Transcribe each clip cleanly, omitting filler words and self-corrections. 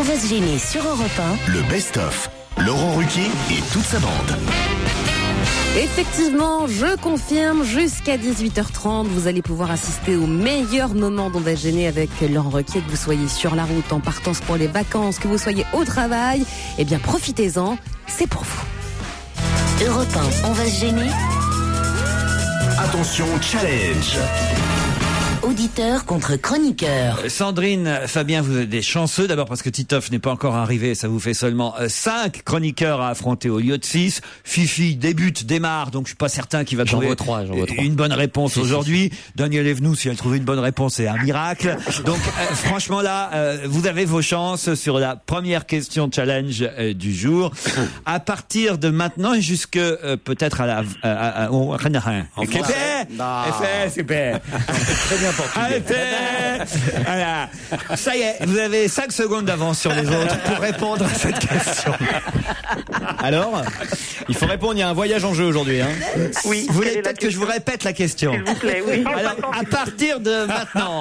va se gêner sur Europe 1. Le best-of. Laurent Ruquier et toute sa bande. Effectivement, je confirme, jusqu'à 18h30, vous allez pouvoir assister au meilleur moment d'On va se gêner avec Laurent Ruquier, que vous soyez sur la route, en partance pour les vacances, que vous soyez au travail. Eh bien, profitez-en, c'est pour vous. Europe 1, on va se gêner. Attention, challenge. Auditeur contre chroniqueur. Sandrine, Fabien, vous êtes des chanceux. D'abord parce que Titoff n'est pas encore arrivé. Ça vous fait seulement 5 chroniqueurs à affronter au lieu de 6. Fifi démarre. Donc je suis pas certain qu'il va trouver une bonne réponse aujourd'hui. Daniel Evenou, si elle trouve une bonne réponse, c'est un miracle. Donc franchement là, vous avez vos chances sur la première question challenge du jour. À partir de maintenant jusque peut-être à la... Super. Très bien. Voilà. Ça y est, vous avez 5 secondes d'avance sur les autres pour répondre à cette question. Alors, il faut répondre, il y a un voyage en jeu aujourd'hui. Hein. Oui. Vous voulez peut-être que je vous répète la question? S'il vous plaît, oui. Alors, à partir de maintenant,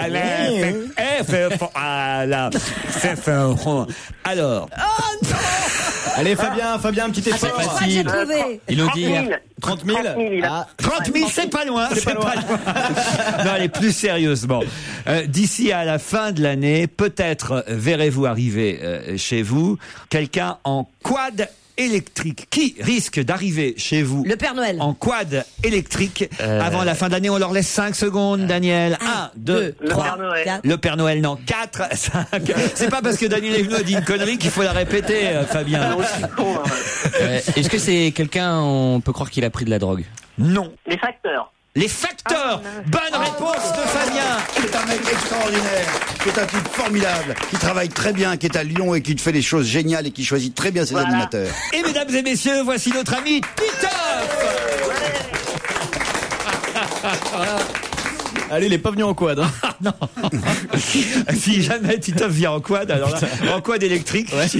alors. Oh non! Allez Fabien, un petit effort. C'est facile. Il nous dit 30 000. 30 000, c'est pas loin. Non, allez, plus sérieusement. D'ici à la fin de l'année, peut-être verrez-vous arriver chez vous quelqu'un en quad électrique. Qui risque d'arriver chez vous? Le Père Noël. En quad électrique. Avant la fin de l'année, on leur laisse 5 secondes, Daniel. 1, 2, 3. Père Noël. 4. Le Père Noël, non. 4, 5. C'est pas parce que Daniel Evenou a dit une connerie qu'il faut la répéter, Fabien. Est-ce que c'est quelqu'un, on peut croire qu'il a pris de la drogue? Non. Les facteurs. Les facteurs. Bonne réponse de Fabien. C'est un mec extraordinaire, qui est un type formidable, qui travaille très bien, qui est à Lyon et qui fait des choses géniales et qui choisit très bien ses animateurs. Et mesdames et messieurs, voici notre ami Titoff. Allez, il est pas venu en quad. Hein. Non. Si jamais Titoff vient en quad, alors là, en quad électrique. Ouais.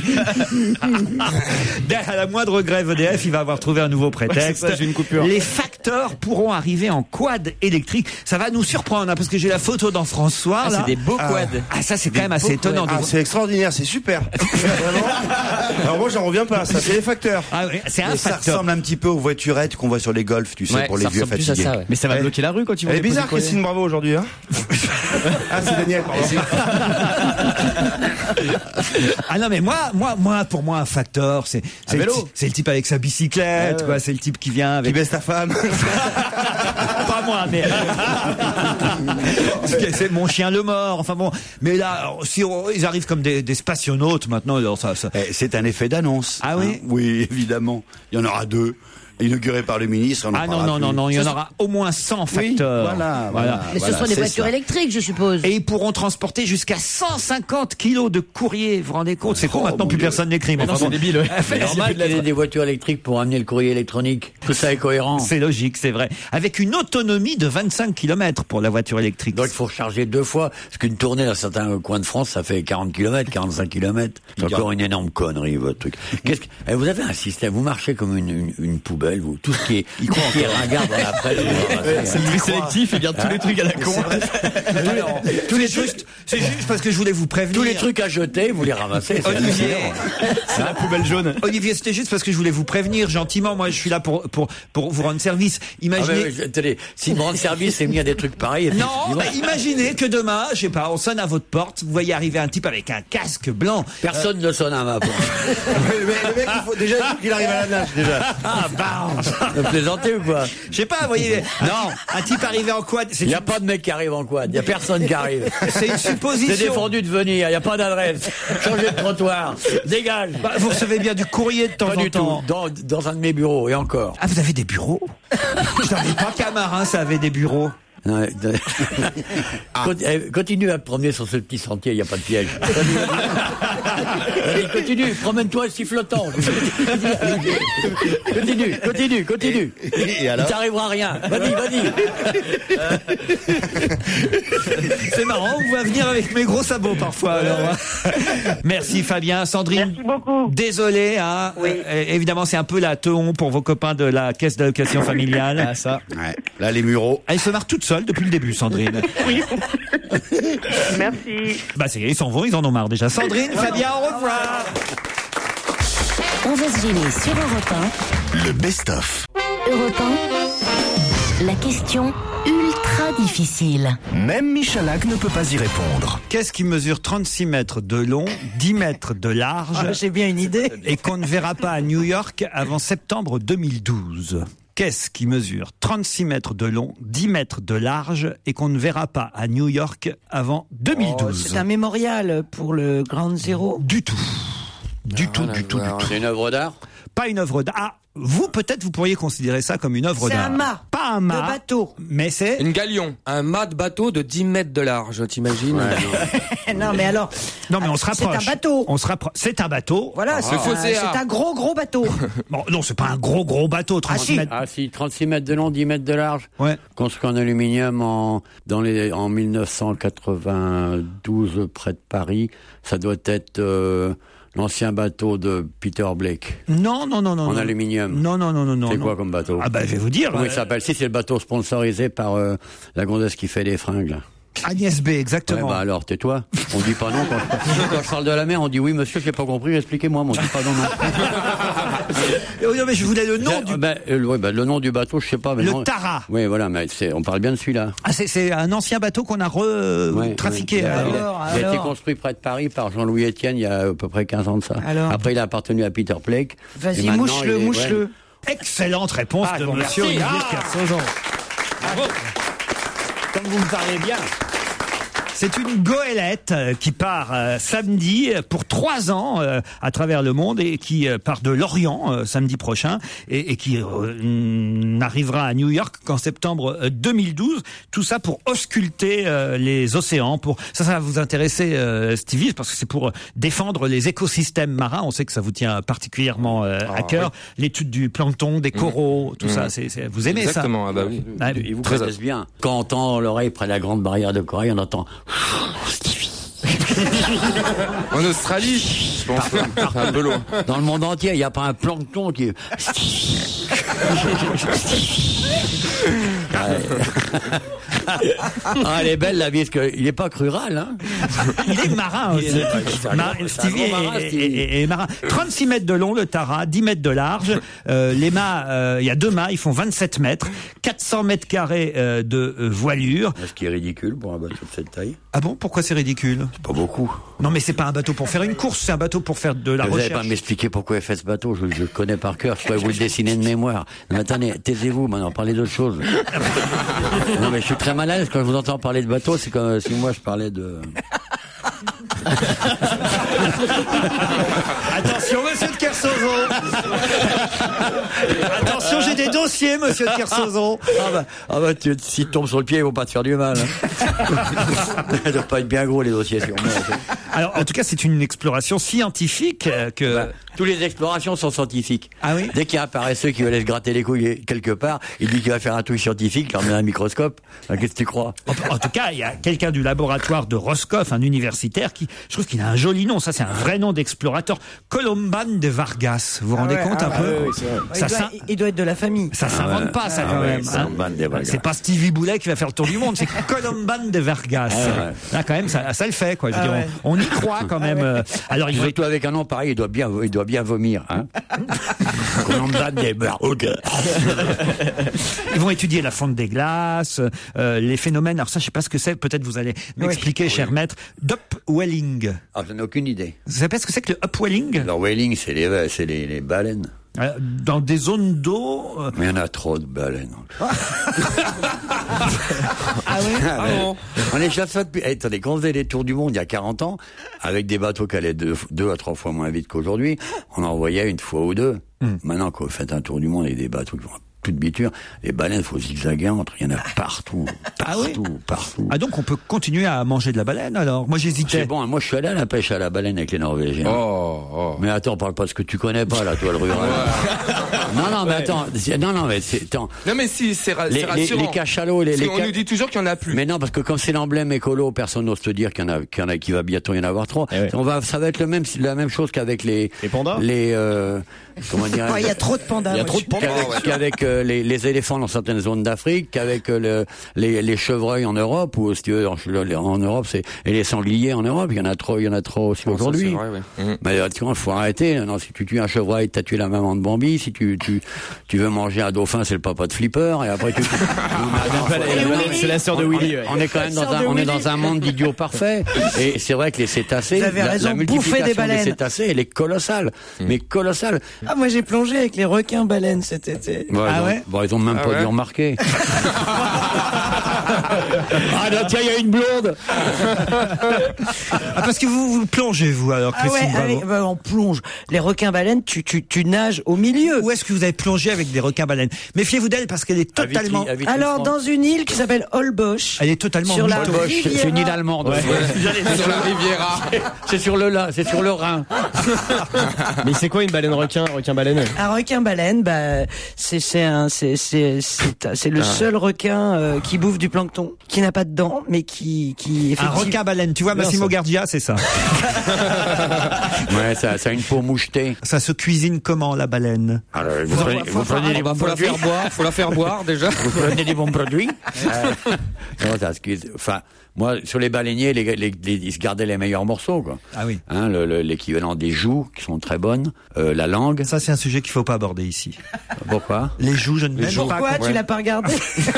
À la moindre grève EDF, il va avoir trouvé un nouveau prétexte. Ouais, ça, j'ai une coupure. Les facteurs pourront arriver en quad électrique. Ça va nous surprendre, hein, parce que j'ai la photo dans François. C'est des beaux quads. Ah, ça, c'est quand même assez étonnant. C'est extraordinaire, c'est super. Alors moi, j'en reviens pas. Ça, c'est les facteurs. Ah, oui, c'est un Ça facteur. ressemble un petit peu aux voiturettes qu'on voit sur les golfs, tu sais, pour les vieux fatigués. Ça, ouais. Mais ça va bloquer la rue quand tu vas. Elle est bizarre, Christine Bravo, aujourd'hui, hein. Ah, c'est Daniel, pardon. Ah non, mais pour moi, un facteur, c'est le type avec sa bicyclette, quoi. C'est le type qui vient avec. Qui baisse ta femme. Pas moi, mais. C'est mon chien le mort. Enfin bon. Mais là, si ils arrivent comme des spationautes maintenant, alors ça. C'est un effet d'annonce. Ah oui? Hein. Oui, évidemment. Il y en aura 2. Inauguré par le ministre. Non, il y en aura au moins 100 facteurs. Oui, voilà. Mais ce sont des voitures électriques, je suppose. Et ils pourront transporter jusqu'à 150 kilos de courrier. Vous vous rendez compte? C'est con, maintenant plus personne n'écrit. Non, c'est débile. C'est normal qu'il y ait des voitures électriques pour amener le courrier électronique. Tout ça est cohérent. C'est logique, c'est vrai. Avec une autonomie de 25 km pour la voiture électrique. Donc il faut recharger 2 fois. Parce qu'une tournée dans certains coins de France, ça fait 40 km, 45 km. C'est encore une énorme connerie, votre truc. Vous avez un système, vous marchez comme une poubelle, vous. Tout ce qui est ringard dans la presse. C'est le tri sélectif, il garde tous les trucs à la con. C'est juste parce que je voulais vous prévenir. Tous les trucs à jeter, vous les ramassez. Olivier. C'est la poubelle jaune. Olivier, c'était juste parce que je voulais vous prévenir gentiment. Moi, je suis là pour vous rendre service. Imaginez. Attendez, si me rendre service, c'est mis à des trucs pareils. Non, imaginez que demain, je sais pas, on sonne à votre porte, vous voyez arriver un type avec un casque blanc. Personne ne sonne à ma porte. Le mec, il faut déjà qu'il arrive à la nage, déjà. Ah, bounce. Vous plaisantez ou quoi? Je sais pas, vous voyez. Non, un type arrivé en quad. Il n'y a pas de mec qui arrive en quad. Il n'y a personne qui arrive. C'est une supposition. C'est défendu de venir. Il n'y a pas d'adresse. Changez de trottoir. Dégage. Vous recevez bien du courrier de temps en temps. Dans un de mes bureaux et encore. Ah, vous avez des bureaux? Je savais pas qu'un marin, ça avait des bureaux. Continue à te promener sur ce petit sentier, il n'y a pas de piège. Continue, promène-toi sifflotant. Continue. Et alors? Il t'arrivera rien. Vas-y. C'est marrant, on va venir avec mes gros sabots parfois. Alors. Merci Fabien, Sandrine. Merci beaucoup. Désolé, hein. Oui. Évidemment, c'est un peu la teon pour vos copains de la caisse d'allocation familiale. Ah ça. Ouais. Là, les mureaux. Elle se marre toute seule. seul depuis le début, Sandrine. Oui. Merci. Bah c'est, ils s'en vont, ils en ont marre déjà. Sandrine, Fabien, au revoir. On va se gêner sur Europe 1. Le best-of. Europe 1. La question ultra difficile. Même Michalak ne peut pas y répondre. Qu'est-ce qui mesure 36 mètres de long, 10 mètres de large J'ai bien une idée. et qu'on ne verra pas à New York avant septembre 2012? Qu'est-ce qui mesure 36 mètres de long, 10 mètres de large et qu'on ne verra pas à New York avant 2012? C'est un mémorial pour le Ground Zero. Du tout. Du tout. C'est une œuvre d'art? Pas une œuvre d'art. Ah, vous, peut-être, vous pourriez considérer ça comme une œuvre d'art. C'est un mât. Pas un mât. De bateau. Mais c'est... Une galion. Un mât de bateau de 10 mètres de large, t'imagines? Non, mais alors. Non, mais on se rapproche. C'est un bateau. On se rapproche. C'est un bateau. Voilà, c'est un gros bateau. Bon, non, c'est pas un gros bateau, 36 mètres. Ah si, 36 mètres de long, 10 mètres de large. Ouais. Construit en aluminium en 1992 près de Paris. Ça doit être l'ancien bateau de Peter Blake. Non. En aluminium. Non. C'est quoi comme bateau? Ah bah, je vais vous dire. Comment il s'appelle? Si, c'est le bateau sponsorisé par la gonzesse qui fait les fringues, là. Agnès B, exactement. Ouais, bah alors, tais-toi. On dit pas non. Quand je parle de la mer, on dit oui, monsieur, j'ai pas compris, expliquez-moi. Mais on dit pas non. Non, mais je voulais le nom du... le nom du bateau, je sais pas. Mais le non. Tara. Oui, voilà, mais on parle bien de celui-là. Ah, c'est un ancien bateau qu'on a trafiqué. Il a été construit près de Paris par Jean-Louis Etienne il y a à peu près 15 ans de ça. Après, il a appartenu à Peter Blake. Vas-y, mouche-le. Ouais. Excellente réponse de monsieur Olivier Kersauzon. Comme vous me parlez bien. C'est une goélette qui part samedi pour 3 ans à travers le monde et qui part de Lorient samedi prochain et qui n'arrivera à New York qu'en septembre 2012. Tout ça pour ausculter les océans. Ça va vous intéresser, Stevie, parce que c'est pour défendre les écosystèmes marins. On sait que ça vous tient particulièrement à cœur. Oui. L'étude du plancton, des coraux, tout ça. Vous aimez Exactement. ça? Ah bah oui. Ils vous connaissent bien. Quand on entend l'oreille près de la grande barrière de corail, on entend Stevie. En Australie, je pense. C'est un peu loin. Dans le monde entier, il n'y a pas un plancton qui est Stevie. Ah, elle est belle la vie, parce qu'il n'est pas rural, hein. Il est marin aussi. Stevie est marin. 36 mètres de long, le Tara, 10 mètres de large. Les mâts, il y a 2 mâts, ils font 27 mètres, 400 mètres carrés de voilure. Ce qui est ridicule pour un bateau de cette taille. Ah bon, pourquoi c'est ridicule? C'est pas beaucoup. Non, mais c'est pas un bateau pour faire une course, c'est un bateau pour faire de la recherche. Vous n'allez pas m'expliquer pourquoi il fait ce bateau, je le connais par cœur, je pourrais vous le dessiner de mémoire. Mais attendez, taisez-vous, maintenant, parlez d'autre chose. Non, mais je suis très mal à l'aise quand je vous entends parler de bateau, c'est comme si moi je parlais de... Attention, monsieur de Kersauzon. Attention, j'ai des dossiers, monsieur de Kersauzon. Si tu tombes sur le pied, ils vont pas te faire du mal. Hein. Ils doivent pas être bien gros, les dossiers, sur moi. Alors, en tout cas, c'est une exploration scientifique que... Toutes les explorations sont scientifiques. Ah oui? Dès qu'il y a un paresseux qui veut aller se gratter les couilles quelque part, il dit qu'il va faire un truc scientifique, il leur met un microscope. Qu'est-ce que tu crois? En tout cas, il y a quelqu'un du laboratoire de Roscoff, un universitaire, qui, je trouve qu'il a un joli nom. Ça, c'est un vrai nom d'explorateur. Colomban de Vargas. Vous vous rendez compte un peu? Oui, il doit être de la famille. Ça s'invente pas, ça, quand même. Hein. C'est pas Stevie Boulet qui va faire le tour du monde, c'est Colomban de Vargas. Là, quand même, ça le fait, quoi. Je veux dire, on y croit, quand même. Alors, surtout avec un nom pareil, il doit bien vomir, hein. Colomban de Vargas. Ils vont étudier la fonte des glaces, les phénomènes. Alors ça, je sais pas ce que c'est. Peut-être vous allez m'expliquer, cher maître. D'upwelling. Ah, je n'ai aucune idée. Vous savez ce que c'est que le upwelling? Le whaling, c'est les baleines. Dans des zones d'eau. Mais il y en a trop de baleines. Ah oui? Bon. On est chaque fois depuis. Attendez, quand on faisait les tours du monde il y a 40 ans, avec des bateaux qui allaient 2 à 3 fois moins vite qu'aujourd'hui, on en envoyait 1 fois ou 2. Maintenant, quand vous faites un tour du monde avec des bateaux qui vont toute biture, les baleines, il faut zigzaguer entre. Il y en a partout. Partout. Ah, donc on peut continuer à manger de la baleine, alors? Moi, j'hésitais. C'est bon, moi je suis allé à la pêche à la baleine avec les Norvégiens. Mais attends, parle pas de ce que tu connais pas, là, toi, le rural. Non, mais attends. Non, mais si, c'est rassurant. Les cachalots, on nous dit toujours qu'il y en a plus. Mais non, parce que comme c'est l'emblème écolo, personne n'ose te dire qu'il va bientôt y en avoir trop. Ça va être la même chose qu'avec les pandas. Comment dire? Il y a trop de pandas. Qu'avec les éléphants dans certaines zones d'Afrique qu'avec les chevreuils en Europe, ou si tu veux, en Europe, et les sangliers en Europe. Il y en a trop aussi aujourd'hui. Vrai, oui. Mais tu vois, il faut arrêter. Non, si tu tues un chevreuil, t'as tué la maman de Bambi. Si tu veux manger un dauphin, c'est le papa de Flipper. Et après C'est la sœur de Willy. Ouais. On est quand même dans un monde d'idiots parfaits. Et c'est vrai que les cétacés, la multiplication des cétacés, elle est colossale. Mais colossale. Ah, moi j'ai plongé avec les requins-baleines cet été. Ouais, bon, ils ont même pas dû remarquer. Ah non, tiens, il y a une blonde. Parce que vous plongez, vous, alors, Christine Bravo. On plonge. Les requins-baleines, tu nages au milieu. Où est-ce que vous avez plongé avec des requins-baleines? Méfiez-vous d'elle parce qu'elle est totalement... Alors, dans une île qui s'appelle Holbox. Elle est totalement sur la Riviera. C'est une île allemande. Ouais. Sur la Riviera. C'est sur le Rhin. Mais c'est quoi une baleine requin, un requin-baleine? Un requin-baleine, c'est le seul requin qui bouffe du plancton, qui n'a pas de dents, mais qui un requin-baleine, tu vois, Massimo Gardia, c'est ça. Ouais, ça a une peau mouchetée. Ça se cuisine comment, la baleine? Alors, vous prenez les bons produits. Faut la faire boire, déjà. Vous prenez les bons produits. Non, enfin, moi, sur les baleiniers, ils se gardaient les meilleurs morceaux, quoi. Ah oui. Hein, l'équivalent des joues, qui sont très bonnes, la langue. Ça, c'est un sujet qu'il faut pas aborder ici. Pourquoi? Les joues, je ne m'aime pas. Pourquoi tu l'as pas regardé?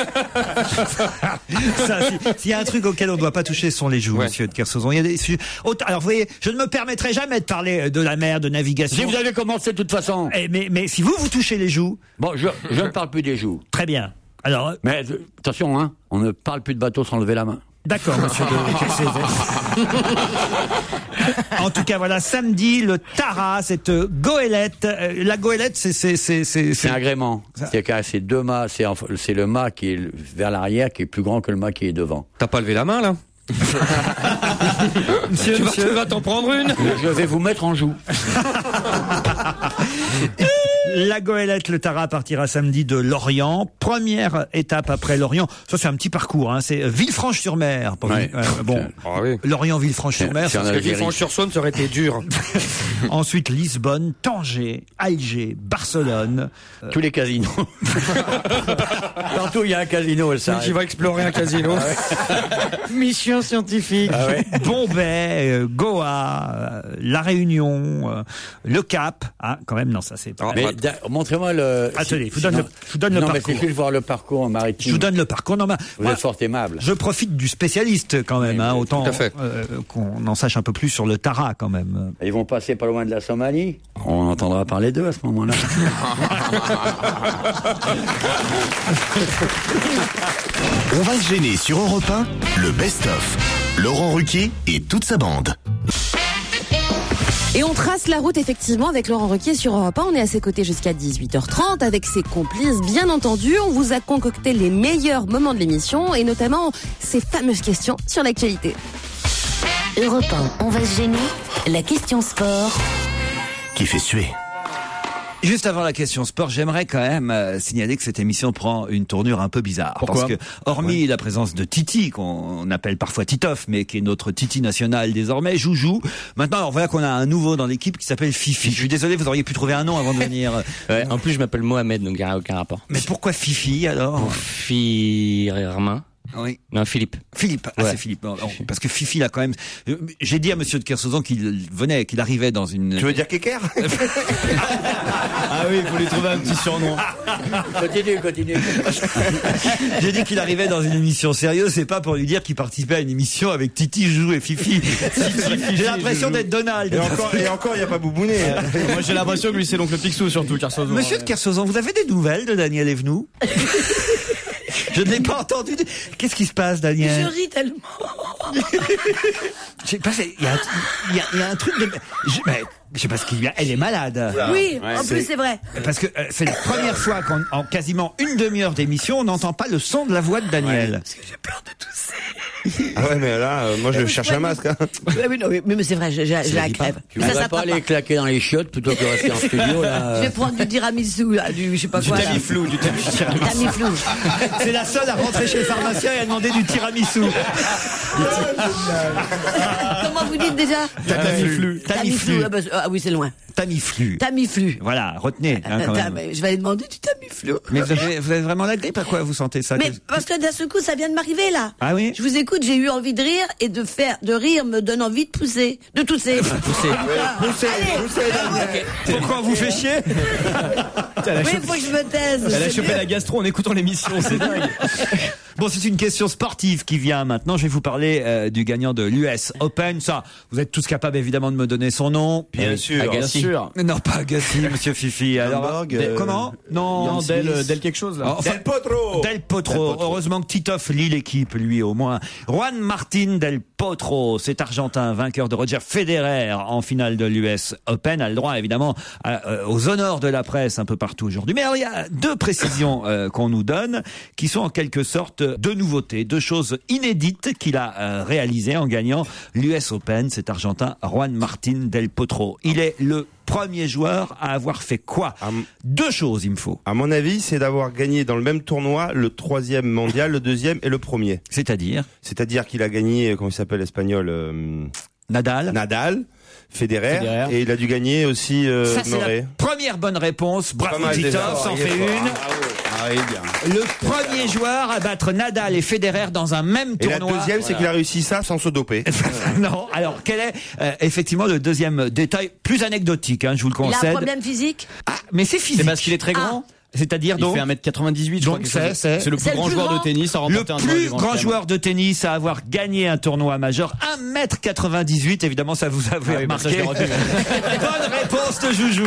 S'il y a un truc auquel on ne doit pas toucher, ce sont les joues, monsieur de Kersauzon. Il y a des sujets. Alors, vous voyez, je ne me permettrai jamais de parler de la mer, de navigation. Si vous avez commencé de toute façon. Mais si vous touchez les joues. Bon, je ne parle plus des joues. Très bien. Alors. Mais attention, hein, on ne parle plus de bateau sans lever la main. D'accord, monsieur de Kersauzon. En tout cas, voilà, samedi, le Tara, cette goélette. La goélette, c'est un agrément. C'est deux mâts, c'est le mât qui est vers l'arrière, qui est plus grand que le mât qui est devant. T'as pas levé la main, là? Monsieur, tu vas t'en prendre une? Je vais vous mettre en joue. La goélette, le Tara partira samedi de Lorient. Première étape après Lorient. Ça, c'est un petit parcours, hein. C'est Villefranche-sur-Mer. Lorient, Villefranche-sur-Mer. Parce que Villefranche-sur-Saône, ça aurait été dur. Ensuite, Lisbonne, Tanger, Alger, Barcelone. Tous les casinos. Partout, il y a un casino, elle s'arrête. Qui va explorer un casino. Mission scientifique. Bombay, Goa, La Réunion, Le Cap. Ah, quand même, non, ça c'est pas... Montrez-moi le... Attendez, je vous donne le parcours. Mais c'est juste voir le parcours maritime. Je vous donne le parcours. Non, vous êtes fort aimable. Je profite du spécialiste quand même, autant qu'on en sache un peu plus sur le Tara quand même. Ils vont passer pas loin de la Somalie. On entendra parler d'eux à ce moment-là. On va se gêner sur Europe 1, le best-of. Laurent Ruquier et toute sa bande. Et on trace la route effectivement avec Laurent Ruquier sur Europe 1. On est à ses côtés jusqu'à 18h30 avec ses complices, bien entendu. On vous a concocté les meilleurs moments de l'émission et notamment ces fameuses questions sur l'actualité. Europe 1, on va se gêner. La question sport. Qui fait suer. Juste avant la question sport, j'aimerais quand même signaler que cette émission prend une tournure un peu bizarre. Pourquoi? Parce que, hormis la présence de Titi, qu'on appelle parfois Titoff, mais qui est notre Titi national désormais, Joujou, maintenant, alors voilà qu'on a un nouveau dans l'équipe qui s'appelle Fifi. Je suis désolé, vous auriez pu trouver un nom avant de venir. En plus, je m'appelle Mohamed, donc il n'y a aucun rapport. Mais pourquoi Fifi, alors? Firmin. Oui. Non, Philippe. C'est Philippe. Parce que Fifi, là, quand même, j'ai dit à monsieur de Kersauzon qu'il arrivait dans une... Tu veux dire Kéker? Ah oui, il faut lui trouver un petit surnom. Continue. J'ai dit qu'il arrivait dans une émission sérieuse, c'est pas pour lui dire qu'il participait à une émission avec Titi, Joujou et Fifi. J'ai l'impression d'être Donald. Et encore, il n'y a pas Boubounet. Moi, j'ai l'impression que lui, c'est l'oncle Picsou, surtout, Kersauzon. Monsieur de Kersauzon, vous avez des nouvelles de Daniel Evenou? Je ne l'ai pas entendu. Qu'est-ce qui se passe, Daniel? Je ris tellement. Je sais pas, il y a un truc de... Je sais pas ce qu'il y a. Elle est malade. Oui, en plus c'est vrai. Parce que c'est la première fois qu'en quasiment une demi-heure d'émission, on n'entend pas le son de la voix de Daniel. Parce que j'ai peur de tousser. Ah ouais, mais là, moi je cherche un masque. Hein. Mais c'est vrai, j'ai la crève. Tu ne vas pas aller claquer dans les chiottes plutôt que rester en studio, là. Je vais prendre du tiramisu, là, je sais pas quoi. Du tamiflu. C'est la seule à rentrer chez le pharmacien et à demander du tiramisu. Comment vous dites déjà? Tamiflu. Ah oui, c'est loin. Tamiflu. Tamiflu. Voilà, retenez. Quand même. Je vais aller demander du Tamiflu. Mais vous avez vraiment la grippe, à quoi vous sentez ça? Mais parce que d'un seul coup, ça vient de m'arriver là. Ah oui? Je vous écoute, j'ai eu envie de rire et de rire me donne envie de tousser. Pousser. Pourquoi on vous fait chier? Oui, faut que je me taise. Elle a chopé la gastro en écoutant l'émission, c'est dingue. Bon, c'est une question sportive qui vient maintenant. Je vais vous parler du gagnant de l'US Open. Ça, vous êtes tous capables évidemment de me donner son nom. Bien sûr. Non, pas Agassi, monsieur Fifi. Alors, comment? Non, Del quelque chose là. Enfin, Del Potro. Heureusement que Titoff lit l'équipe, lui au moins. Juan Martín Del Potro, cet Argentin vainqueur de Roger Federer en finale de l'US Open, a le droit évidemment aux honneurs de la presse un peu partout aujourd'hui. Mais alors, il y a deux précisions qu'on nous donne qui sont en quelque sorte deux nouveautés, deux choses inédites qu'il a réalisées en gagnant l'US Open, cet Argentin Juan Martín Del Potro. Il est le premier joueur à avoir fait quoi? Deux choses, il me faut. À mon avis, c'est d'avoir gagné dans le même tournoi le 3e mondial, le 2e et le 1er. C'est-à-dire qu'il a gagné, comment il s'appelle l'espagnol Nadal, Federer, et il a dû gagner aussi ça, c'est Murray. La première bonne réponse. Bravo Titoff, s'en fait une. Le premier joueur à battre Nadal et Federer dans un même tournoi. Et la deuxième, c'est qu'il a réussi ça sans se doper. Non, alors quel est effectivement le deuxième détail plus anecdotique, je vous le concède. Il a un problème physique? Mais c'est physique. C'est parce qu'il est très grand. C'est-à-dire donc il fait 1m98, donc c'est le plus grand joueur de tennis à remporter un tournoi. Le plus grand joueur de tennis à avoir gagné un tournoi majeur, 1m98, évidemment ça vous avait remarqué. Bonne réponse de Joujou.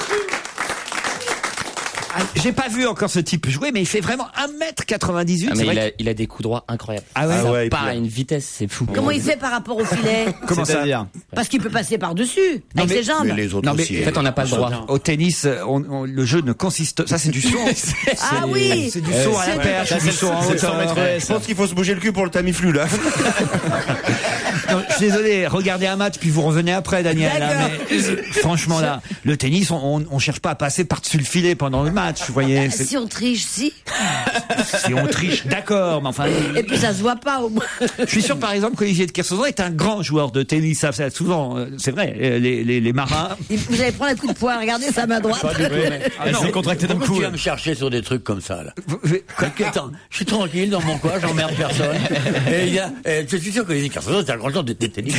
J'ai pas vu encore ce type jouer, mais il fait vraiment 1m98. Ah, mais il a des coups droits incroyables. Ah ouais, ça part à une vitesse, c'est fou. Comment il fait par rapport au filet? Comment ça? Parce qu'il peut passer par-dessus, avec ses jambes. Mais les autres non, mais aussi, en fait, on n'a pas le droit. Au tennis, le jeu ne consiste... Ça, c'est du saut. Ah oui. C'est du saut à la perche, c'est du saut en hauteur. Je pense qu'il faut se bouger le cul pour le Tamiflu, là. Non, je suis désolé, regardez un match, puis vous revenez après, Daniel. Mais, franchement, là, le tennis, on cherche pas à passer par-dessus le filet pendant le match, vous voyez. Si on triche, si. Si on triche, d'accord, mais enfin... Et puis ça se voit pas, au moins. Je suis sûr, par exemple, qu'Olivier de Kersauzon est un grand joueur de tennis. Ça, souvent, c'est vrai, les marins... Vous allez prendre un coup de poing, regardez sa main droite. Elle s'est contractée d'un coup. Tu vas me chercher sur des trucs comme ça, là. Attends, je suis tranquille dans mon coin, j'emmerde personne. Et je suis sûr qu'Olivier de Kersauzon est un grand joueur de tennis.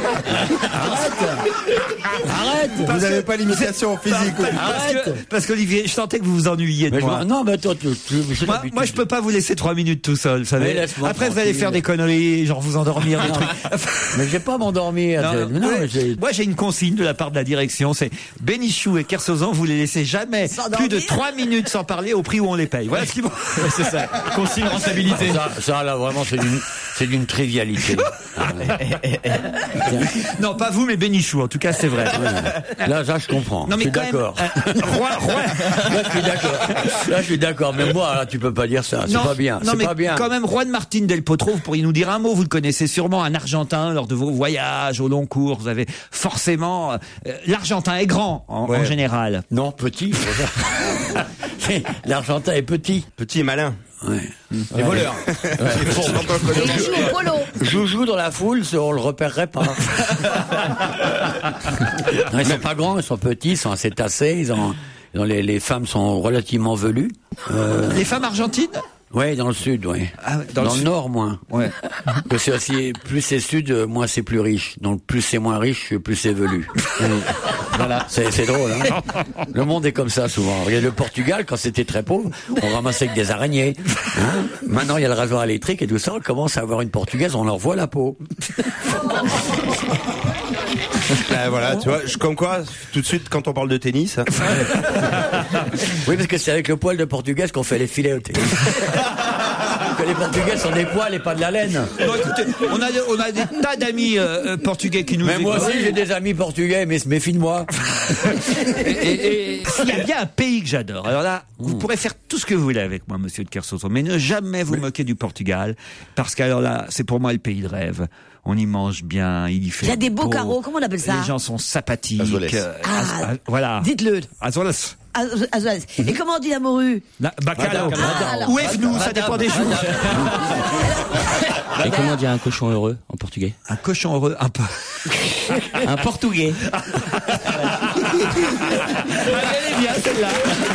Arrête. Vous n'avez pas l'imitation physique. Parce qu'Olivier, je sentais que vous vous ennuyiez de moi. Non, mais toi, moi, je peux pas vous laisser 3 minutes tout seul, vous savez. Après, vous allez faire des conneries, genre vous endormir, des trucs. Mais je vais pas m'endormir. Moi, j'ai une consigne de la part de la direction, c'est Bénichou et Kersauzon, vous les laissez jamais plus de 3 minutes sans parler au prix où on les paye. Voilà ce qu'ils vont. C'est ça. Consigne rentabilité. Ça, là, vraiment, c'est d'une trivialité. Non, pas vous, mais Bénichou, en tout cas, c'est vrai. Là, je comprends. Non, mais je suis d'accord. Là, je suis d'accord. Mais moi, là, tu peux pas dire ça. C'est pas bien. Non, c'est mais pas bien. Quand même, Juan Martín Del Potro, vous pourriez nous dire un mot. Vous le connaissez sûrement, un Argentin, lors de vos voyages au long cours. Vous avez forcément... L'Argentin est grand, en général. Non, petit. L'Argentin est petit. Petit et malin. Ouais. Les voleurs. Il joue au polo. Joujou dans la foule, on le repérerait pas. Non, ils sont pas grands, ils sont petits, ils sont assez tassés, les femmes sont relativement velues. Les femmes argentines? Ouais, dans le sud, ouais. Ah, dans le nord, moins. Ouais. Parce que aussi, plus c'est sud, moins c'est plus riche. Donc plus c'est moins riche, plus c'est velu. Voilà, c'est drôle. Hein. Le monde est comme ça souvent. Regardez le Portugal, quand c'était très pauvre, on ramassait avec des araignées. Hein. Maintenant, il y a le rasoir électrique et tout ça. On commence à avoir une portugaise, on leur voit la peau. Voilà, tu vois, comme quoi, tout de suite, quand on parle de tennis. Oui, parce que c'est avec le poil de portugaise qu'on fait les filets au tennis. Que les Portugais sont des poils et pas de la laine. Non, écoutez, on a des tas d'amis portugais qui nous écoutent. Mais moi aussi, j'ai des amis portugais, mais se méfie de moi. Et s'il y a bien un pays que j'adore, alors là, vous pourrez faire tout ce que vous voulez avec moi, monsieur de Kersauzon, mais ne jamais vous moquer du Portugal, parce qu'alors là, c'est pour moi le pays de rêve. On y mange bien, il y fait. Il y a des beaux carreaux, comment on appelle ça? Les gens sont sympathiques. Voilà. Dites-le. Azules. Et comment on dit la morue? Bacalao. Ou efnou, ça dépend des jours. Et comment dire un cochon heureux en portugais? Un cochon heureux, un peu. Un portugais. Elle est bien celle-là.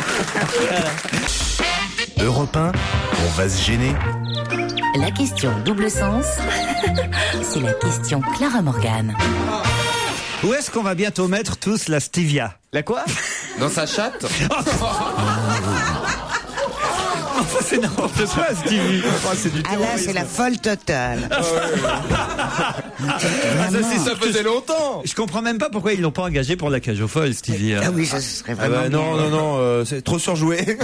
Europe 1, on va se gêner. La question double sens, c'est la question Clara Morgan. Où est-ce qu'on va bientôt mettre tous la stevia? La quoi? Dans sa chatte. C'est n'importe quoi, Stevie. C'est du Ah là, c'est la folle totale. Ça faisait longtemps. Je comprends même pas pourquoi ils l'ont pas engagé pour la cage aux folles, Stevie. Ah oui, ça serait vraiment non, c'est trop surjoué.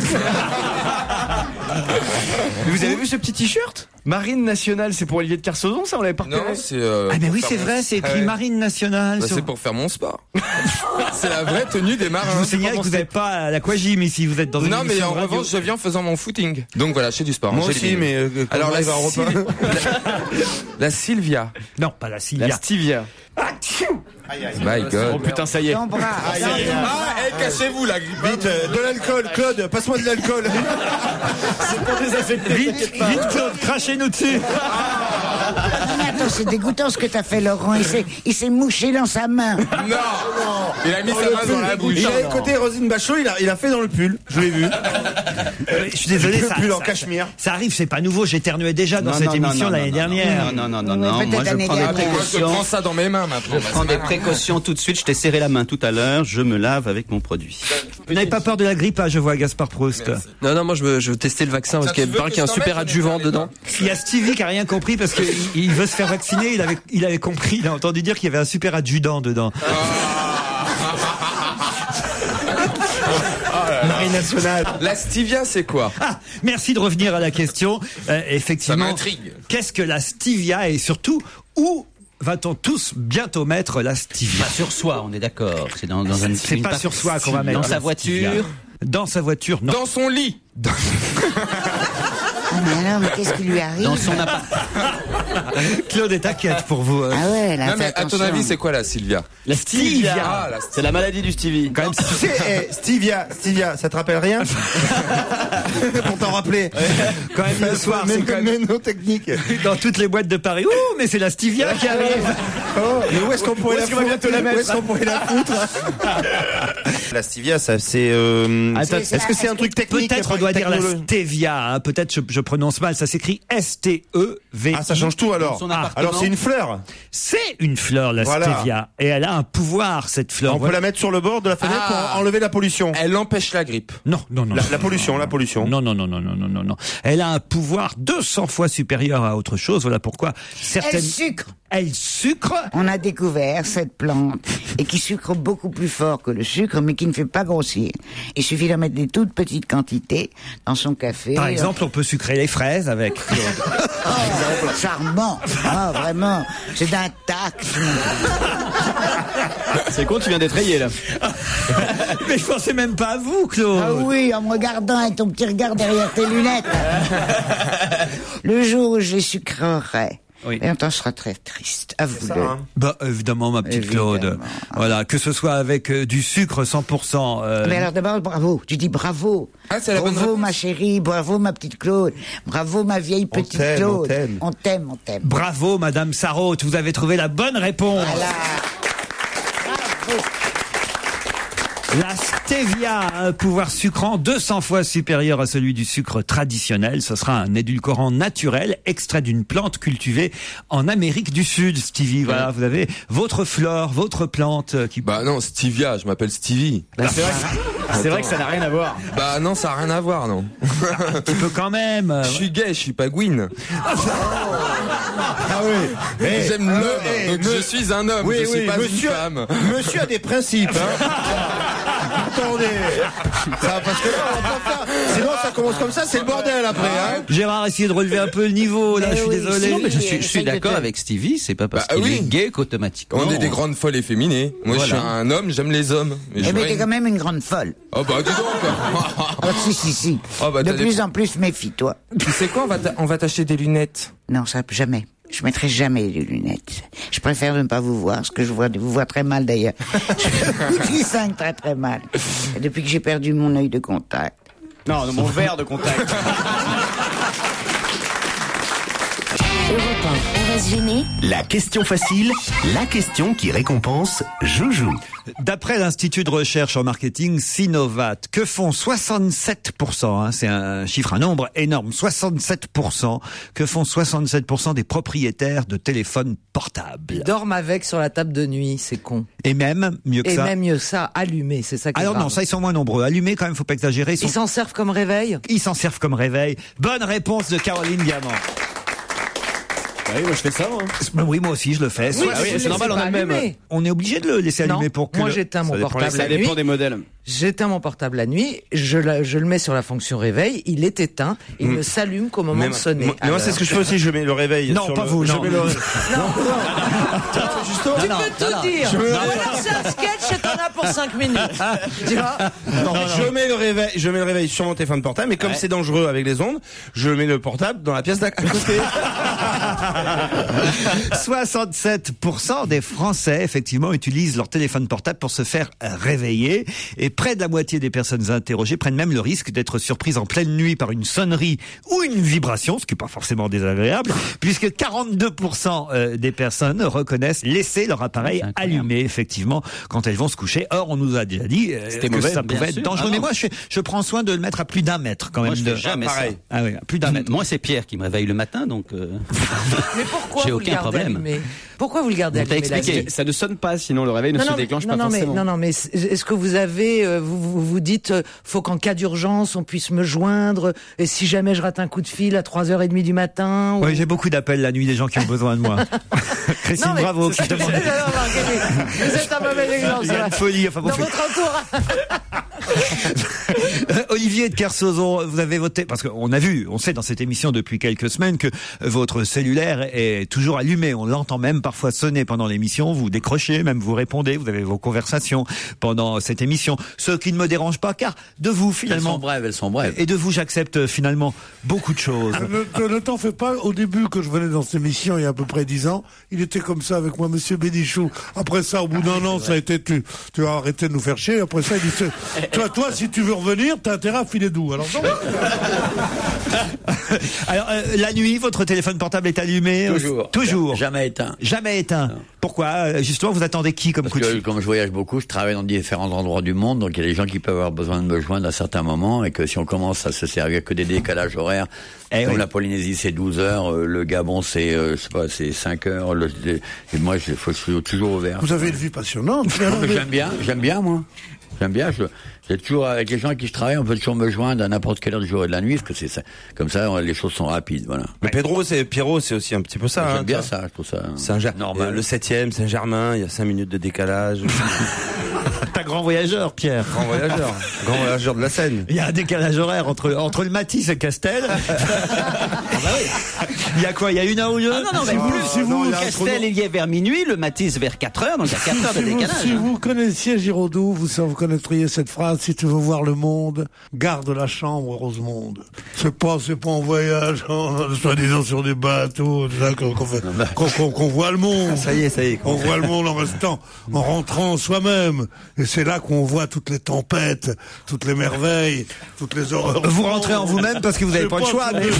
Vous avez vu ce petit t-shirt? Marine nationale, c'est pour Olivier de Kersauzon, ça on l'avait pas repéré. Non, c'est. Ah mais oui, c'est vrai, c'est écrit Marine nationale. Bah, c'est pour faire mon sport. C'est la vraie tenue des marins. Je vous signale que vous n'êtes pas à l'aquagym ici, vous êtes dans une Non, mais émission en radio. revanche, je viens en faisant mon footing. Donc voilà, je fais du sport. Moi aussi, mais alors là, il va en repas. La Sylvia. Non, pas la Sylvia. La stevia. My God. Oh putain, ça y est. Cachez-vous la grippe. Vite, de l'alcool, Claude, passe-moi de l'alcool. C'est pour désaffecter. Vite, Claude, crachez-nous dessus. Non, mais attends, c'est dégoûtant ce que t'as fait, Laurent. Il s'est mouché dans sa main. Non. Il a mis sa main dans la bouche. Il a écouté Roselyne Bachelot, il a fait dans le pull. Je l'ai vu. Je suis désolé, Le ça, pull en ça- cachemire. ça arrive, c'est pas nouveau. J'éternuais déjà dans cette émission l'année dernière. Non. Oui, Moi, peut-être je l'année prends des dernière. Moi, je prends ça dans mes mains maintenant. Je prends des précautions tout de suite. Je t'ai serré la main tout à l'heure. Je me lave avec mon produit. Vous n'avez pas peur de la grippe, je vois, Gaspard Proust. Non, moi je veux tester le vaccin parce qu'il paraît qu'il y a un super adjuvant dedans. Il y a Stevie qui a rien compris parce qu'il veut se faire vacciner. Il avait compris, il a entendu dire qu'il y avait un super adjudant dedans. Marine nationale. La stevia, c'est quoi? Ah, merci de revenir à la question. Effectivement, Ça m'intrigue. qu'est-ce que la stevia et surtout où va-t-on tous bientôt mettre la stevia? Pas sur soi, on est d'accord. C'est dans une. C'est pas sur soi qu'on va mettre dans sa la stevia. voiture. Dans sa voiture, non. Dans son lit. Ah, mais alors, mais qu'est-ce qui lui arrive? Dans son appart. Claude est inquiète pour vous. Ah ouais, là, Non, mais fais à ton attention. avis, c'est quoi la Sylvia? La stevia. Ah, la C'est la maladie du Stevie. Quand même, Tu sais, Stevia, ça te rappelle rien? Pour t'en rappeler. quand même le soir, c'est quand même technique. dans toutes les boîtes de Paris. Ouh, mais c'est la stevia qui arrive. Oh, mais où est-ce qu'on pourrait la foutre? bientôt la mettre? Où est-ce qu'on pourrait la foutre? La stevia, ça, c'est, Attends, est-ce que c'est un truc technique? Peut-être on doit dire la technologique? stevia. Hein. Peut-être je prononce mal. Ça s'écrit S-T-E-V. Ah, ça change tout alors. Son appartement. Alors c'est une fleur. C'est une fleur, la Voilà. stevia. Et elle a un pouvoir, cette fleur. On peut la mettre sur le bord de la fenêtre pour enlever la pollution. Elle empêche la grippe. Non. La pollution. Non. Elle a un pouvoir 200 fois supérieur à autre chose. Voilà pourquoi certaines... Elle sucre. Elle sucre. On a découvert cette plante et qui sucre beaucoup plus fort que le sucre, mais qui ne fait pas grossir. Il suffit d'en mettre des toutes petites quantités dans son café. Par exemple, on peut sucrer les fraises avec. Oh, charmant. Ah, vraiment. C'est d'un tact. C'est con, tu viens d'être rayé là. Mais je pensais même pas à vous, Claude. Ah oui, en me regardant avec ton petit regard derrière tes lunettes. Le jour où je les sucrerai, Oui. et on t'en sera très triste. Avoue-le. Bah évidemment, ma petite Claude. Évidemment. Voilà, que ce soit avec du sucre 100%. Mais alors d'abord, bravo. Tu dis bravo. Ah, c'est la bonne Bravo, réponse. ma chérie. Bravo, ma petite Claude. Bravo, ma vieille petite t'aime, Claude. on t'aime. On t'aime, on t'aime. Bravo, Madame Sarraute, vous avez trouvé la bonne réponse. Voilà. Bravo. La stevia a un pouvoir sucrant 200 fois supérieur à celui du sucre traditionnel. Ce sera un édulcorant naturel extrait d'une plante cultivée en Amérique du Sud. Stevie, voilà, vous avez votre flore, votre plante qui... Bah non, stevia, je m'appelle Stevie. C'est vrai que ça n'a rien à voir. Bah non, ça a rien à voir, non. Tu peux quand même... Je suis gay, je suis pas Gwyn. Ah oui. J'aime l'homme, donc je suis un homme, je suis pas monsieur, une femme. Monsieur a des principes. Hein. Attendez. Ça, parce que là, on va pas faire. Sinon, ça commence comme ça, c'est le bordel après. Hein. Gérard, essayez de relever un peu le niveau, là, Mais je suis oui, désolé. Non, mais je essaye suis de d'accord te- avec Stevie. C'est pas parce Bah, qu'il oui. est gay qu'automatiquement. On est des grandes folles efféminées. Moi, je suis Voilà. un homme, j'aime les hommes. Mais Eh je mais vois t'es une- quand même une grande folle. Oh bah dis donc. Oh, si. Oh, bah, De t'as des- plus en plus, méfie-toi. Tu sais quoi, on va t'acheter des lunettes. Non, ça, jamais. Je mettrai jamais les lunettes. Je préfère ne pas vous voir, parce que je vous vois très mal d'ailleurs. Je distingue très très mal. Et depuis que j'ai perdu mon œil de contact. Non, mon verre de contact. Europe 1, on va pause gênée. La question facile, la question qui récompense Joujou. D'après l'Institut de recherche en marketing Sinovat, que font 67%, c'est un chiffre, un nombre énorme, 67%, que font 67% des propriétaires de téléphones portables? Ils dorment avec sur la table de nuit, c'est con. Et même, mieux que ça. Et même mieux que ça, allumés, c'est ça qui est Alors grave. non, ça ils sont moins nombreux. Allumés quand même, faut pas exagérer. Ils s'en servent comme réveil? Ils s'en servent comme réveil. Bonne réponse de Caroline Diamant. Oui, moi je fais ça. Oui, moi aussi je le fais. Oui, c'est normal, on a le même. On est obligé de le laisser allumer pour que. Moi j'éteins mon portable la nuit. Ça dépend des modèles. J'éteins mon portable la nuit, je le mets sur la fonction réveil, il est éteint, il ne s'allume qu'au moment de sonner. Moi c'est ce que je fais aussi, je mets le réveil. Non, pas vous, non. Tu peux tout dire. Ou alors c'est un sketch et t'en as pour 5 minutes. Tu vois? Je mets le réveil sur mon téléphone portable, mais comme c'est dangereux avec les ondes, je mets le portable dans la pièce d'à côté. 67% des Français, effectivement, utilisent leur téléphone portable pour se faire réveiller. Et près de la moitié des personnes interrogées prennent même le risque d'être surprises en pleine nuit par une sonnerie ou une vibration, ce qui n'est pas forcément désagréable, puisque 42% des personnes reconnaissent laisser leur appareil allumé, effectivement, quand elles vont se coucher. Or, on nous a déjà dit que ça pouvait être dangereux. Mais moi, je prends soin de le mettre à plus d'1 mètre, quand même. Moi, je fais jamais ça. Ah oui, à plus d'1 mètre. Moi, c'est Pierre qui me réveille le matin, donc Mais pourquoi j'ai vous le aucun gardez problème. allumé? Pourquoi vous le gardez allumé? Expliqué. Ça ne sonne pas, sinon le réveil ne se déclenche pas forcément. Non, mais est-ce que vous avez, vous dites, faut qu'en cas d'urgence, on puisse me joindre, et si jamais je rate un coup de fil à 3h30 du matin? Oui, j'ai beaucoup d'appels la nuit des gens qui ont besoin de moi. Christine Bravo, qui demande. Vous êtes un mauvais exemple. Il y a une folie, enfin, dans votre entourage. Olivier de Kersauzon, vous avez voté, parce qu'on a vu, on sait dans cette émission depuis quelques semaines que votre cellulaire est toujours allumé. On l'entend même parfois sonner pendant l'émission. Vous décrochez, même vous répondez, vous avez vos conversations pendant cette émission. Ce qui ne me dérange pas, car de vous, finalement. Elles sont brèves. Et de vous, j'accepte finalement beaucoup de choses. Ne t'en fais pas. Au début, que je venais dans cette émission, il y a à peu près 10 ans, il était comme ça avec moi, monsieur Bénichou. Après ça, au bout d'un an, ça a été, tu as arrêté de nous faire chier. Après ça, il dit, toi, si tu veux revenir, t'as intérêt à filer doux. Alors, non. Alors, la nuit, votre téléphone portable est allumé? Toujours. Jamais éteint. Jamais éteint. Non. Pourquoi? Justement, vous attendez qui comme coup de fil? Comme je voyage beaucoup, je travaille dans différents endroits du monde, donc il y a des gens qui peuvent avoir besoin de me joindre à certains moments, et que si on commence à se servir que des décalages horaires, comme la Polynésie c'est 12 heures, le Gabon c'est, je sais pas, c'est 5 heures, et moi je suis toujours ouvert. Vous avez une vie passionnante. J'aime bien, moi. J'aime bien, j'ai toujours, avec les gens avec qui je travaille, on peut toujours me joindre à n'importe quelle heure du jour et de la nuit, parce que c'est ça. Comme ça, les choses sont rapides, voilà. Mais Pierrot, c'est aussi un petit peu ça. J'aime bien ça, je trouve ça. Normal. Le 7e, Saint-Germain, il y a 5 minutes de décalage. T'as grand voyageur, Pierre. Grand voyageur de la Seine. Il y a un décalage horaire entre le Matisse et Castel. Il y a quoi? Il y a 1 heure ou 2? Ah non, mais Castel, il y est vers minuit, le Matisse vers 4h, donc il y a 4 heures de décalage. Si vous connaissiez Giraudoux, vous connaîtriez cette phrase: si tu veux voir le monde, garde la chambre Rosemonde. C'est pas en voyage, soi-disant sur des bateaux, qu'on voit le monde. Ça y est. On voit le monde en restant, en rentrant soi-même. Et c'est là qu'on voit toutes les tempêtes, toutes les merveilles, toutes les horreurs. Vous rentrez en vous-même parce que vous n'avez pas le choix. Mais...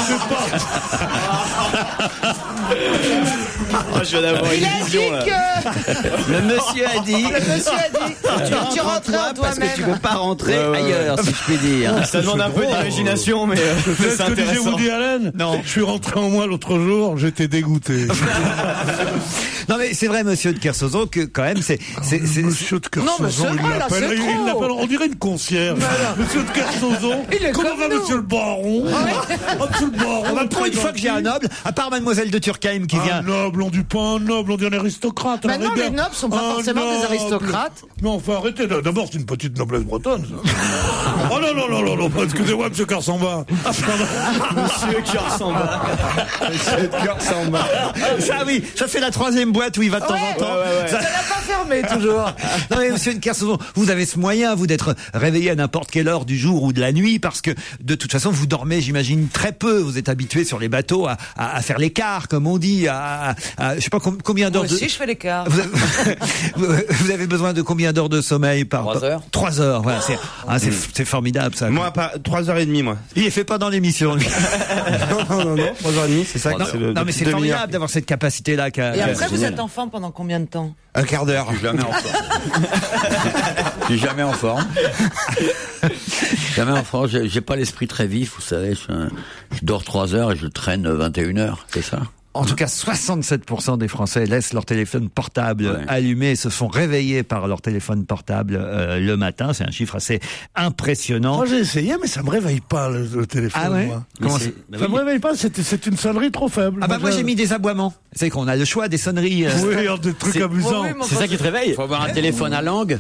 je viens d'avoir une vision là. Le monsieur a dit. Tu rentrais en parce que tu peux pas rentrer ailleurs, si je puis dire. Ça demande un peu d'imagination, mais c'est ce que disait Woody Allen. Non. Je suis rentré en moi l'autre jour, j'étais dégoûté. Non mais c'est vrai, monsieur de Kersauzon, que quand même c'est monsieur de Kersauzon, il l'appelle, on dirait une concierge. Monsieur de Kersauzon. Comment va monsieur le baron? Monsieur le baron. Pour une fois que j'ai un noble, à part mademoiselle de Turckheim qui vient. Un noble, on dit pas un noble, on dit un aristocrate. Mais non, les nobles sont pas forcément des aristocrates. Non, enfin arrêtez. D'abord, c'est une petite noblesse bretonne, ça. Oh non, excusez-moi, monsieur Carsamba. Monsieur Carsamba. Ça oui, ça fait la 3e boîte boîte où il va de temps en temps. Ça n'a pas fermé toujours. Non mais monsieur de Kersauzon, vous avez ce moyen, vous, d'être réveillé à n'importe quelle heure du jour ou de la nuit, parce que de toute façon vous dormez, j'imagine, très peu. Vous êtes habitué sur les bateaux à faire l'écart, comme on dit, je sais pas combien d'heures. Moi aussi, je fais l'écart. Vous avez besoin de combien d'heures de sommeil par 3 heures. 3 heures, voilà. C'est formidable ça. Moi, 3h30, moi. Il est fait pas dans l'émission, lui. non, 3h30, c'est ça. Non, mais c'est formidable d'avoir cette capacité-là. Et après, vous êtes en forme pendant combien de temps? Un quart d'heure. Je suis jamais en forme. Je suis jamais en forme. Jamais en forme. J'ai pas l'esprit très vif, vous savez. Je dors 3 heures et je traîne 21 heures, c'est ça? En tout cas, 67% des Français laissent leur téléphone portable allumé et se font réveiller par leur téléphone portable le matin. C'est un chiffre assez impressionnant. Moi, j'ai essayé, mais ça me réveille pas le téléphone. Ah ouais? Moi. Comment ça me réveille pas. C'est une sonnerie trop faible. Ah bah moi j'ai mis des aboiements. C'est qu'on a le choix des sonneries. Oui, des trucs amusants. C'est ça qui te réveille. Faut avoir un téléphone à langue.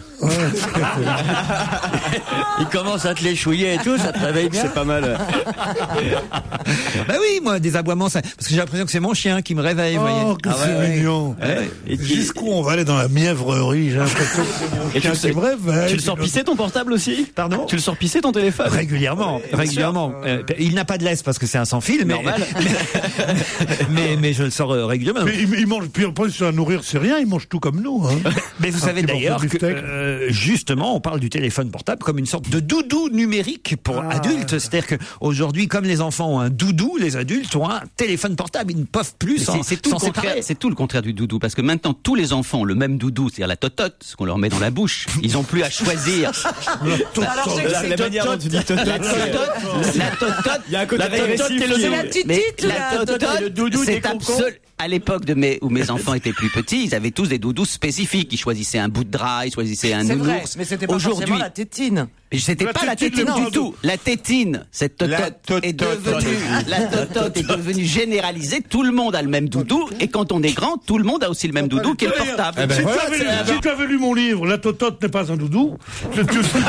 Il commence à te l'échouiller et tout, ça te réveille bien. C'est pas mal. Bah oui, moi des aboiements, parce que j'ai l'impression que c'est mon chien qui me réveille. Oh, que c'est mignon. Jusqu'où on va aller dans la mièvrerie? J'ai l'impression que c'est mon chien qui me réveille. Tu le sors pisser ton portable aussi? Pardon? Tu le sors pisser ton téléphone? Régulièrement. Il n'a pas de laisse parce que c'est un sans fil, mais normal. mais je le sors régulièrement. Mais il mange, puis après, sur la nourrir, c'est rien, il mange tout comme nous. Hein. Mais vous savez d'ailleurs que, justement, on parle du téléphone portable comme une sorte de doudou numérique pour adultes. C'est-à-dire qu'aujourd'hui, comme les enfants ont un doudou, les adultes ont un téléphone portable. Ils ne peuvent plus s'en séparer. C'est tout le contraire du doudou, parce que maintenant, tous les enfants ont le même doudou, c'est-à-dire la totote, ce qu'on leur met dans la bouche. Ils n'ont plus à choisir. La manière dont tu dis totote. La totote, il y a un côté agressif. C'est la titite, la totote, le doudou c'est des concons. absolu. À l'époque où mes enfants étaient plus petits, ils avaient tous des doudous spécifiques. Ils choisissaient un bout de drap, ils choisissaient un nounours. Vrai, mais c'était pas forcément la tétine. C'était pas la tétine du tout. La tétine, cette totote est devenue généralisée. Tout le monde a le même doudou. Et quand on est grand, tout le monde a aussi le même doudou qui est le portable. Si tu avais lu mon livre, la totote n'est pas un doudou, tu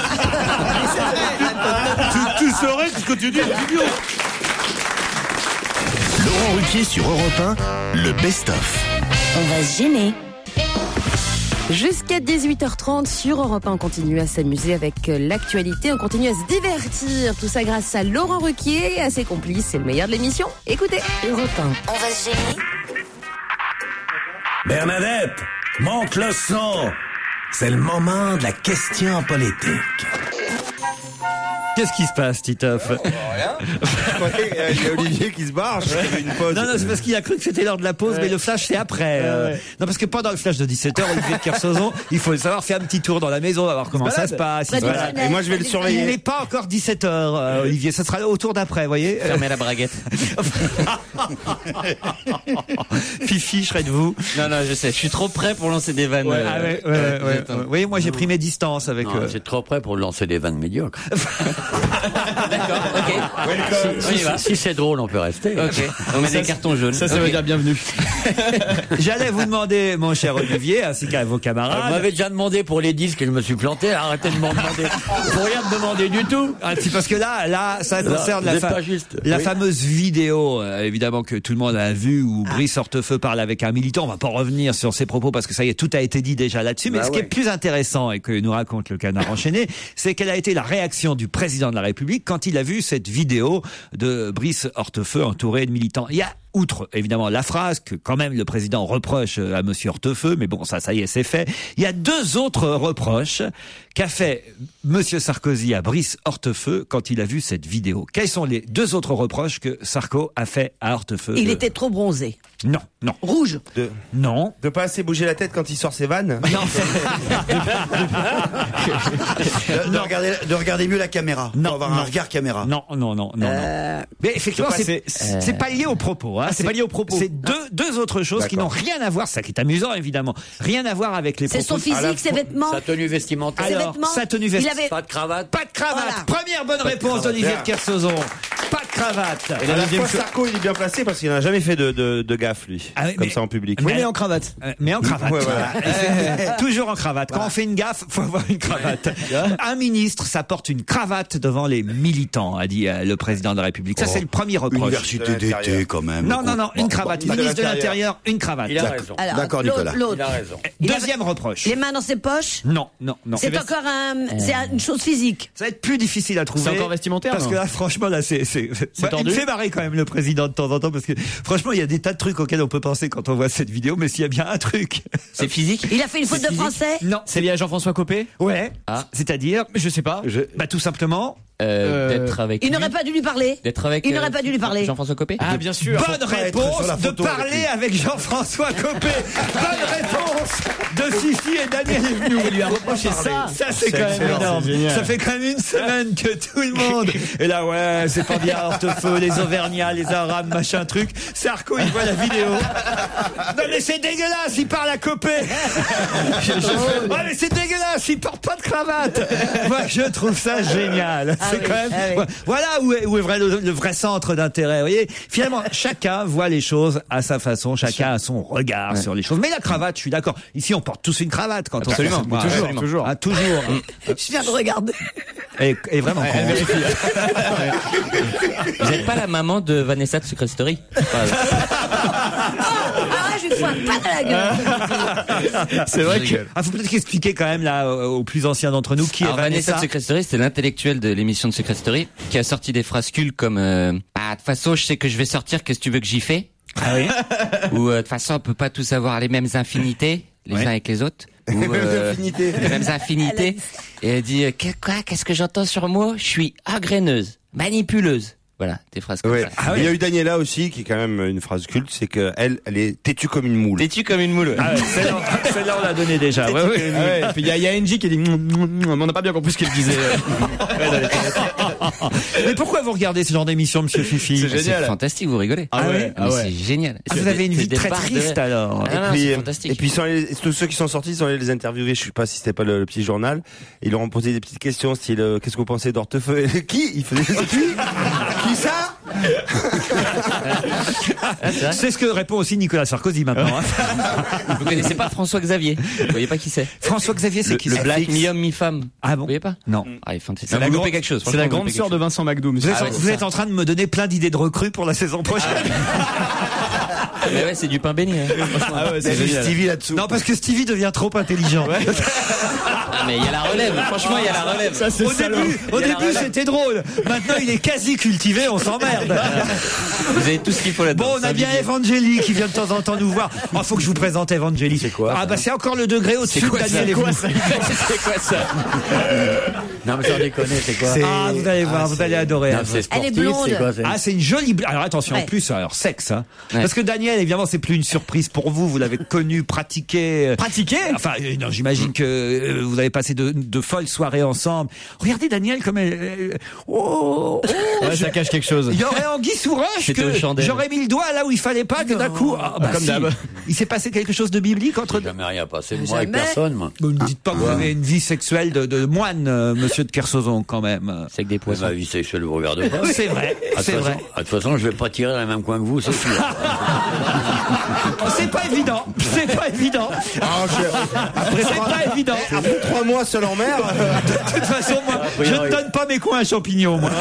saurais que ce que tu dis est idiot. Laurent Ruquier sur Europe 1, le best-of. On va se gêner. Jusqu'à 18h30 sur Europe 1, on continue à s'amuser avec l'actualité, on continue à se divertir. Tout ça grâce à Laurent Ruquier et à ses complices. C'est le meilleur de l'émission. Écoutez, Europe 1. On va se gêner. Bernadette, monte le son. C'est le moment de la question politique. Qu'est-ce qui se passe, Titoff? Rien. Il y a Olivier qui se barre, je fais une pause. Non, c'est parce qu'il a cru que c'était l'heure de la pause, mais le flash, c'est après. Non, parce que pendant le flash de 17h, Olivier de Kersauzon, il faut le savoir, fait un petit tour dans la maison, on va voir comment ça se passe. Voilà. Et moi, je vais le surveiller. Il n'est pas encore 17h, Olivier. Ce sera au tour d'après, voyez. Fermez la braguette. Fifi, je serai de vous. Non, je sais. Je suis trop prêt pour lancer des vannes. Vous voyez, moi, j'ai pris mes distances avec eux. J'ai trop prêt pour lancer des vannes médiocres. D'accord, ok. Si c'est drôle, on peut rester. Ok. On met des cartons jaunes. Ça veut dire bienvenue. J'allais vous demander, mon cher Olivier, ainsi qu'à vos camarades. Vous m'avez déjà demandé pour les disques et je me suis planté. Arrêtez de m'en demander. Faut rien me demander du tout. C'est parce que là, ça concerne la Oui. fameuse vidéo, évidemment, que tout le monde a vue, où Brice Hortefeux parle avec un militant. On va pas revenir sur ses propos parce que ça y est, tout a été dit déjà là-dessus. Mais ce qui est plus intéressant et que nous raconte le Canard enchaîné, c'est quelle a été la réaction du président de la République quand il a vu cette vidéo de Brice Hortefeux entouré de militants. Il y a, outre évidemment la phrase que quand même le président reproche à monsieur Hortefeux, mais bon, ça y est, c'est fait. Il y a deux autres reproches qu'a fait monsieur Sarkozy à Brice Hortefeux quand il a vu cette vidéo. Quels sont les deux autres reproches que Sarko a fait à Hortefeux? Il était trop bronzé. Non. Rouge. Non. De pas assez bouger la tête quand il sort ses vannes. De regarder mieux la caméra. Non, pour avoir un regard caméra. Non. Mais effectivement, c'est pas lié aux propos. C'est pas lié aux propos. C'est deux autres choses qui n'ont rien à voir. Ça qui est amusant, évidemment. Rien à voir avec les propos. C'est son physique, ses vêtements. Sa tenue vestimentaire. Alors, sa tenue vestimentaire. Pas de cravate. Pas de cravate. Voilà. Première bonne réponse d'Olivier de Kersauzon. Pas de cravate. Et la deuxième fois, Sarko, il est bien placé parce qu'il n'a jamais fait de gaffe, lui. Comme ça en public. Oui, mais en cravate. Mais en cravate. Ouais, voilà. Toujours en cravate. Quand on fait une gaffe, faut avoir une cravate. Un ministre, ça porte une cravate devant les militants, a dit le président de la République. Ça, c'est le premier reproche. Université d'été, quand même. Non, une cravate. Ministre de l'Intérieur, une cravate. Il a raison. Alors, D'accord, Nicolas. l'autre. Il a raison. Deuxième reproche. Les mains dans ses poches. Non. C'est encore c'est une chose physique. Ça va être plus difficile à trouver. C'est encore vestimentaire, parce non que là, franchement, là, c'est tendu. il me fait marrer quand même le président de temps en temps parce que franchement, il y a des tas de trucs auxquels on peut penser quand on voit cette vidéo, mais s'il y a bien un truc. C'est physique? Il a fait une faute de français. Non. C'est lié à Jean-François Copé? Ouais. C'est-à-dire, je sais pas. Bah, tout simplement. D'être avec Il lui. n'aurait pas dû lui parler. D'être avec. Il n'aurait pas dû lui parler. Jean-François Copé. Ah, bien sûr. Bonne réponse de parler avec Jean-François Copé. Bonne réponse de Fifi et Daniel Evenou. Il lui a reproché ça. Ça, c'est quand même énorme. Ça fait quand même une semaine que tout le monde est là, ouais, c'est pas bien, Hortefeux, les Auvergnats, les Arabes, machin truc. Sarko, il voit la vidéo. Non, mais c'est dégueulasse, il parle à Copé. Ouais, mais c'est dégueulasse, il porte pas de cravate. Moi, je trouve ça génial. C'est quand même, voilà où est vrai le vrai centre d'intérêt. Vous voyez, finalement, chacun voit les choses à sa façon, chacun a son regard sur les choses. Mais la cravate, je suis d'accord. Ici, on porte tous une cravate quand Absolument. on fait ça. Toujours. Ah, toujours. Je viens de regarder. Et vraiment. Vous n'êtes pas la maman de Vanessa de Secret Story? Je lui fous pas dans la gueule. C'est vrai que. Faut peut-être expliquer quand même là aux plus anciens d'entre nous qui est Vanessa de Secret Story, c'est l'intellectuel de l'émission de Secret Story qui a sorti des phrases cultes comme de toute façon, je sais que je vais sortir, qu'est-ce que tu veux que j'y fais? Ah oui. Ou de toute façon, on peut pas tous avoir les mêmes infinités les uns avec les autres. Ou, les mêmes infinités. Et elle dit qu'est-ce que j'entends sur moi? Je suis agraineuse, manipuleuse. Voilà, des phrases comme ça. Ah, il y a eu Daniela aussi, qui est quand même une phrase culte, c'est qu'elle est têtue comme une moule. Têtue comme une moule. Ah ouais, celle-là, on l'a donné déjà. Ouais. Et puis il y a NJ qui dit, on n'a pas bien compris ce qu'elle disait. Mais pourquoi vous regardez ce genre d'émission, monsieur Fifi? C'est génial. C'est fantastique, vous rigolez. Ah ouais? C'est génial. Vous avez une vie très triste alors. C'est fantastique. Et puis tous ceux qui sont sortis, ils sont allés les interviewer, je sais pas si c'était pas le petit journal, ils leur ont posé des petites questions style qu'est-ce que vous pensez d'Hortefeux? Qui? Il faisait Qui ça? C'est ce que répond aussi Nicolas Sarkozy maintenant. Vous connaissez pas François Xavier? Vous voyez pas qui c'est? François Xavier, c'est qui? Le black mi-homme mi-femme. Ah bon? Vous voyez pas? Non. Ah, il faut loupé quelque chose. C'est la grande sœur de Vincent McDo. Vous êtes en train de me donner plein d'idées de recrues pour la saison prochaine. Mais ouais, c'est du pain béni. Ah ouais, c'est génial. Stevie là-dessous. Non, parce que Stevie devient trop intelligent. Ah, mais il y a la relève. Franchement, il y a la relève. Ça, au début, c'était drôle. Maintenant, il est quasi cultivé. On s'emmerde. Vous avez tout ce qu'il faut là-dedans. Bon, on a bien Evangélie qui vient de temps en temps nous voir. Il faut que je vous présente Evangélie. C'est quoi? Ah bah c'est encore le degré au-dessus de Daniel Evenou. C'est quoi ça? Non, mais sans déconner, c'est quoi? Ah, vous allez voir, vous allez adorer. Non, c'est sportif, Elle est blonde. c'est quoi? Ah, c'est une jolie. Alors attention, en plus, alors sexe, hein. Parce que Daniel, évidemment, c'est plus une surprise pour vous. Vous l'avez connu, pratiqué. Pratiqué? Enfin, non, j'imagine que vous avez passé de folles soirées ensemble. Regardez Daniel comme elle. Ça cache quelque chose. Il y aurait Anguille sous roche que j'aurais mis le doigt là où il fallait pas que d'un coup. Comme d'hab. Il s'est passé quelque chose de biblique entre. Jamais rien passé. Moi avec personne, moi. Vous ne dites pas que vous avez une vie sexuelle de moine, monsieur de Kersozon, quand même. C'est que des poissons. Ma vie sexuelle vous regarde pas. C'est vrai. C'est vrai. De toute façon, je vais pas tirer dans le même coin que vous, c'est sûr. C'est pas évident. C'est pas évident. C'est pas évident. Après 3 mois seul en mer. De toute façon, moi, je ne donne pas mes coins à champignons, moi.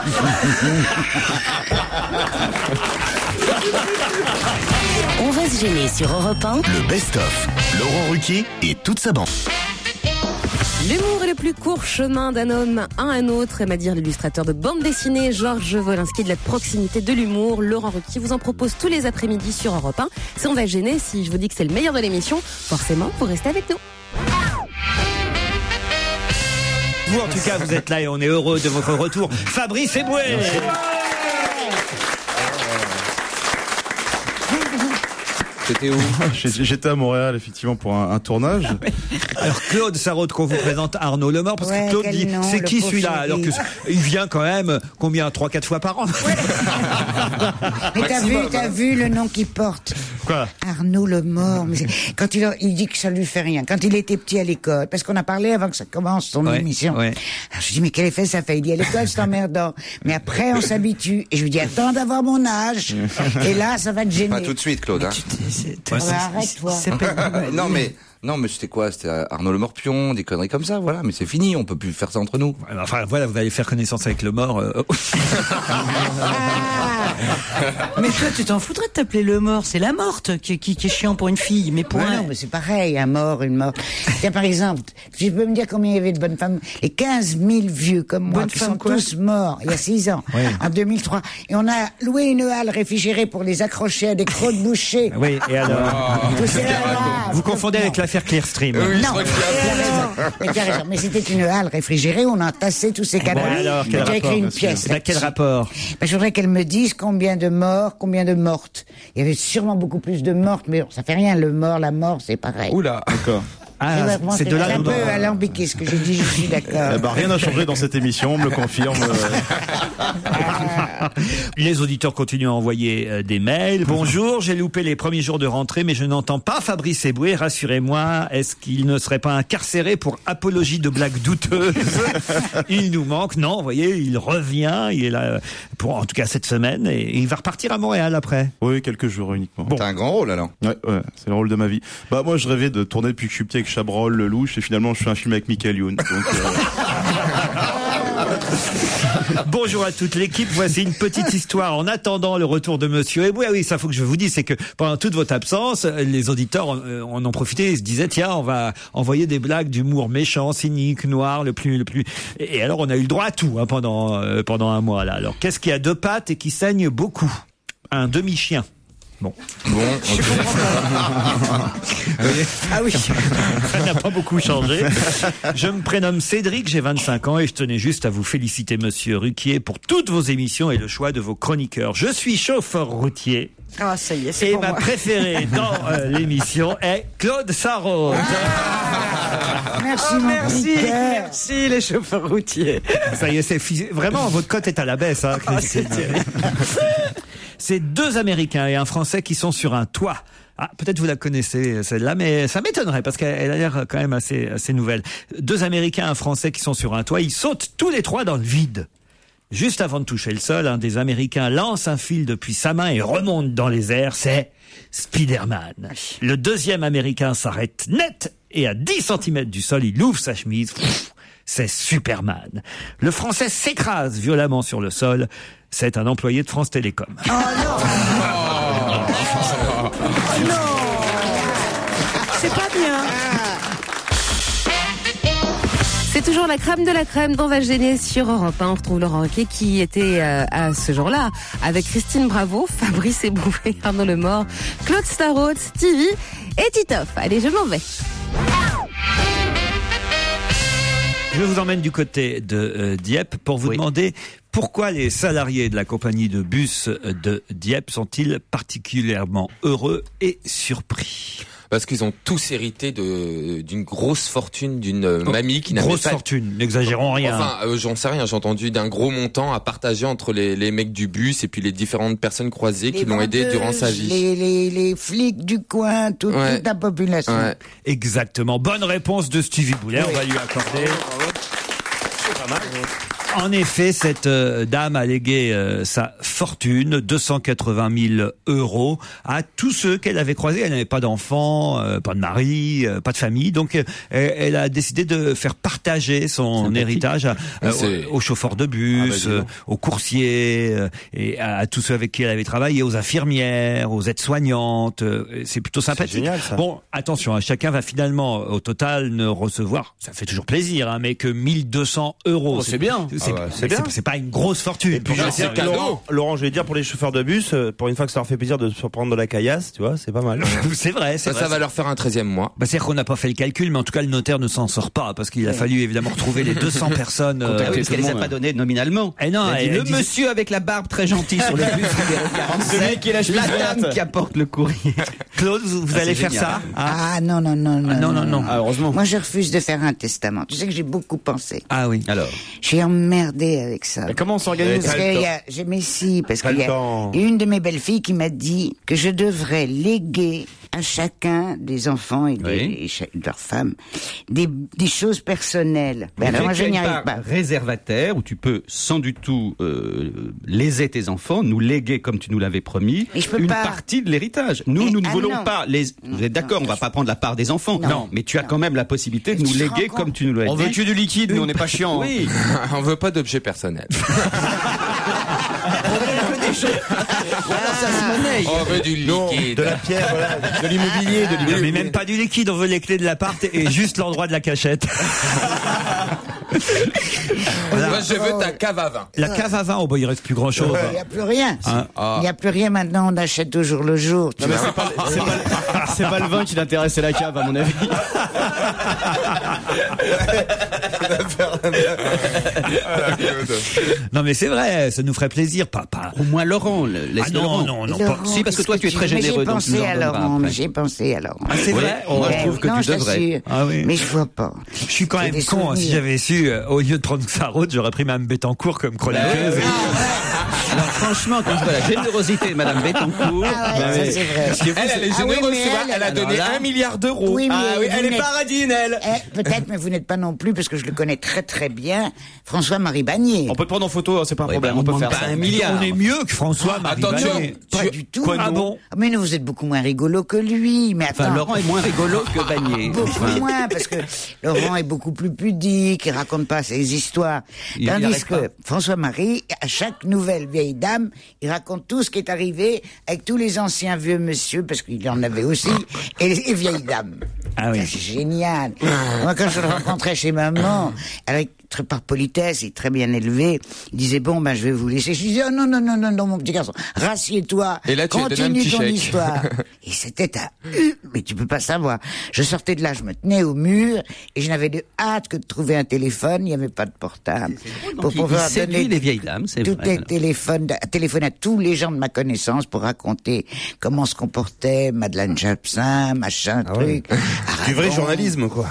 On va se gêner sur Europe 1. Le best-of. Laurent Ruquier et toute sa bande. L'humour est le plus court chemin d'un homme à un autre, aime à dire l'illustrateur de bande dessinée Georges Wolinski de la proximité de l'humour. Laurent Ruquier vous en propose tous les après-midi sur Europe 1. Si on va se gêner, si je vous dis que c'est le meilleur de l'émission, forcément, vous restez avec nous. Vous, en tout cas, vous êtes là et on est heureux de votre retour. Fabrice Eboué. T'étais où? J'étais à Montréal, effectivement, pour un tournage. Alors, Claude Sarraute, qu'on vous présente Arnaud Lemort, parce que Claude dit, c'est qui celui-là? Alors que il vient quand même, combien? 3-4 fois par an? Mais t'as vu le nom qu'il porte? Quoi? Arnaud Lemort. Mais quand il dit que ça lui fait rien. Quand il était petit à l'école, parce qu'on a parlé avant que ça commence son émission. Ouais. Alors je dis, mais quel effet ça fait? Il dit, à l'école, c'est emmerdant. Mais après, on s'habitue. Et je lui dis, attends d'avoir mon âge. Et là, ça va te gêner. Pas tout de suite, Claude. Hein. Arrête-toi. Non, mais c'était quoi? C'était Arnaud Lemort-Pion, des conneries comme ça, voilà. Mais c'est fini, on peut plus faire ça entre nous. Enfin, voilà, vous allez faire connaissance avec Lemort. Mais toi, tu t'en foutrais de t'appeler Lemort. C'est la morte qui est chiant pour une fille. Mais point. Non, mais c'est pareil, un mort, une mort. Tiens, par exemple, tu peux me dire combien il y avait de bonnes femmes? Les 15 000 vieux comme moi, qui sont tous morts il y a 6 ans, en 2003. Et on a loué une halle réfrigérée pour les accrocher à des crocs de boucher. Oui, et alors? Vous confondez avec l'affaire Clearstream. Oui, non, tu as raison. Mais c'était une halle réfrigérée où on a tassé tous ces cadavres. Alors, quel rapport, écrit une pièce. Quel rapport? Je voudrais qu'elle me dise combien de morts, combien de mortes. Il y avait sûrement beaucoup plus de mortes, mais ça fait rien. Le mort, la mort, c'est pareil. Oula, d'accord. C'est de là un peu alambiqué ce que j'ai dit, je suis d'accord. Rien n'a changé dans cette émission, on me le confirme. Les auditeurs continuent à envoyer des mails. Bonjour, j'ai loupé les premiers jours de rentrée, mais je n'entends pas Fabrice Eboué. Rassurez-moi, est-ce qu'il ne serait pas incarcéré pour apologie de blagues douteuses? Il nous manque. Non, vous voyez, il revient. Il est là pour, en tout cas, cette semaine, et il va repartir à Montréal après. Oui, quelques jours uniquement. Bon. T'as un grand rôle alors. Ouais, c'est le rôle de ma vie. Bah moi, je rêvais de tourner depuis que je suis petit avec Chabrol, Lelouch, et finalement, je fais un film avec Michael Youn. Donc, Bonjour à toute l'équipe. Voici une petite histoire en attendant le retour de Monsieur Eboué. Ah oui, ça faut que je vous dise, c'est que pendant toute votre absence, les auditeurs en ont profité et se disaient, tiens, on va envoyer des blagues d'humour méchant, cynique, noir, le plus. Et alors, on a eu le droit à tout, hein, pendant un mois là. Alors, qu'est-ce qui a 2 pattes et qui saigne beaucoup? Un demi-chien. Bon, okay. Ah oui, ça n'a pas beaucoup changé. Je me prénomme Cédric, j'ai 25 ans et je tenais juste à vous féliciter, Monsieur Ruquier, pour toutes vos émissions et le choix de vos chroniqueurs. Je suis chauffeur routier. Ah, ça y est, c'est et pour ma moi. préférée dans l'émission est Claude Sarraute. Merci les chauffeurs routiers. Ça y est, c'est vraiment, votre cote est à la baisse. Hein, c'est 2 Américains et un Français qui sont sur un toit. Ah, peut-être vous la connaissez celle-là, mais ça m'étonnerait parce qu'elle a l'air quand même assez nouvelle. 2 Américains et un Français qui sont sur un toit, ils sautent tous les 3 dans le vide. Juste avant de toucher le sol, un des Américains lance un fil depuis sa main et remonte dans les airs. C'est Spider-Man. Le deuxième Américain s'arrête net et à 10 cm du sol, il ouvre sa chemise. C'est Superman. Le Français s'écrase violemment sur le sol. C'est un employé de France Télécom. Oh non! Non! C'est pas bien. C'est toujours la crème de la crème dont va gêner sur Europe 1. On retrouve Laurent Ruquier qui était à ce jour-là avec Christine Bravo, Fabrice Eboué, Arnaud Lemort, Claude Sarraute, Stevie et Titoff. Allez, je m'en vais. Je vous emmène du côté de Dieppe pour vous demander pourquoi les salariés de la compagnie de bus de Dieppe sont-ils particulièrement heureux et surpris? Parce qu'ils ont tous hérité d'une grosse fortune d'une mamie qui n'avait pas... Grosse fortune, n'exagérons rien. Enfin, j'en sais rien, j'ai entendu d'un gros montant à partager entre les mecs du bus et puis les différentes personnes croisées qui l'ont aidé durant sa vie. Les flics du coin, toute la population. Ouais. Exactement. Bonne réponse de Stevie Boulet, on va lui accorder. C'est pas mal. En effet, cette dame a légué sa fortune, 280 000 € à tous ceux qu'elle avait croisés. Elle n'avait pas d'enfants, pas de mari, pas de famille. Donc, elle a décidé de faire partager son héritage aux chauffeurs de bus, aux coursiers et à tous ceux avec qui elle avait travaillé, aux infirmières, aux aides-soignantes. C'est plutôt sympathique. C'est génial, ça. Bon, attention, chacun va finalement, au total, ne recevoir, ça fait toujours plaisir, hein, mais que 1 200 €. Oh, c'est bien. c'est pas une grosse fortune. Et puis, Laurent, je vais dire pour les chauffeurs de bus, pour une fois que ça leur fait plaisir de se prendre de la caillasse, tu vois, c'est pas mal. C'est vrai. Ça va leur faire un 13e mois. C'est-à-dire qu'on n'a pas fait le calcul, mais en tout cas, le notaire ne s'en sort pas, parce qu'il a fallu évidemment retrouver les 200 personnes. Parce qu'elle les a pas donné nominalement. Et non, le monsieur avec la barbe très gentil sur le bus numéro 47. Celui qui est la dame qui apporte le courrier. Claude, vous allez faire ça? Non. Non. Heureusement. Moi, je refuse de faire un testament. Tu sais que j'ai beaucoup pensé. Ah oui. Alors. Je suis emmerdée avec ça. Mais comment on s'organise? Parce qu'il y a une de mes belles-filles qui m'a dit que je devrais léguer à chacun des enfants et de leurs femmes des choses personnelles. Alors moi, je n'y arrive pas. Réservataire où tu peux sans du tout léser tes enfants, nous léguer comme tu nous l'avais promis une partie de l'héritage. Nous ne voulons pas les. Vous êtes d'accord? On va pas prendre la part des enfants. Non. Mais tu as quand même la possibilité de nous léguer comme tu nous l'as dit. On veut que du liquide, mais on n'est pas chiant. Oui. On veut pas d'objets personnels. On veut du liquide. De la pierre, voilà, de l'immobilier, Mais même pas du liquide, on veut les clés de l'appart et juste l'endroit de la cachette. Moi, je veux ta cave à vin. La cave à vin, il reste plus grand chose. Il n'y a plus rien. Il n'y a plus rien maintenant, on achète au jour le jour. Non, mais c'est pas le vin qui l'intéresse, c'est la cave, à mon avis. Non, mais c'est vrai, ça nous ferait plaisir, papa. Au moins Laurent, laisse Laurent. Non, pas. Si, parce que toi, tu es très généreux. J'ai pensé à Laurent. Ah, c'est vrai? Moi, je trouve que tu devrais. Ah oui. Mais je vois pas. Je suis quand même con, si j'avais su, au lieu de prendre sa route, j'aurais pris Mme Bettencourt comme chroniqueuse. Alors franchement, quand je vois la générosité de Mme Bettencourt, ça c'est vrai. Elle est généreuse, elle a donné 1 milliard d'euros. Oui, elle est paradine, elle. Peut-être, mais vous n'êtes pas non plus, parce que je le connais très très bien, François-Marie Bagné. On peut te prendre en photo, c'est pas un problème, on peut faire ça. 1 milliard. On est mieux que François-Marie Bagné. Pas du tout. Ah bon? Mais vous êtes beaucoup moins rigolo que lui. Mais attends. Enfin, Laurent est moins rigolo que Bagné. Beaucoup moins, parce que Laurent est beaucoup plus pudique, il raconte pas ses histoires. Tandis que François-Marie, à chaque nouvelle vieille dame, il raconte tout ce qui est arrivé avec tous les anciens vieux monsieur, parce qu'il y en avait aussi, et les vieilles dames. Ah oui. C'est génial. Moi, quand je le rencontrais chez maman, avec par politesse et très bien élevé, il disait bon je vais vous laisser. Je disais oh, non mon petit garçon, rassieds-toi, et là, continue ton chèque. histoire. Et c'était mais tu peux pas savoir. Je sortais de là, je me tenais au mur et je n'avais de hâte que de trouver un téléphone. Il n'y avait pas de portable pour pouvoir donner les vieilles dames. C'est tout vrai. Téléphoner à tous les gens de ma connaissance pour raconter comment se comportait Madeleine Chapsin, machin truc. Du vrai journalisme quoi.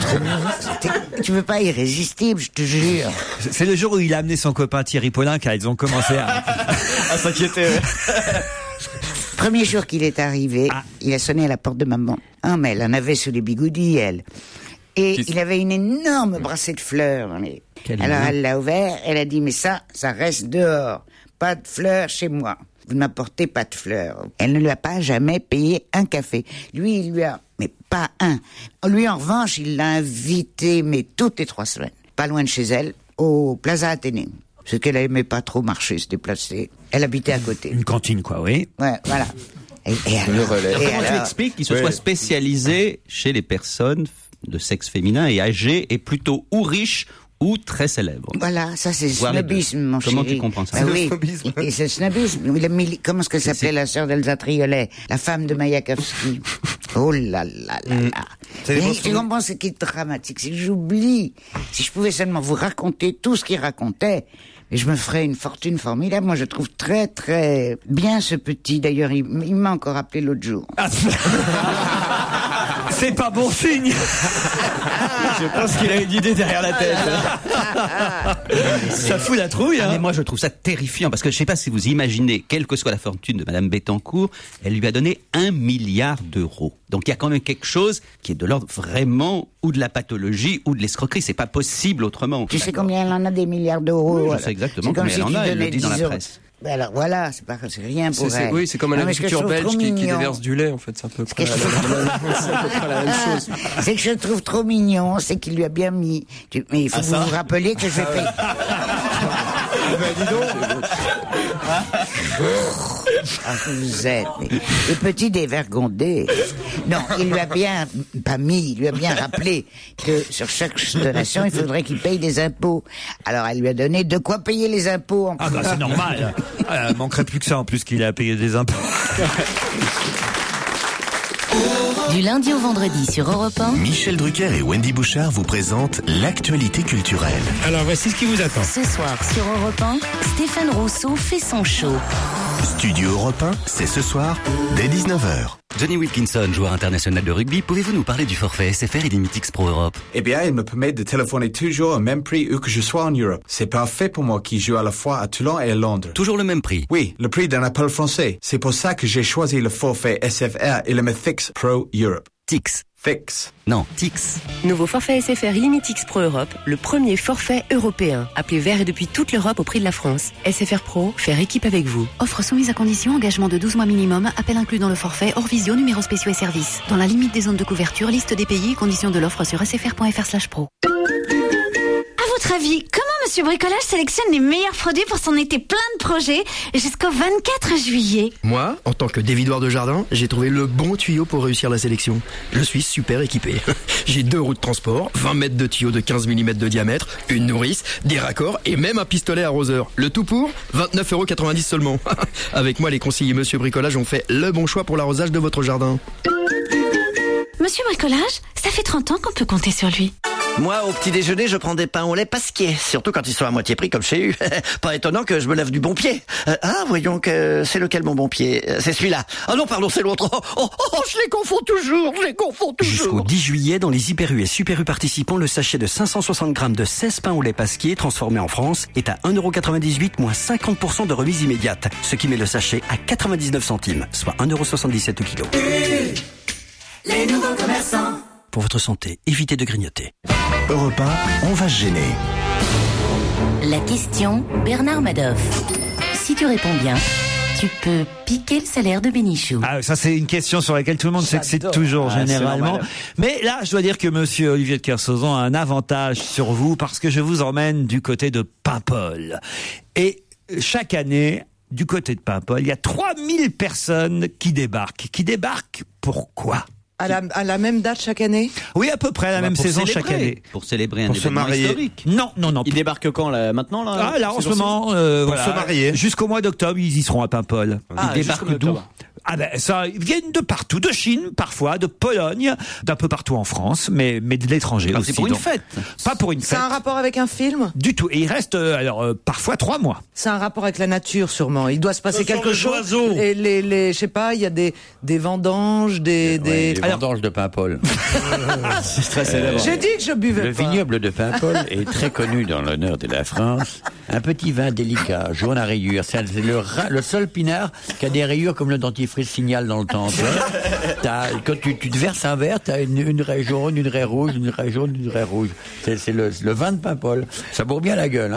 Tu veux pas irrésistible. Je te jure. C'est le jour où il a amené son copain Thierry Paulin qu'ils ont commencé à s'inquiéter. Premier jour qu'il est arrivé, il a sonné à la porte de maman. Ah, mais elle en avait sous les bigoudis, elle. Et il avait une énorme brassée de fleurs dans les... Alors elle l'a ouvert, elle a dit, mais ça reste dehors. Pas de fleurs chez moi. Vous ne m'apportez pas de fleurs. Elle ne lui a pas jamais payé un café. Lui, il lui a... Mais pas un. Lui, en revanche, il l'a invité, mais toutes les 3 semaines. Pas loin de chez elle, au Plaza Athénée. Parce qu'elle aimait pas trop marcher, se déplacer. Elle habitait à côté. Une cantine, quoi, oui. Ouais, voilà. Et comment tu expliques qu'il se soit spécialisé chez les personnes de sexe féminin et âgées et plutôt ou riches ou très célèbres? Voilà, ça c'est snobisme, mon chéri. Comment tu comprends ça? Oui, et c'est snobisme. Comment est-ce que s'appelait la sœur d'Elsa Triolet, la femme de Mayakovsky? Oh là là là là. Tu comprends ce qui est dramatique, c'est que j'oublie. Si je pouvais seulement vous raconter tout ce qu'il racontait, et je me ferais une fortune formidable. Moi, je trouve très, très bien ce petit. D'ailleurs, il m'a encore appelé l'autre jour. C'est pas bon signe. Je pense qu'il a une idée derrière la tête. Ça fout la trouille. Mais moi, je trouve ça terrifiant parce que je sais pas si vous imaginez, quelle que soit la fortune de Madame Bettencourt, elle lui a donné 1 milliard d'euros. Donc il y a quand même quelque chose qui est de l'ordre vraiment ou de la pathologie ou de l'escroquerie. C'est pas possible autrement. Tu sais combien elle en a des milliards d'euros? Oui, je sais exactement combien elle en a. Elle le dit dans la presse. Alors voilà, c'est rien pour elle. Oui, c'est comme un agriculteur belge qui déverse du lait, en fait. C'est à peu près la même chose. C'est que je trouve trop mignon, c'est qu'il lui a bien mis. Mais il faut vous rappeler que je vais payer. dis donc. Ah, vous êtes, le petit dévergondé. Non, il lui a bien, il lui a bien rappelé que sur chaque donation, il faudrait qu'il paye des impôts. Alors, elle lui a donné de quoi payer les impôts. Ah bah c'est normal. Il manquerait plus que ça en plus qu'il a payé des impôts. Du lundi au vendredi sur Europe 1. Michel Drucker et Wendy Bouchard vous présentent l'actualité culturelle. Alors voici ce qui vous attend. Ce soir sur Europe 1, Stéphane Rousseau fait son show. Studio Europe 1, c'est ce soir, dès 19h. Johnny Wilkinson, joueur international de rugby, pouvez-vous nous parler du forfait SFR Illimitix Pro Europe? Eh bien, il me permet de téléphoner toujours au même prix où que je sois en Europe. C'est parfait pour moi qui joue à la fois à Toulon et à Londres. Toujours le même prix? Oui, le prix d'un appel français. C'est pour ça que j'ai choisi le forfait SFR Illimitix Pro Europe. Tix. Fix. Non, Tix. Nouveau forfait SFR Illimitix Pro Europe, le premier forfait européen. Appelé vert et depuis toute l'Europe au prix de la France. SFR Pro, faire équipe avec vous. Offre soumise à condition, engagement de 12 mois minimum, appel inclus dans le forfait, hors visio, numéros spéciaux et services. Dans la limite des zones de couverture, liste des pays et conditions de l'offre sur sfr.fr/pro. À votre avis, comment Monsieur Bricolage sélectionne les meilleurs produits pour son été plein de projets jusqu'au 24 juillet? Moi, en tant que dévidoir de jardin, j'ai trouvé le bon tuyau pour réussir la sélection. Je suis super équipé. J'ai 2 roues de transport, 20 mètres de tuyau de 15 mm de diamètre, une nourrice, des raccords et même un pistolet arroseur. Le tout pour 29,90 € seulement. Avec moi, les conseillers Monsieur Bricolage ont fait le bon choix pour l'arrosage de votre jardin. Monsieur Bricolage, ça fait 30 ans qu'on peut compter sur lui. Moi, au petit déjeuner, je prends des pains au lait pasquier, surtout quand ils sont à moitié prix comme chez U. Pas étonnant que je me lève du bon pied. Voyons que c'est lequel mon bon pied? C'est celui-là. Ah non, pardon, c'est l'autre. Je les confonds toujours, Jusqu'au 10 juillet, dans les Hyper U et Super U participants, le sachet de 560 grammes de 16 pains au lait pasquier transformé en France est à 1,98 € moins 50% de remise immédiate, ce qui met le sachet à 99 centimes, soit 1,77 € au kilo. Les nouveaux commerçants. Pour votre santé, évitez de grignoter. Europe 1, on va se gêner. La question Bernard Madoff. Si tu réponds bien, tu peux piquer le salaire de Bénichou. Ah, ça c'est une question sur laquelle tout le monde s'excite toujours généralement. Mais là, je dois dire que monsieur Olivier de Kersauzon a un avantage sur vous parce que je vous emmène du côté de Paimpol. Et chaque année, du côté de Paimpol, il y a 3000 personnes qui débarquent. Qui débarquent pourquoi ? À la même date chaque année? Oui, à peu près à la même saison chaque année. Pour célébrer un événement historique. Non. Ils débarquent quand là? Maintenant là? Ah là, en ce moment, pour se marier. Jusqu'au mois d'octobre, ils y seront à Paimpol. Ils débarquent d'où? Ah ben ça, ils viennent de partout, de Chine parfois, de Pologne, d'un peu partout en France, mais de l'étranger aussi. C'est pour une fête. Pas pour une fête. C'est un rapport avec un film? Du tout. Et ils restent parfois 3 mois. C'est un rapport avec la nature sûrement. Il doit se passer quelque chose. Et je sais pas, il y a des vendanges, les vendanges de Paimpol. C'est très célèbre. J'ai dit que je buvais pas. Le vignoble de Paimpol est très connu dans l'honneur de la France. Un petit vin délicat, jaune à rayures. C'est le seul pinard qui a des rayures comme le dentifrice Signal dans le temps. Quand tu te verses un verre, t'as une raie jaune, une raie rouge, une raie jaune, une raie rouge. C'est le vin de Paimpol. Ça bourre bien la gueule.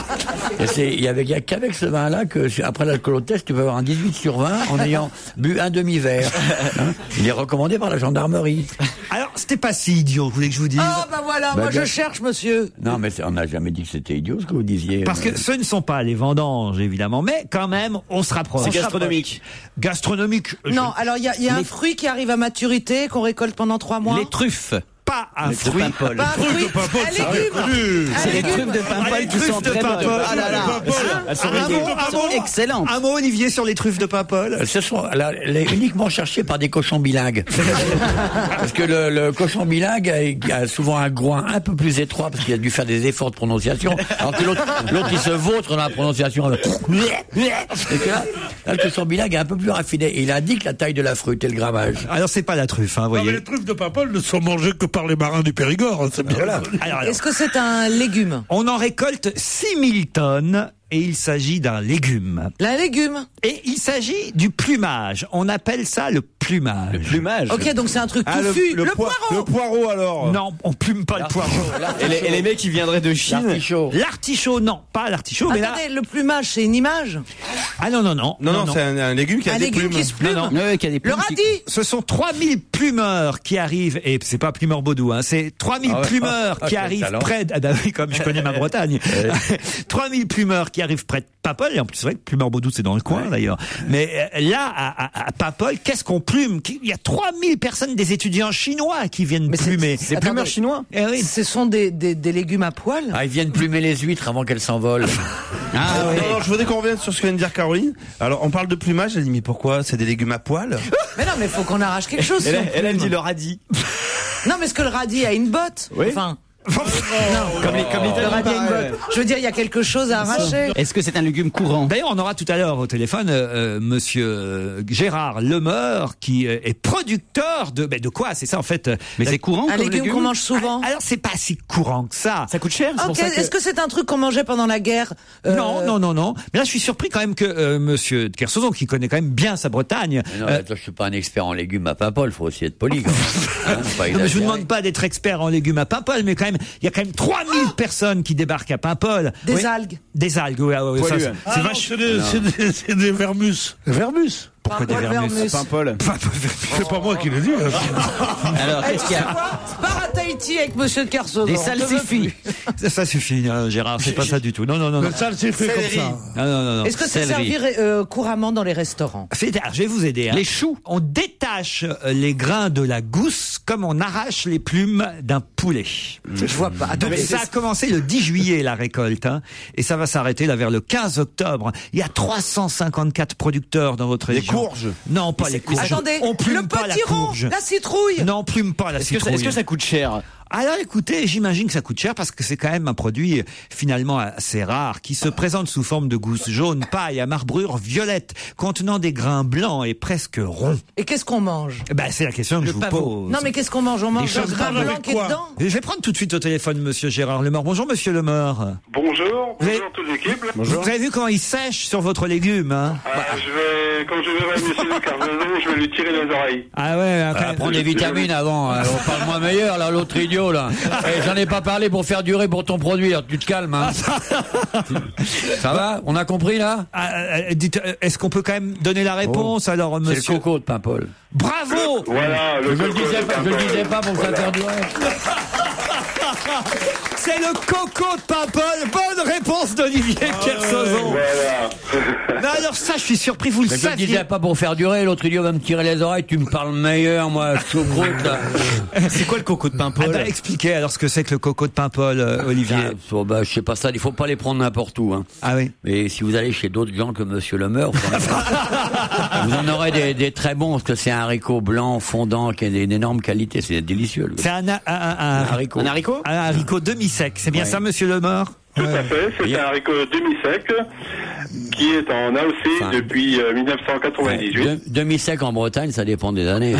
Il y a qu'avec ce vin-là que après l'alcoolotest, tu peux avoir un 18 sur 20 en ayant bu un demi-verre. Il est recommandé par la gendarmerie. Alors, c'était pas si idiot, vous voulez que je vous dise? Ah bah voilà, moi je cherche, monsieur. Non, mais on n'a jamais dit que c'était idiot ce que vous disiez. Parce que ce ne sont pas les vendanges, évidemment, mais quand même, on se rapproche. C'est gastronomique. Non, alors il y a un fruit qui arrive à maturité, qu'on récolte pendant 3 mois. Les truffes. Pas un fruit. Pas un fruit. Un légume. C'est les truffes de Paimpol qui sont très bonnes. Ah là là. Elles sont excellentes. Un mot, Olivier, sur les truffes de Paimpol. Ce sont uniquement cherchées par des cochons bilingues. Parce que le cochon bilingue a souvent un groin un peu plus étroit parce qu'il a dû faire des efforts de prononciation. Alors que l'autre il se vautre dans la prononciation. Et que là, le cochon bilingue est un peu plus raffiné. Et il indique la taille de la fruite et le grammage. Alors c'est pas la truffe, vous voyez. Les truffes de Paimpol ne sont mangées que par les marins du Périgord, c'est bien là. Alors, est-ce que c'est un légume? On en récolte 6000 tonnes. Et il s'agit d'un légume. Un légume. Et il s'agit du plumage. On appelle ça le plumage. Le plumage. Ok, donc c'est un truc touffu. Le poireau. Le poireau alors. Non, on plume pas le poireau. Et les mecs qui viendraient de Chine. L'artichaut, non, pas l'artichaut. Attendez, mais là... le plumage, c'est une image? Ah non, c'est un légume qui a des plumes. Qui se plume. Qui a des plumes. Le radis. Ce sont 3000 plumeurs qui arrivent, et c'est pas plumeur Baudou, c'est 3000 plumeurs qui arrivent près de... Ah bah oui, comme je connais ma Bretagne. 3000 plumeurs qui arrive près de Paimpol, et en plus c'est vrai que Plumer-Beaudoux c'est dans le coin d'ailleurs. Mais là, à Paimpol, qu'est-ce qu'on plume? Il y a 3000 personnes, des étudiants chinois qui viennent plumer. Des plumeurs chinois? Oui. Ce sont des légumes à poil? Ah, ils viennent plumer les huîtres avant qu'elles s'envolent. Alors, je voudrais qu'on revienne sur ce que vient de dire Caroline. Alors, on parle de plumage, elle dit, mais pourquoi? C'est des légumes à poil? Mais non, mais faut qu'on arrache quelque chose. Elle dit le radis. Non, mais est-ce que le radis a une botte? Oui. Enfin. Non, comme le radis a une botte. Je veux dire, il y a quelque chose à arracher. Est-ce que c'est un légume courant? D'ailleurs, on aura tout à l'heure au téléphone monsieur Gérard Lemeur, qui est producteur de quoi? C'est ça en fait. Mais c'est courant un comme légume qu'on mange souvent. Alors c'est pas si courant que ça. Ça coûte cher. Okay. Est-ce que c'est un truc qu'on mangeait pendant la guerre? Non. Mais là, je suis surpris quand même que monsieur de Kersauzon, qui connaît quand même bien sa Bretagne. Mais non, je suis pas un expert en légumes à Paimpol. Faut aussi être poli. Non, mais je vous demande pas d'être expert en légumes à Paimpol, mais quand même, il y a quand même 3000 personnes qui débarquent à Paimpol. Des algues. Des algues, oui. C'est des vermus. Vermus. Pourquoi des vermus? Paimpol. C'est pas moi qui le dis. Alors, qu'est-ce qu'il y a? Pars à Tahiti avec monsieur de Kersauzon. Des salsifis. Ça suffit, Gérard, c'est pas ça du tout. Non. Le salsifis comme ça. Non. Est-ce que c'est servi couramment dans les restaurants? Je vais vous aider. Les choux. On détache les grains de la gousse comme on arrache les plumes d'un poulet. Je vois pas. Donc ça a commencé le 10 juillet la récolte, et ça va s'arrêter là vers le 15 octobre. Il y a 354 producteurs dans votre région. Les courges? Non, pas les courges. Attendez, on plume le pas la potiron, courge. la citrouille. Non, on plume pas la citrouille. Est-ce que ça coûte cher? Alors écoutez, j'imagine que ça coûte cher parce que c'est quand même un produit finalement assez rare qui se présente sous forme de gousse jaune paille à marbrure violette contenant des grains blancs et presque ronds. Et qu'est-ce qu'on mange? C'est la question que je vous pose. Non mais qu'est-ce qu'on mange? On mange le grain blanc qui est dedans? Je vais prendre tout de suite au téléphone monsieur Gérard Lemeur. Bonjour monsieur Lemeur. Bonjour toute l'équipe. Bonjour. Vous avez vu comment il sèche sur votre légume, hein? Quand je verrai monsieur de Kersauzon, je vais lui tirer les oreilles. Ah ouais, prends des vitamines avant. On parle moins meilleur, là, l'autre idiot, là. J'en ai pas parlé pour faire durer pour ton produit, alors tu te calmes, hein. Ça va? On a compris, là? Dites, est-ce qu'on peut quand même donner la réponse, alors, monsieur? C'est le coco de Paimpol. Bravo! Voilà, je le disais pas pour ça faire durer. C'est le coco de Paimpol. Bonne réponse d'Olivier Kersauzon. Voilà. Non, alors ça, je suis surpris, vous le saviez. Je le disais pas pour faire durer, l'autre idiot va me tirer les oreilles, tu me parles meilleur, moi, choucroute, là. C'est quoi le coco de Paimpol? Expliquez alors ce que c'est que le coco de Paimpol, Olivier. Je sais pas ça, il faut pas les prendre n'importe où, hein. Ah oui. Mais si vous allez chez d'autres gens que monsieur Lemeur, vous en aurez des très bons, parce que c'est un haricot blanc, fondant, qui a une énorme qualité, c'est délicieux. C'est un haricot. Un haricot? Un haricot demi-sec, c'est bien ça, monsieur Lemeur? Tout à fait, c'est un haricot demi-sec qui est en AOC depuis 1998. Demi-sec en Bretagne, ça dépend des années.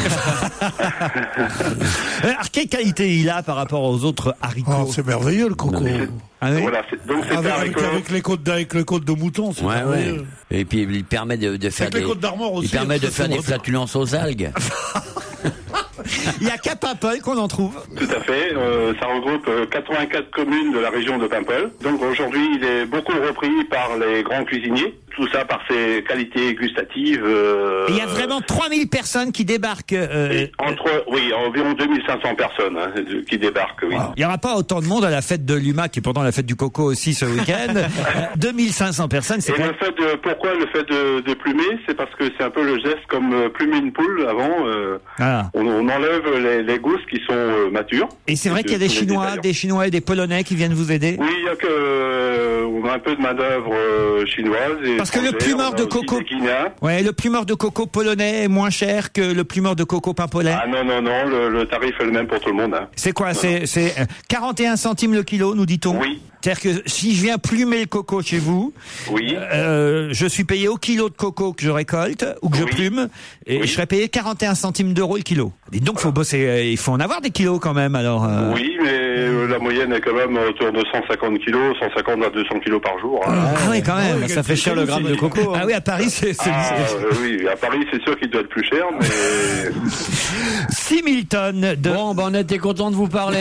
Alors, quelle qualité il a par rapport aux autres haricots? Oh, c'est merveilleux le coco. Voilà, donc c'est avec les côtes de mouton, c'est merveilleux. Et puis il permet de faire des flatulences aux algues. Il n'y a qu'à Paimpol qu'on en trouve. Tout à fait. Ça regroupe 84 communes de la région de Paimpol. Donc aujourd'hui, il est beaucoup repris par les grands cuisiniers. Tout ça par ses qualités gustatives. Il y a vraiment 3000 personnes qui débarquent. Environ 2500 personnes qui débarquent, oui. Il n'y aura pas autant de monde à la fête de l'UMA, qui est pourtant la fête du coco aussi ce week-end. 2500 personnes, c'est pourquoi le fait de plumer? C'est parce que c'est un peu le geste comme plumer une poule avant. On enlève les gousses qui sont matures. Et c'est vrai qu'il y a des Chinois et des Polonais qui viennent vous aider? Oui, on a un peu de main-d'œuvre chinoise. Parce que le plumeur de coco, le plumeur de coco polonais est moins cher que le plumeur de coco paimpolais. Ah non, le tarif est le même pour tout le monde. Hein. C'est quoi? C'est 41 centimes le kilo, nous dit-on? Oui. C'est-à-dire que si je viens plumer le coco chez vous, je suis payé au kilo de coco que je récolte ou que je plume, et je serais payé 41 centimes d'euros le kilo. Et donc faut bosser, il faut en avoir des kilos quand même. Alors. Oui, mais la moyenne est quand même autour de 150 kilos, 150 à 200 kilos par jour. Ah oui, quand même. Ça fait cher le gramme de coco. Ah oui, à Paris c'est. Oui, à Paris c'est sûr qu'il doit être plus cher, mais. 6000 tonnes de. Bon, on était content de vous parler.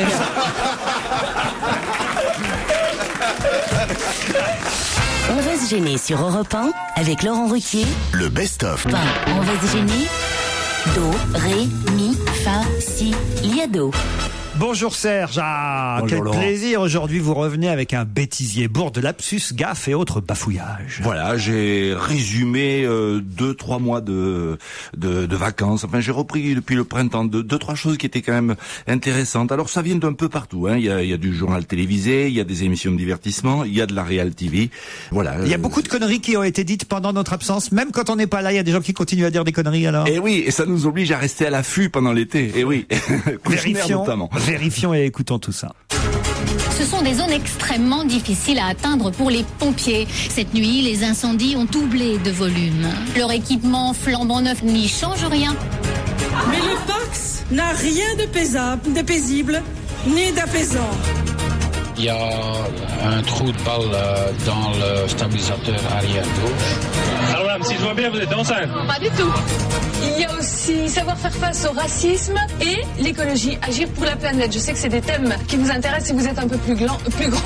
On va se gêner sur Europe 1 avec Laurent Ruquier. Le best-of. On va se gêner. Do, ré, mi, fa, si, liado. Bonjour Serge. Ah, bonjour quel Laurent. plaisir. Aujourd'hui, vous revenez avec un bêtisier bourre de lapsus, gaffes et autres bafouillages. Voilà, j'ai résumé 2-3 mois de vacances. Enfin, j'ai repris depuis le printemps 2-3 choses qui étaient quand même intéressantes. Alors, ça vient d'un peu partout. Hein. Il y a du journal télévisé, il y a des émissions de divertissement, il y a de la Real TV. Voilà. Il y a beaucoup de conneries qui ont été dites pendant notre absence. Même quand on n'est pas là, il y a des gens qui continuent à dire des conneries alors. Et oui, et ça nous oblige à rester à l'affût pendant l'été. Et oui. Vérifions et écoutons tout ça. Ce sont des zones extrêmement difficiles à atteindre pour les pompiers. Cette nuit, les incendies ont doublé de volume. Leur équipement flambant neuf n'y change rien. Mais le Pax n'a rien de paisible ni d'apaisant. Il y a un trou de balle dans le stabilisateur arrière gauche. Alors madame, si je vois bien, vous êtes enceinte? Pas du tout. Il y a aussi savoir faire face au racisme et l'écologie, agir pour la planète. Je sais que c'est des thèmes qui vous intéressent si vous êtes un peu plus grand.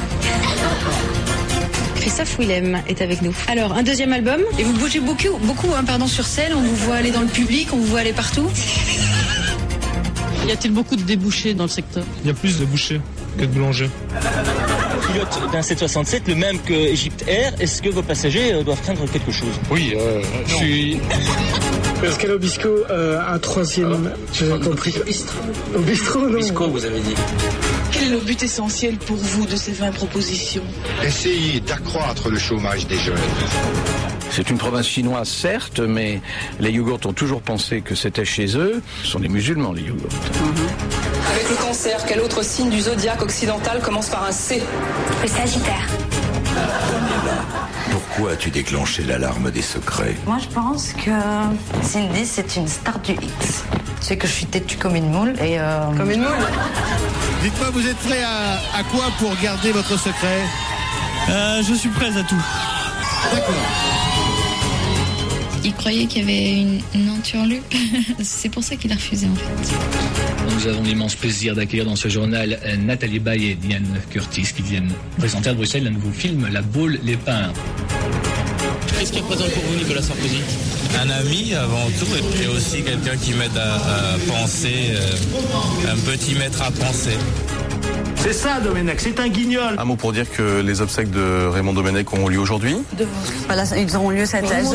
Christophe Willem est avec nous. Alors, un deuxième album, et vous bougez beaucoup sur scène, on vous voit aller dans le public, on vous voit aller partout. Y a-t-il beaucoup de débouchés dans le secteur? Il y a plus de bouchers que de boulangers. Pilote d'un 767, le même que Egypt Air, est-ce que vos passagers doivent craindre quelque chose? Oui, je suis... Est-ce qu'à l'Obisco, un troisième... J'ai compris. Au bistrot, non. Obisco, vous avez dit. Quel est le but essentiel pour vous de ces 20 propositions? Essayer d'accroître le chômage des jeunes. C'est une province chinoise, certes, mais les yogourts ont toujours pensé que c'était chez eux. Ce sont des musulmans, les yogourts. Avec le cancer, quel autre signe du zodiaque occidental commence par un C? Le Sagittaire. Pourquoi as-tu déclenché l'alarme des secrets? Moi, je pense que Cindy, c'est une star du X. Tu sais que je suis têtue comme une moule et... Comme une moule? Dites-moi, vous êtes prêt à quoi pour garder votre secret? Je suis prête à tout. D'accord. Il croyait qu'il y avait une entourloupe. C'est pour ça qu'il a refusé, en fait. Nous avons l'immense plaisir d'accueillir dans ce journal Nathalie Baye et Diane Curtis qui viennent présenter à Bruxelles un nouveau film, La Baule, les Pins. Qu'est-ce qui représente pour vous Nicolas Sarkozy? Un ami avant tout, et puis aussi quelqu'un qui m'aide à penser, un petit maître à penser. C'est ça, Domenech, c'est un guignol. Un mot pour dire que les obsèques de Raymond Domenech ont lieu aujourd'hui. Voilà, ils auront lieu cette année.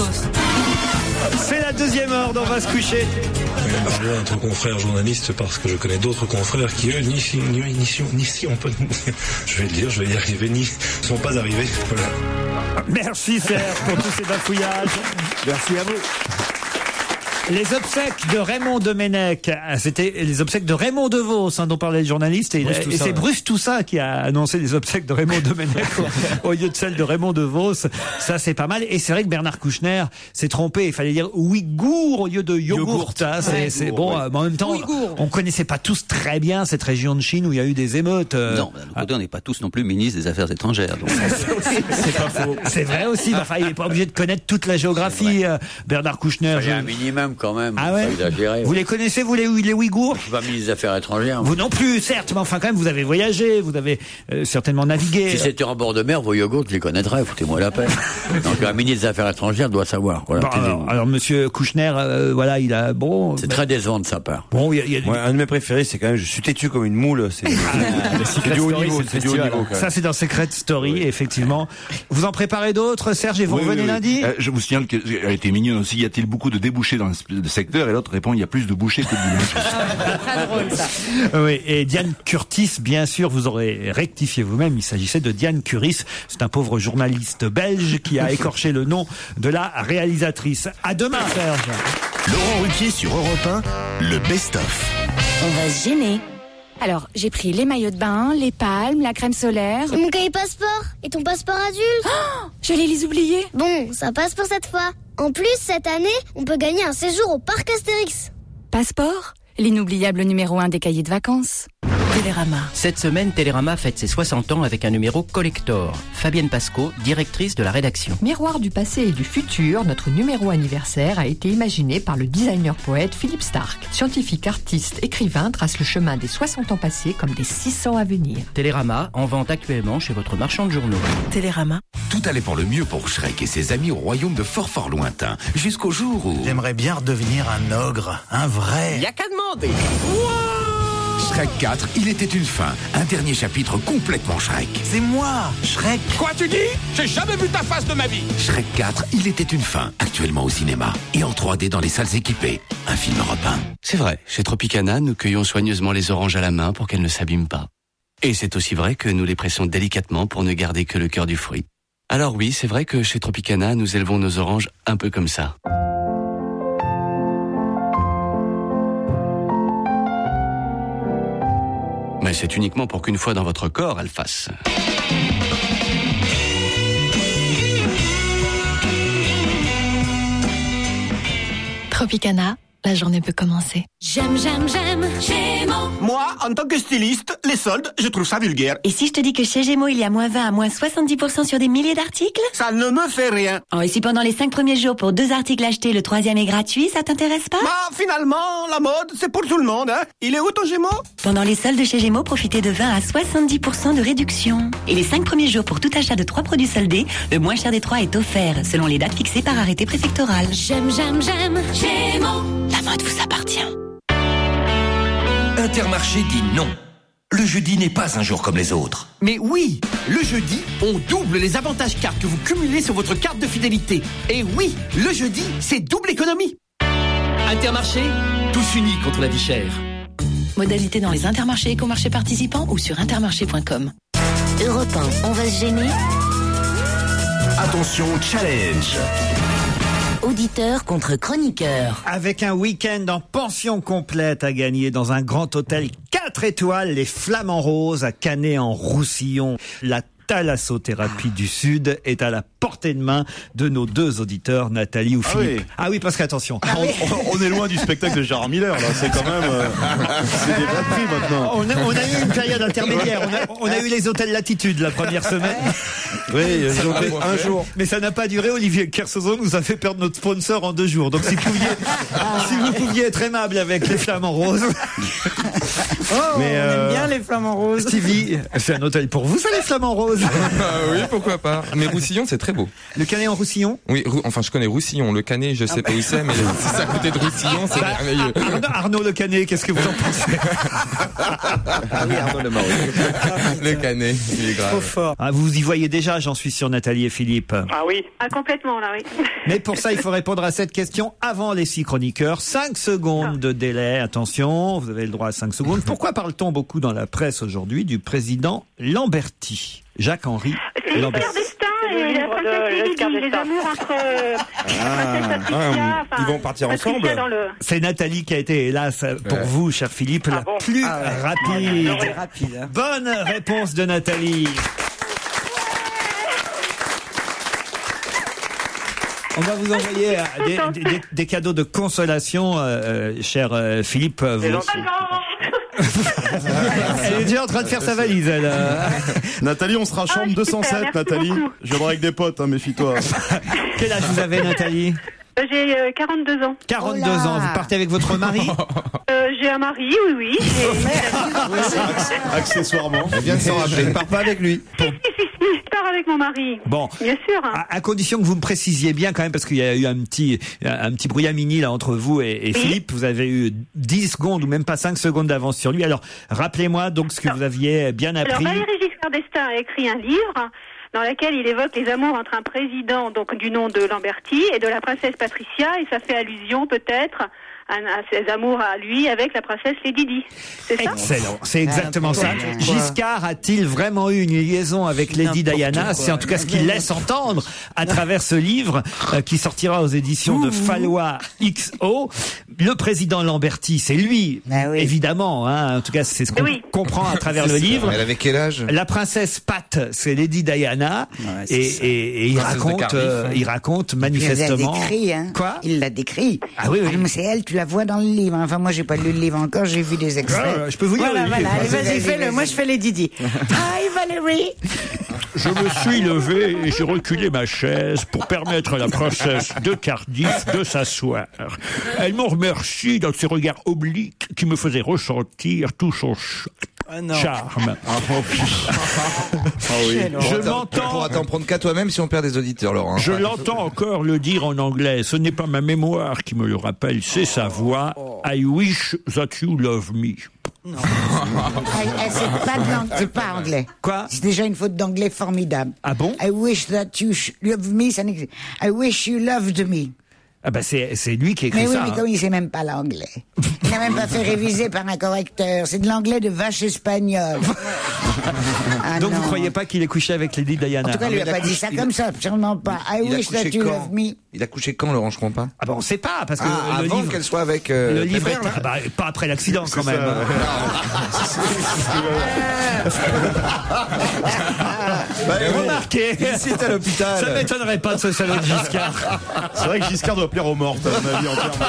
C'est la deuxième heure dont on va se coucher. Je vais entre confrères journalistes parce que je connais d'autres confrères qui, eux, ni on peut... Je vais le dire, je vais y arriver, ni sont pas arrivés. Voilà. Merci Serge pour tous ces bafouillages. Merci à vous. Les obsèques de Raymond Domenech, c'était les obsèques de Raymond DeVos dont parlait le journaliste, et c'est Bruce Toussaint qui a annoncé les obsèques de Raymond Domenech au lieu de celles de Raymond DeVos. Ça c'est pas mal, et c'est vrai que Bernard Kouchner s'est trompé, il fallait dire ouïghour au lieu de yogourt. C'est bon, mais en même temps, on connaissait pas tous très bien cette région de Chine où il y a eu des émeutes. Non, d'un autre côté, on n'est pas tous non plus ministres des Affaires étrangères. Donc. C'est pas faux. C'est vrai aussi, enfin, il est pas obligé de connaître toute la géographie, Bernard Kouchner. Il y a un minimum quand même. Ah ouais. Vous les connaissez, vous les Ouïghours? Je suis pas ministre des Affaires étrangères. Vous non plus, certes, mais enfin quand même, vous avez voyagé, vous avez certainement navigué. Si c'était en bord de mer, vos yogourts, je les connaîtrais, foutez-moi la peine. Donc un ministre des Affaires étrangères doit savoir. Voilà. Bon, alors monsieur Kouchner, voilà, il a C'est très décevant de sa part. Bon, un de mes préférés, c'est quand même, je suis têtu comme une moule. C'est du haut niveau. C'est du haut niveau. Ça, c'est dans Secret Story, effectivement. Vous en préparez d'autres, Serge, et vous revenez lundi? Je vous signale qu'elle a été mignonne aussi. Y a-t-il beaucoup de débouchés dans le secteur? Et l'autre répond, il y a plus de bouchers que de boulangeries. Très drôle, ça. Oui, et Diane Curtis, bien sûr, vous aurez rectifié vous-même. Il s'agissait de Diane Curis. C'est un pauvre journaliste belge qui a écorché le nom de la réalisatrice. À demain, Serge. Laurent Ruquier sur Europe 1, le best-of. On va se gêner. Alors, j'ai pris les maillots de bain, les palmes, la crème solaire. Et mon cahier passeport? Et ton passeport adulte? Oh, j'allais les oublier. Bon, ça passe pour cette fois. En plus, cette année, on peut gagner un séjour au parc Astérix. Passeport, l'inoubliable numéro 1 des cahiers de vacances. Télérama. Cette semaine, Télérama fête ses 60 ans avec un numéro collector. Fabienne Pasco, directrice de la rédaction. Miroir du passé et du futur, notre numéro anniversaire a été imaginé par le designer-poète Philippe Stark. Scientifique, artiste, écrivain, trace le chemin des 60 ans passés comme des 600 à venir. Télérama, en vente actuellement chez votre marchand de journaux. Télérama. Tout allait pour le mieux pour Shrek et ses amis au royaume de fort lointain. Jusqu'au jour où... J'aimerais bien redevenir un ogre, un vrai. Y'a qu'à demander. Shrek 4, il était une fin. Un dernier chapitre complètement Shrek. C'est moi, Shrek. Quoi tu dis? J'ai jamais vu ta face de ma vie. Shrek 4, il était une fin. Actuellement au cinéma. Et en 3D dans les salles équipées. Un film européen. C'est vrai, chez Tropicana, nous cueillons soigneusement les oranges à la main pour qu'elles ne s'abîment pas. Et c'est aussi vrai que nous les pressons délicatement pour ne garder que le cœur du fruit. Alors oui, c'est vrai que chez Tropicana, nous élevons nos oranges un peu comme ça. Mais c'est uniquement pour qu'une fois dans votre corps, elle fasse. Tropicana, la journée peut commencer. J'aime Gémeaux. Moi, en tant que styliste, les soldes, je trouve ça vulgaire. Et si je te dis que chez Gémeaux, il y a moins 20 à moins 70% sur des milliers d'articles? Ça ne me fait rien. Oh, et si pendant les 5 premiers jours, pour 2 articles achetés, le 3e est gratuit, ça t'intéresse pas? Bah, finalement, la mode, c'est pour tout le monde, hein. Il est où ton Gémeaux? Pendant les soldes chez Gémeaux, profitez de 20 à 70% de réduction. Et les 5 premiers jours pour tout achat de 3 produits soldés, le moins cher des 3 est offert, selon les dates fixées par arrêté préfectoral. J'aime Gémeaux. La mode vous appartient. Intermarché dit non. Le jeudi n'est pas un jour comme les autres. Mais oui, le jeudi, on double les avantages cartes que vous cumulez sur votre carte de fidélité. Et oui, le jeudi, c'est double économie. Intermarché, tous unis contre la vie chère. Modalité dans les intermarchés et écomarchés participants ou sur intermarché.com. Europe 1, on va se gêner. Attention, challenge. Auditeur contre chroniqueur. Avec un week-end en pension complète à gagner dans un grand hôtel 4 étoiles, les Flamands Roses à Canet-en-Roussillon. La thalassothérapie du Sud est à la portée de main de nos 2 auditeurs, Nathalie ou Philippe. Ah oui, parce qu'attention. On est loin du spectacle de Gérard Miller, là. C'est quand même, c'est des vrais prix maintenant. On a eu une période intermédiaire. On a eu les hôtels Latitude la première semaine. Oui, ils ont fait un jour. Mais ça n'a pas duré. Olivier Kersauzon nous a fait perdre notre sponsor en 2 jours. Donc si vous pouviez être aimable avec les Flamands Roses. Mais on aime bien les Flamands Roses. Stevie, c'est un hôtel pour vous, ça, les Flamands Roses? Oui, pourquoi pas. Mais Roussillon, c'est très beau. Le Canet en Roussillon? Oui, enfin, je connais Roussillon. Le Canet, je sais pas où c'est, mais si c'est à côté de Roussillon, c'est merveilleux. Arnaud Le Canet, qu'est-ce que vous en pensez? Oui, Arnaud Le Maroc. Le Canet, il est grave. Trop fort. Ah, vous y voyez déjà, j'en suis sûr, Nathalie et Philippe. Ah oui. Ah, complètement, là, oui. Mais pour ça, il faut répondre à cette question avant les 6 chroniqueurs. 5 secondes de délai. Attention, vous avez le droit à 5 secondes. Pourquoi parle-t-on beaucoup dans la presse aujourd'hui du président Lamberty? Jacques-Henri Lamberty. Et la princesse Lily, les amours entre Patricia, ils vont partir ensemble. C'est Nathalie qui a été, hélas, pour vous, cher Philippe, la plus rapide. Bonne réponse de Nathalie. On va vous envoyer des cadeaux de consolation, cher Philippe. Vous aussi. Elle est déjà en train de faire sa valise, elle. Nathalie, on sera chambre 207, Nathalie. Beaucoup. Je viendrai avec des potes, hein, méfie-toi. Quel âge vous avez, Nathalie? J'ai 42 ans. 42 ans. Vous partez avec votre mari? J'ai un mari, oui. Accessoirement. Elle vient de s'en rappeler. Je pars pas avec lui. Je pars avec mon mari. Bon. Bien sûr. À condition que vous me précisiez bien quand même, parce qu'il y a eu un petit brouillamini là entre vous et Philippe. Vous avez eu 10 secondes ou même pas 5 secondes d'avance sur lui. Alors, rappelez-moi donc ce que vous aviez bien appris. Alors, Valéry Giscard d'Estaing a écrit un livre dans lequel il évoque les amours entre un président, donc du nom de Lamberty, et de la princesse Patricia, et ça fait allusion peut-être à ses amours à lui avec la princesse Lady Di. C'est ça? Excellent, c'est exactement ça. Giscard a-t-il vraiment eu une liaison avec Lady Diana? C'est en tout cas ce qu'il laisse entendre à travers ce livre qui sortira aux éditions de Fallois XO. Le président Lamberty, c'est lui, évidemment. Hein, en tout cas, c'est ce qu'on comprend à travers le livre. Elle avait quel âge? La princesse Pat, c'est Lady Diana, et il raconte manifestement. Il l'a décrit, hein. Quoi? Il l'a décrit. Ah oui. Mais c'est elle, tu la vois dans le livre. Enfin, moi, j'ai pas lu le livre encore, j'ai vu des extraits. Je peux vous lire le livre. Allez, vas-y, fais-le. Moi, je fais les Didi. Hi, Valérie. Je me suis levé et j'ai reculé ma chaise pour permettre à la princesse de Cardiff de s'asseoir. Elle m'en remercie dans ses regards obliques qui me faisaient ressentir tout son charme. Je m'entends. On pourra t'en prendre qu'à toi-même si on perd des auditeurs, Laurent. Je l'entends encore le dire en anglais. Ce n'est pas ma mémoire qui me le rappelle, c'est sa voix. I wish that you love me. C'est pas anglais. Quoi? C'est déjà une faute d'anglais formidable. Ah bon? I wish that you loved me, ça n'existe. I wish you loved me. Ah bah c'est lui qui écrit mais ça. Oui, mais comme il sait même pas l'anglais. Il n'a même pas fait réviser par un correcteur. C'est de l'anglais de vache espagnole. Donc vous croyez pas qu'il est couché avec Lady Diana? En tout cas, il lui a pas dit ça comme ça, sûrement pas. I wish that you loved me. Il a couché quand, Laurent, je comprends pas? Ah bah on sait pas, parce que le avant livre... qu'elle soit avec... le livre Pépère, est... bah, pas après l'accident, quand même. Remarquez, ici à l'hôpital. Ça m'étonnerait pas de ce salaud de Giscard. C'est vrai que Giscard doit plaire aux mortes, à mon avis, en termes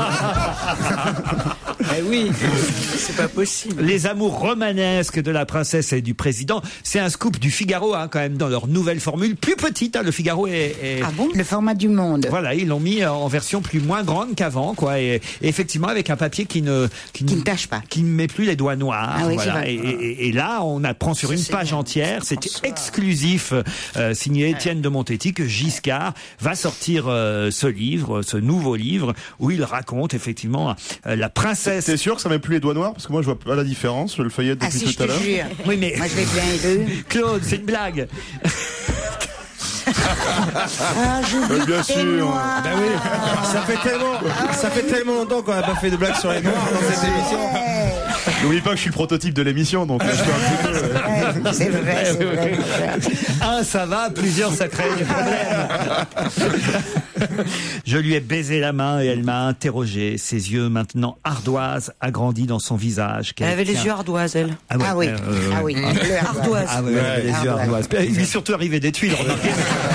Eh oui, c'est pas possible. Les amours romanesques de la princesse et du président, c'est un scoop du Figaro, quand même, dans leur nouvelle formule, plus petite. Le Figaro est... Ah bon? Le format du Monde. Voilà, ils l'ont mis en version moins grande qu'avant, quoi. Et effectivement, avec un papier qui ne tâche pas, qui ne met plus les doigts noirs. Ah oui, voilà. Et là, on apprend sur une page entière, c'est exclusif, signé Étienne de Montetti, que Giscard va sortir ce nouveau livre, où il raconte effectivement la princesse. T'es sûr que ça met plus les doigts noirs? Parce que moi, je vois pas la différence. Je le feuillette depuis tout à l'heure. Oui, mais moi, je l'ai bien lu. Claude, c'est une blague. Bien sûr. Ah, bah oui. Ça fait tellement longtemps qu'on n'a pas fait de blagues sur les noirs dans cette émission. N'oublie pas que je suis le prototype de l'émission, donc je fais un peu. C'est vrai. Un, ça va, plusieurs, ça crée des problèmes. Je lui ai baisé la main et elle m'a interrogé. Ses yeux maintenant ardoises agrandis dans son visage. Elle avait les yeux ardoises, elle. Ah oui. Ardoise. Ah oui, les yeux ardoises. Il lui est surtout arrivé des tuiles, remarquez.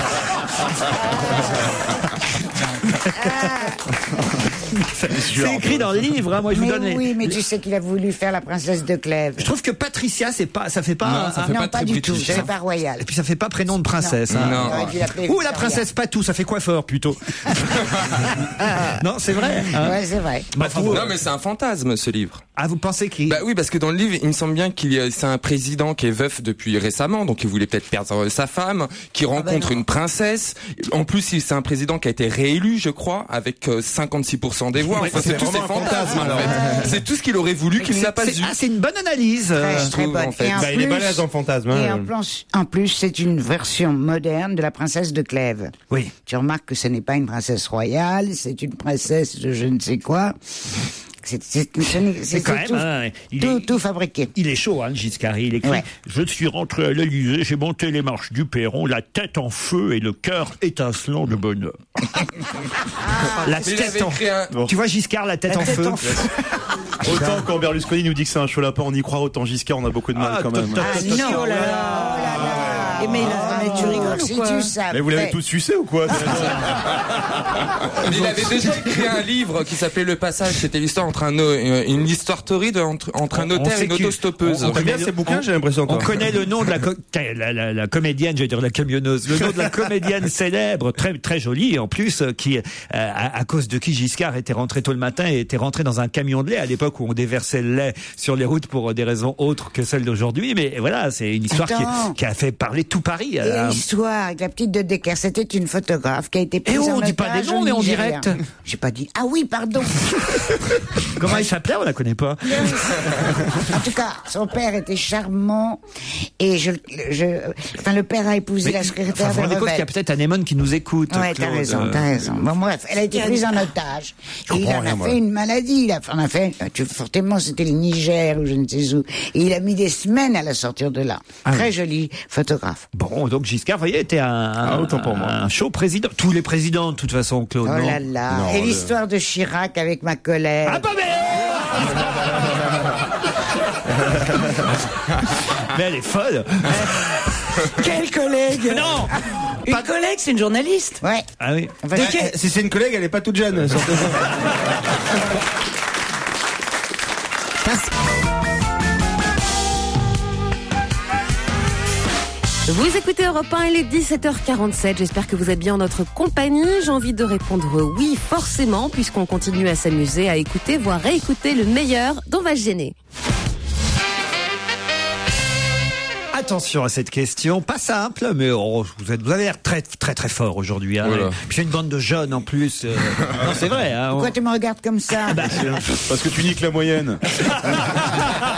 C'est écrit dans le livre, moi je vous donne les... Oui, mais tu sais qu'il a voulu faire la princesse de Clèves. Je trouve que Patricia, ça fait pas... Non, ça fait non, pas du tout, c'est pas royal. Et puis ça fait pas prénom de princesse. Non. Ou la princesse Patou, ça fait coiffeur plutôt. Non, c'est vrai. Ouais, c'est vrai. Non, mais c'est un fantasme, ce livre. Ah, vous pensez qu'il... Bah oui, parce que dans le livre, il me semble bien c'est un président qui est veuf depuis récemment, donc il voulait peut-être perdre sa femme, qui rencontre une princesse. En plus, c'est un président qui a été réélu, je crois, avec 56% des voix. Enfin, c'est tous ces fantasmes. C'est tout ce qu'il aurait voulu qu'il n'a pas eu. Ah, c'est une bonne analyse. Très bonne. En fait. Il est balèze en fantasme. Et en plus, c'est une version moderne de la princesse de Clèves. Oui. Tu remarques que ce n'est pas une princesse royale, c'est une princesse de je ne sais quoi. C'est quand même tout fabriqué. Il est chaud, Giscard. Il écrit Je suis rentré à l'Élysée, j'ai monté les marches du perron, la tête en feu et le cœur étincelant de bonheur. La tête en feu. Tu vois Giscard, la tête en feu. Autant quand Berlusconi nous dit que c'est un chaud lapin, on y croit, autant Giscard, on a beaucoup de mal quand même. Non, oh là là. Mais tu rigoles ou quoi? Mais vous l'avez tous sucé ou quoi? Il avait déjà écrit un livre qui s'appelait Le Passage. C'était l'histoire entre une histoire torride entre un notaire et une autostoppeuse. On connaît bien ces bouquins, j'ai l'impression. On connaît le nom de la comédienne, j'allais dire la camionneuse, le nom de la comédienne célèbre, très très jolie en plus, qui à cause de qui Giscard était rentré tôt le matin et était rentré dans un camion de lait à l'époque où on déversait le lait sur les routes pour des raisons autres que celles d'aujourd'hui. Mais voilà, c'est une histoire qui a fait parler tout Paris. Et l'histoire avec la petite de Decker, c'était une photographe qui a été prise en otage. On dit pas des noms, mais en direct. J'ai pas dit. Ah oui, pardon. Comment il s'appelait? On la connaît pas. En tout cas, son père était charmant et le père a épousé la secrétaire de Revel. Il y a peut-être Anémone qui nous écoute. Ouais, t'as raison. Bon, bref, elle a été prise en otage. Et il en a fait une maladie. Fortement, c'était le Niger ou je ne sais où. Et il a mis des semaines à la sortir de là. Très joli photographe. Bon, donc Giscard, vous voyez, était un chaud président. Tous les présidents, de toute façon, Claude. Oh là là. Non, et l'histoire de Chirac avec ma collègue. Ah bah mais elle est folle. Quelle collègue? Non. Pas collègue, c'est une journaliste. Ouais. Ah oui. Si c'est une collègue, elle est pas toute jeune. Vous écoutez Europe 1, il est 17h47. J'espère que vous êtes bien en notre compagnie. J'ai envie de répondre oui, forcément, puisqu'on continue à s'amuser, à écouter, voire réécouter le meilleur d'On va se gêner. Attention à cette question, pas simple, mais vous avez l'air très très très fort aujourd'hui. Voilà. Puis c'est une bande de jeunes en plus. Non, c'est vrai. Pourquoi tu me regardes comme ça? Parce que tu niques la moyenne.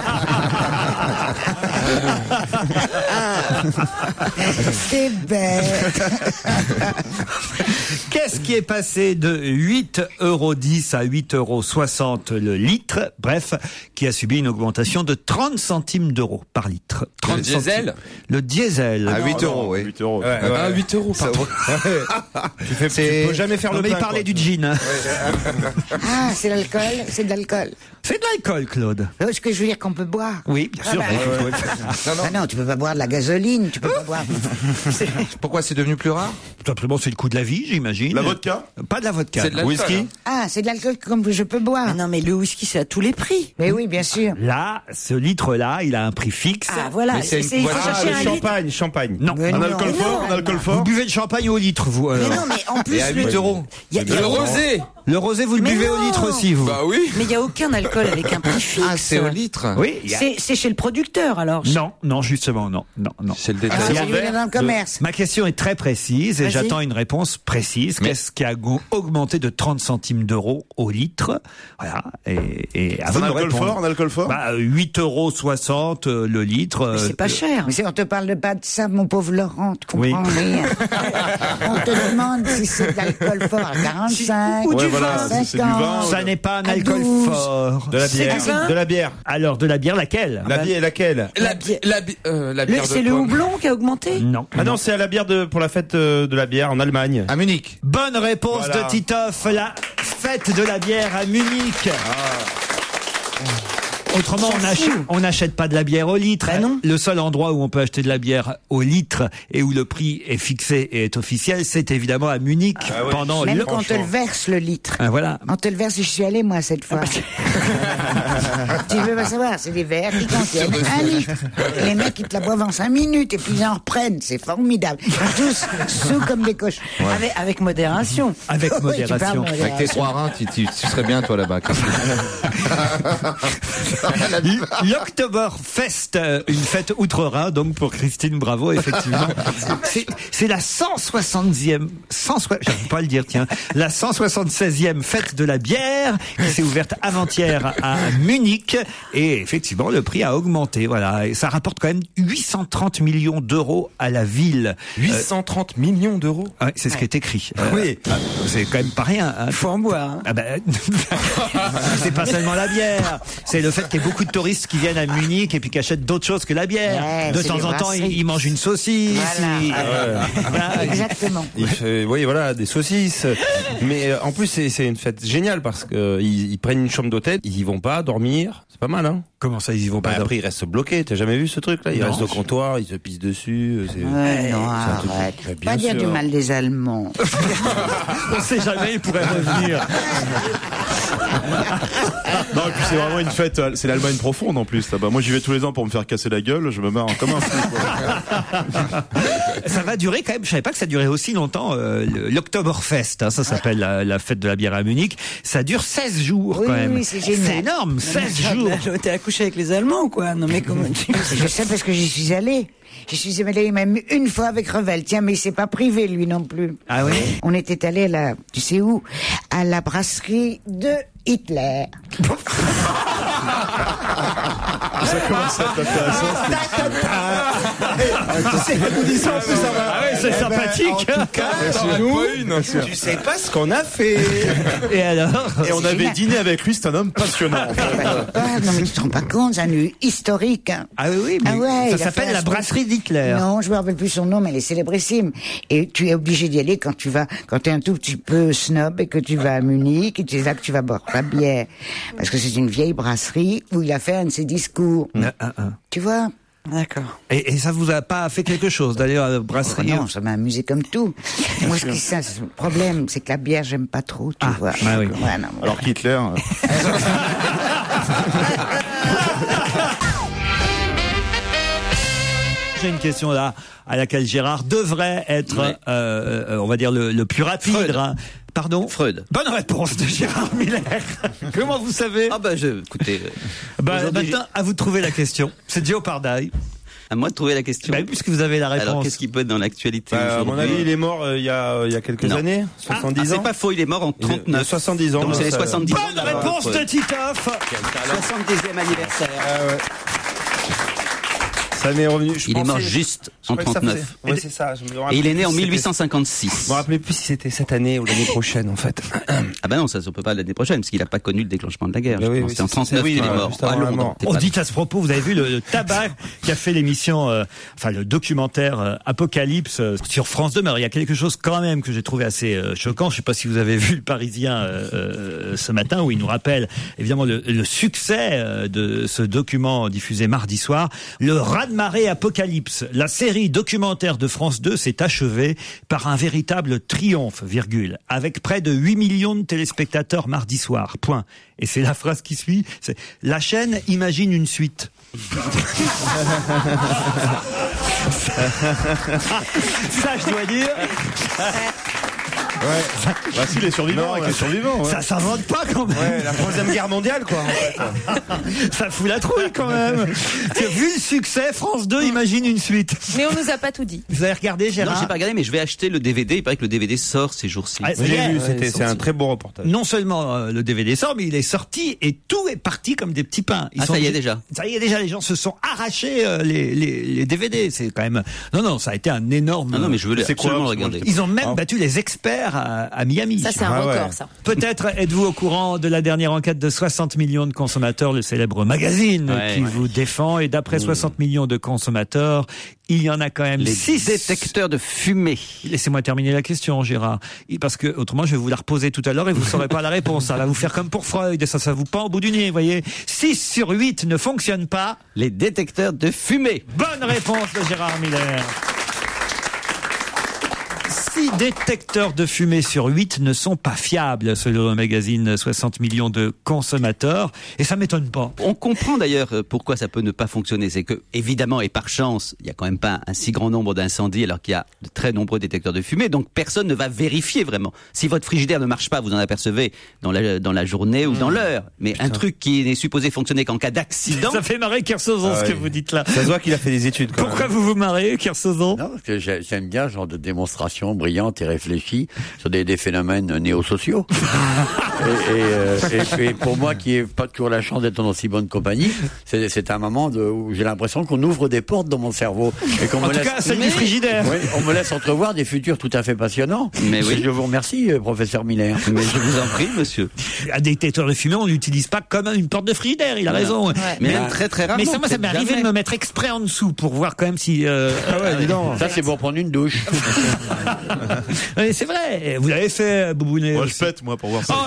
C'est bête. Qu'est-ce qui est passé de 8,10 € à 8,60 € le litre? Bref, qui a subi une augmentation de 30 centimes d'euros par litre. 30 le diesel? Le diesel. À 8 €, oui. 8 €. Ah, 8 €, pardon. Tu peux jamais faire le mais plein, il parlait quoi. du gin. Ah, c'est l'alcool. C'est de l'alcool. C'est de l'alcool, Claude. Ce que je veux dire qu'on peut boire. Oui, bien sûr. Non, tu peux pas boire de la gasoline, tu peux pas boire. Pourquoi c'est devenu plus rare? Tout simplement, c'est le coût de la vie, j'imagine. La vodka? Pas de la vodka. C'est de l'alcool. Whisky? Ah, c'est de l'alcool comme je peux boire. Non, mais le whisky, c'est à tous les prix. Mais oui, bien sûr. Là, ce litre-là, il a un prix fixe. Ah, voilà. Mais c'est Il faut chercher un litre. Champagne. Non. Un alcool fort, un alcool Vous fort. buvez le champagne au litre, vous. Mais non, mais en plus, Et à 8 €. Le rosé. Le rosé, vous le Mais buvez non. au litre aussi, vous. Bah oui. mais il n'y a aucun alcool avec un prix fixe. Ah, c'est au litre. Oui. C'est chez le producteur, alors. Non, justement, non. C'est le Ah, détail. c'est lui, dans le commerce. Ma question est très précise et Vas-y. j'attends une réponse précise. Mais- Qu'est-ce qui a augmenté de 30 centimes d'euros au litre? Voilà. Et à Un vous de me alcool répondre. fort, un alcool fort. Bah, 8,60 € le litre. Mais c'est pas cher. Mais on te parle de pas de ça, mon pauvre Laurent, tu comprends rien. On te demande si c'est de l'alcool fort à 45, Ou du voilà, vin. c'est du vin. Ça n'est pas un à alcool 12. fort. De la bière. du vin De la bière. Alors, de la bière, laquelle? La bière, laquelle? La bière de C'est le pomme. houblon qui a augmenté? Non. Ah non, c'est à la bière pour la fête de la bière en Allemagne. À Munich. Bonne réponse Voilà. de Titoff, la fête de la bière à Munich. Autrement, on n'achète pas de la bière au litre. Bah non. Le seul endroit où on peut acheter de la bière au litre et où le prix est fixé et est officiel, c'est évidemment à Munich pendant Même le... quand on te le verse le litre. Ah, voilà. On te le verse, j'y suis allé moi cette fois. Tu veux pas savoir, c'est des verres qui contiennent 1 litre. Et les mecs ils te la boivent en 5 minutes et puis ils en reprennent, c'est formidable. Ils sont tous sous comme des cochons. Avec modération. Avec Oui, tu parles modération. modération. Avec tes 3 reins, tu serais bien, toi, là-bas. L'Oktoberfest, une fête outre-Rhin, donc pour Christine Bravo, effectivement. C'est la 170e, j'arrive pas à le dire, tiens, la 176e fête de la bière qui s'est ouverte avant-hier à Munich et effectivement le prix a augmenté, voilà, et ça rapporte quand même 830 millions d'euros à la ville. 830 millions d'euros. Ouais, c'est ce qui est écrit. Oui. C'est quand même pas rien. Hein. Faut en boire. Hein. Ah ben, c'est pas seulement la bière, c'est le fait qu'il y ait beaucoup de touristes qui viennent à Munich et puis qui achètent d'autres choses que la bière. Ouais, de c'est temps des en temps, brasseries. ils mangent une saucisse. Voilà. Voilà. Exactement. Oui, voilà, des saucisses. Mais en plus, c'est une fête géniale parce que ils prennent une chambre d'hôtel, ils y vont pas dormir. C'est pas mal, hein? Comment ça, ils y vont pas? Après, ils restent bloqués. T'as jamais vu ce truc-là? Ils Non. restent au comptoir, ils se pissent dessus. Ouais, non, c'est un truc- arrête. Ouais, bien Pas dire sûr. du mal des Allemands. On sait jamais, ils pourraient revenir. Non, et puis c'est vraiment une fête, c'est l'Allemagne profonde en plus. Là-bas. Moi j'y vais tous les ans pour me faire casser la gueule, je me marre comme un fou. Quoi. Ça va durer quand même, je savais pas que ça durait aussi longtemps, l'Oktoberfest, hein, ça s'appelle la fête de la bière à Munich. Ça dure 16 jours Oui, quand même. oui, c'est génial. C'est énorme, 16 jours. T'es accouché avec les Allemands, quoi. Non, mais comment tu... Je sais parce que j'y suis allé. J'y suis allé même une fois avec Revel. Tiens, mais il s'est pas privé, lui non plus. Ah oui? On était allé tu sais où? À la brasserie de Hitler. Ça commence à être intéressant. Ah ouais, c'est sympathique. Tu sais pas ce qu'on a fait. Et alors? Et on avait dîné avec lui, c'est un homme passionnant. En fait. Non, mais tu te rends pas compte, c'est un lieu historique. Hein. Ah oui, mais Ah ouais, ça il a s'appelle fait un la brasserie d'Hitler. Non, je me rappelle plus son nom, mais elle est célébrissime. Et tu es obligé d'y aller quand t'es un tout petit peu snob et que tu vas à Munich et c'est là que tu vas boire ta bière. Parce que c'est une vieille brasserie où il a fait un de ses discours. Tu vois? D'accord. Et ça vous a pas fait quelque chose d'aller à la brasserie? Non, ça m'a amusé comme tout. Moi, le problème, c'est que la bière, j'aime pas trop, tu vois. Bah oui. Ouais, non, Alors qu'Hitler. J'ai une question là à laquelle Gérard devrait être, on va dire, le plus rapide. Hein. Pardon? Freud. Bonne réponse de Gérard Miller. Comment vous savez? Ah bah écoutez. Maintenant, à vous de trouver la question. C'est Joe Pardaille. À moi de trouver la question. Puisque vous avez la réponse. Alors qu'est-ce qui peut être dans l'actualité À mon aujourd'hui? avis, il est mort il y a quelques années, 70 ans. C'est pas faux, il est mort en 39. Il a 70 ans. Donc c'est les ça- 70 ans. Bonne réponse de Titoff. 70e anniversaire. Ça m'est revenu. Il est mort juste en 39. Oui, c'est ça. Et il est né en 1856. Je me rappelais plus si c'était cette année ou l'année prochaine, en fait. Ah ben non, ça ne peut pas l'année prochaine, parce qu'il n'a pas connu le déclenchement de la guerre. C'est en 39 qu'il est mort. On dit à ce propos, vous avez vu le tabac qui a fait l'émission, le documentaire Apocalypse sur France 2. Mais il y a quelque chose quand même que j'ai trouvé assez choquant. Je ne sais pas si vous avez vu le Parisien ce matin, où il nous rappelle évidemment le succès de ce document diffusé mardi soir. Le raz-de-marée Apocalypse, la série documentaire de France 2 s'est achevée par un véritable triomphe, avec près de 8 millions de téléspectateurs mardi soir. Point. Et c'est la phrase qui suit. La chaîne imagine une suite. Ça, je dois dire. Ouais. Bah si, les survivants, avec les survivants. Ouais. Ça s'invente pas quand même. Ouais, la Troisième Guerre mondiale, quoi. Ça fout la trouille quand même. Vu le succès, France 2 imagine une suite. Mais on nous a pas tout dit. Vous avez regardé, Gérard? Non, j'ai pas regardé, mais je vais acheter le DVD. Il paraît que le DVD sort ces jours-ci. J'ai vu, c'est un très beau reportage. Non seulement le DVD sort, mais il est sorti et tout est parti comme des petits pains. Ça y est déjà. Ça y est déjà, les gens se sont arrachés les DVD. C'est quand même. Non, ça a été un énorme. Non, mais je veux absolument le regarder. Ils ont même battu les experts à Miami. Ça, c'est un record, ça. Peut-être êtes-vous au courant de la dernière enquête de 60 millions de consommateurs, le célèbre magazine qui vous défend. Et d'après 60 millions de consommateurs, il y en a quand même 6 détecteurs de fumée. Laissez-moi terminer la question, Gérard. Parce que autrement, je vais vous la reposer tout à l'heure et vous ne saurez pas la réponse. Ça va vous faire comme pour Freud et ça vous pend au bout du nez, vous voyez. 6 sur 8 ne fonctionnent pas. Les détecteurs de fumée. Bonne réponse de Gérard Miller. 6 détecteurs de fumée sur 8 ne sont pas fiables, selon le magazine 60 millions de consommateurs. Et ça m'étonne pas. On comprend d'ailleurs pourquoi ça peut ne pas fonctionner. C'est que, évidemment, et par chance, il y a quand même pas un si grand nombre d'incendies alors qu'il y a de très nombreux détecteurs de fumée. Donc personne ne va vérifier vraiment. Si votre frigidaire ne marche pas, vous en apercevez dans la journée ou dans l'heure. Mais un truc qui n'est supposé fonctionner qu'en cas d'accident. Ça fait marrer Kersozon ce que vous dites là. Ça se voit qu'il a fait des études. Pourquoi vous vous marrez, Kersozon? Non, parce que j'aime bien ce genre de démonstration brillante et réfléchie sur des phénomènes néo-sociaux. et pour moi, qui n'ai pas toujours la chance d'être dans si bonne compagnie, c'est un moment où j'ai l'impression qu'on ouvre des portes dans mon cerveau. Et qu'on en tout cas, celle du frigidaire. Oui, on me laisse entrevoir des futurs tout à fait passionnants. Mais oui. Je vous remercie, professeur Miller. Mais je vous en prie, monsieur. Un détecteur de fumée, on l'utilise pas comme une porte de frigidaire, il a raison. Ouais. Mais très très rarement. Mais ça m'est arrivé de me mettre exprès en dessous pour voir quand même si... Ça, c'est pour prendre une douche. Oui, c'est vrai. Vous l'avez fait, Boubounet. Moi, je pète, moi, pour voir ça.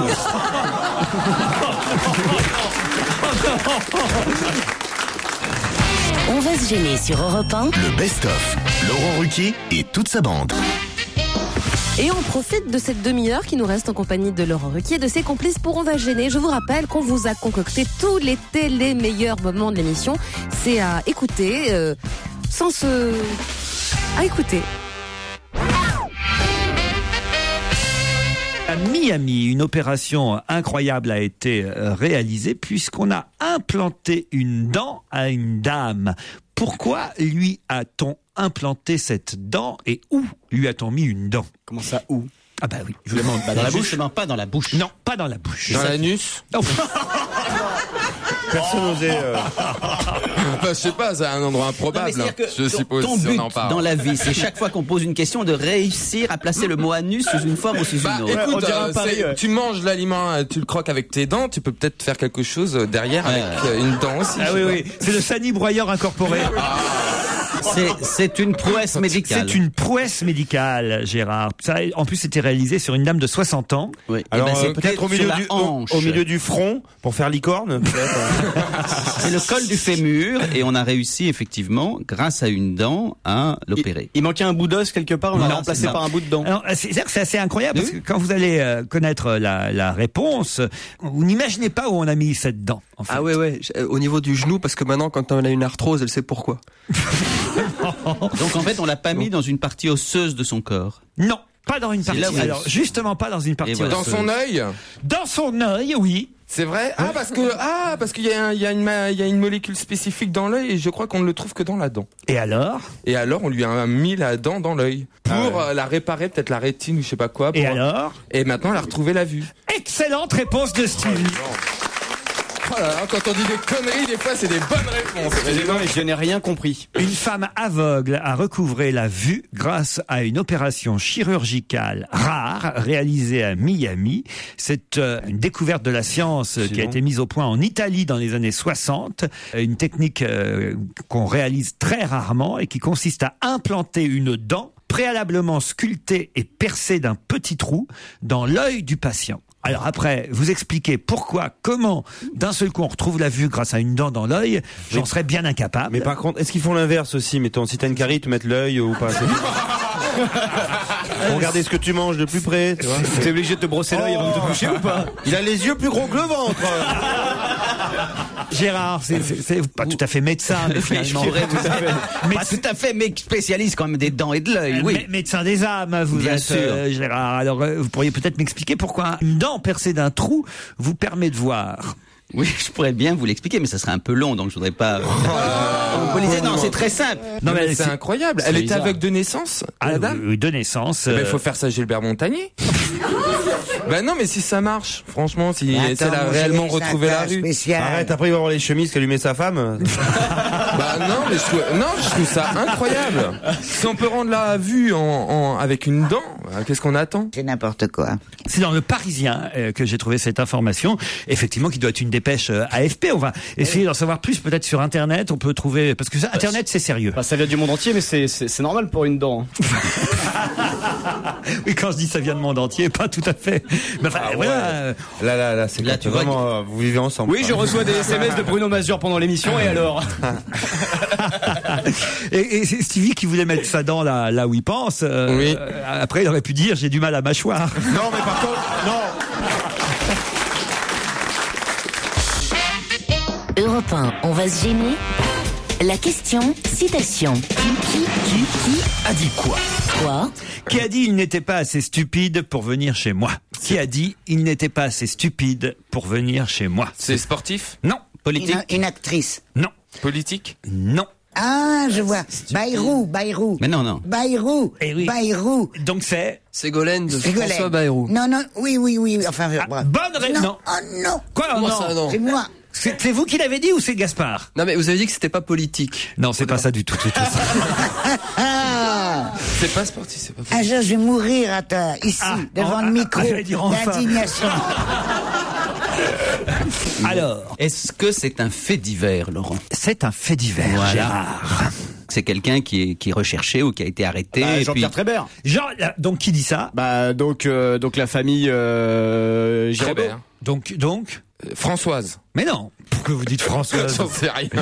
On va se gêner sur Europe 1. Le best-of. Laurent Ruquier et toute sa bande. Et on profite de cette demi-heure qui nous reste en compagnie de Laurent Ruquier et de ses complices pour On va se gêner. Je vous rappelle qu'on vous a concocté tous les meilleurs moments de l'émission. C'est à écouter, à écouter. À Miami, une opération incroyable a été réalisée puisqu'on a implanté une dent à une dame. Pourquoi lui a-t-on implanté cette dent et où lui a-t-on mis une dent? Comment ça, où? Ah bah oui, je vous demande. Dans la bouche? Justement, pas dans la bouche. Non, pas dans la bouche. Dans l'anus? Personne n'osait. Je sais pas, c'est un endroit improbable. Non, je suppose. Ton but dans la vie, c'est chaque fois qu'on pose une question de réussir à placer le mot anus sous une forme ou sous une autre. Écoute, tu manges l'aliment, tu le croques avec tes dents, tu peux peut-être faire quelque chose derrière avec une dent aussi. Ah oui, c'est le Sani Broyeur incorporé. C'est une prouesse médicale. C'est une prouesse médicale, Gérard. Ça, en plus, c'était réalisé sur une dame de 60 ans. Oui. Alors, peut-être au milieu du front, pour faire licorne, peut-être. C'est le col du fémur, et on a réussi, effectivement, grâce à une dent, à l'opérer. Il manquait un bout d'os quelque part, on l'a remplacé par un bout de dent. Alors, c'est assez incroyable, parce que quand vous allez connaître la réponse, vous n'imaginez pas où on a mis cette dent. En fait. Ah ouais, au niveau du genou, parce que maintenant, quand on a une arthrose, elle sait pourquoi. Donc en fait, on l'a pas mis dans une partie osseuse de son corps. Non, pas dans une partie. Alors justement pas dans une partie osseuse. Dans son œil. Dans son œil, oui. C'est vrai. Parce qu'il y a une molécule spécifique dans l'œil et je crois qu'on ne le trouve que dans la dent. Et alors, on lui a mis la dent dans l'œil pour la réparer, peut-être la rétine ou je sais pas quoi. Et alors, et maintenant elle a retrouvé la vue. Excellente réponse de Stevie. Oh là là, quand on dit des conneries, des fois c'est des bonnes réponses. Non, mais je n'ai rien compris. Une femme aveugle a recouvré la vue grâce à une opération chirurgicale rare réalisée à Miami. C'est une découverte de la science qui a été mise au point en Italie dans les années 60. Une technique qu'on réalise très rarement et qui consiste à implanter une dent préalablement sculptée et percée d'un petit trou dans l'œil du patient. Alors après, vous expliquez pourquoi, comment, d'un seul coup, on retrouve la vue grâce à une dent dans l'œil, j'en serais bien incapable. Mais par contre, est-ce qu'ils font l'inverse aussi? Mettons, si t'as une carie, te mettre l'œil ou pas? Pour regarder ce que tu manges de plus près, tu vois. T'es obligé de te brosser l'œil avant de te coucher ou pas? Il a les yeux plus gros que le ventre. Gérard, c'est pas tout à fait médecin, mais finalement. Pas tout à fait, mais spécialiste quand même des dents et de l'œil, oui. Médecin des âmes, vous Bien êtes, sûr. Gérard. Alors, vous pourriez peut-être m'expliquer pourquoi une dent percée d'un trou vous permet de voir. Oui, je pourrais bien vous l'expliquer, mais ça serait un peu long, donc je voudrais pas... Non, c'est très simple. Non, mais c'est incroyable. Elle était aveugle de naissance, la dame? Oui, de naissance. Il faut faire ça Gilbert Montagnier. Ben non, mais si ça marche, franchement, si elle a réellement retrouvé la rue. Arrête, après il va voir les chemises qu'allumait sa femme. Bah non, mais je trouve ça incroyable. Si on peut rendre la vue avec une dent, qu'est-ce qu'on attend? C'est n'importe quoi. C'est dans le Parisien que j'ai trouvé cette information, effectivement, qui doit être une dépêche AFP. On va essayer d'en savoir plus peut-être sur Internet. On peut trouver, parce que ça, Internet c'est sérieux. Bah, ça vient du monde entier, mais c'est normal pour une dent. Oui, quand je dis ça vient du monde entier, pas tout à fait. Mais enfin, voilà. Là, c'est là, tu vois, vraiment, vous vivez ensemble. Oui, je reçois des SMS de Bruno Mazur pendant l'émission, et alors? Et c'est Stevie qui voulait mettre sa dent là où il pense. Oui. Après, il aurait pu dire j'ai du mal à mâchoire. Non, mais par contre, non. Europe 1, on va se gêner. La question, citation. Qui a dit quoi? Quoi? Qui a dit il n'était pas assez stupide pour venir chez moi? Qui a dit il n'était pas assez stupide pour venir chez moi? C'est sportif? Non. Politique? Une actrice. Non. Politique? Non. Ah, je vois. Bayrou. Mais non. Bayrou. Eh oui. Bayrou. Donc c'est Ségolène de François Bayrou. Non, oui. Enfin, bonne réponse. Non. Oh non. Quoi? Comment non. ça, non? C'est moi. C'est vous qui l'avez dit ou c'est Gaspard? Non, mais vous avez dit que c'était pas politique. Non, c'est pas ça du tout. C'est pas sportif, c'est pas politique. Un jour, je vais mourir ici, devant le micro, d'indignation. Alors, est-ce que c'est un fait divers, Laurent? C'est un fait divers, voilà. Gérard. C'est quelqu'un qui est recherché ou qui a été arrêté. Jean-Pierre Trébert. Donc qui dit ça? Donc la famille Giraudot. Trébert. Donc Françoise. Mais non. Pourquoi vous dites Françoise? J'en sais rien.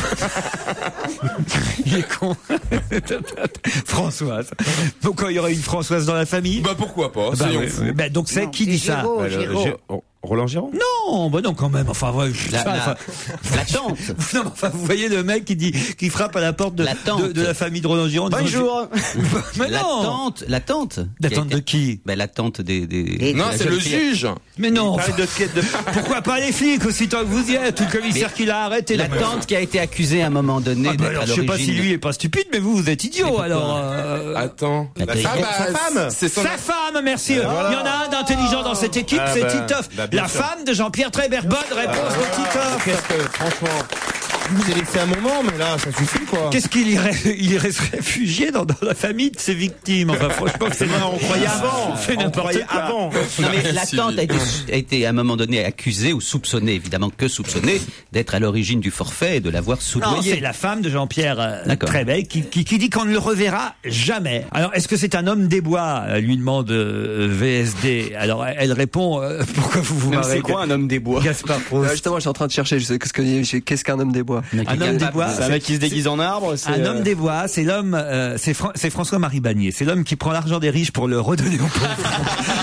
Il est con. Françoise. Pourquoi il y aurait une Françoise dans la famille? Bah pourquoi pas? Donc c'est qui dit ça? Roland Giraud? Non, non quand même. Enfin, ouais, la tante. Non, enfin, vous voyez le mec qui frappe à la porte de la famille de Roland Giraud. Bonjour. Mais non. La tante. La tante de qui? La tante des... Non, c'est le juge. Mais non. Pourquoi pas les flics aussitôt que vous y êtes? Tout le commissaire qui l'a arrêté. La tante qui a été accusée à un moment donné. Alors, je sais pas si lui est pas stupide, mais vous êtes idiot. Alors. Attends. Sa femme. C'est sa femme. Merci. Voilà. Il y en a un d'intelligent dans cette équipe, c'est Titoff. La femme de Jean-Pierre Trébert. Bonne réponse de Titoff. Franchement. Vous avez laissé un moment, mais là, ça suffit, quoi. Qu'est-ce qu'il irait se réfugier dans la famille de ses victimes? Enfin, franchement, c'est on croyait avant. C'est n'importe quoi. Avant. Non, mais la tante a été à un moment donné accusée ou soupçonnée, évidemment que soupçonnée, d'être à l'origine du forfait et de l'avoir soudoyé. Non, c'est la femme de Jean-Pierre Trébert qui dit qu'on ne le reverra jamais. Alors, est-ce que c'est un homme des bois? Lui demande VSD. Alors, elle répond, pourquoi vous marrez? C'est quoi un homme des bois? Gaspard Proust. Justement, je suis en train de chercher, qu'est-ce qu'un homme des bois? Un homme des bois, c'est un mec qui se déguise en arbre. Un homme des bois, c'est l'homme, c'est François-Marie Bagné. C'est l'homme qui prend l'argent des riches pour le redonner aux pauvres.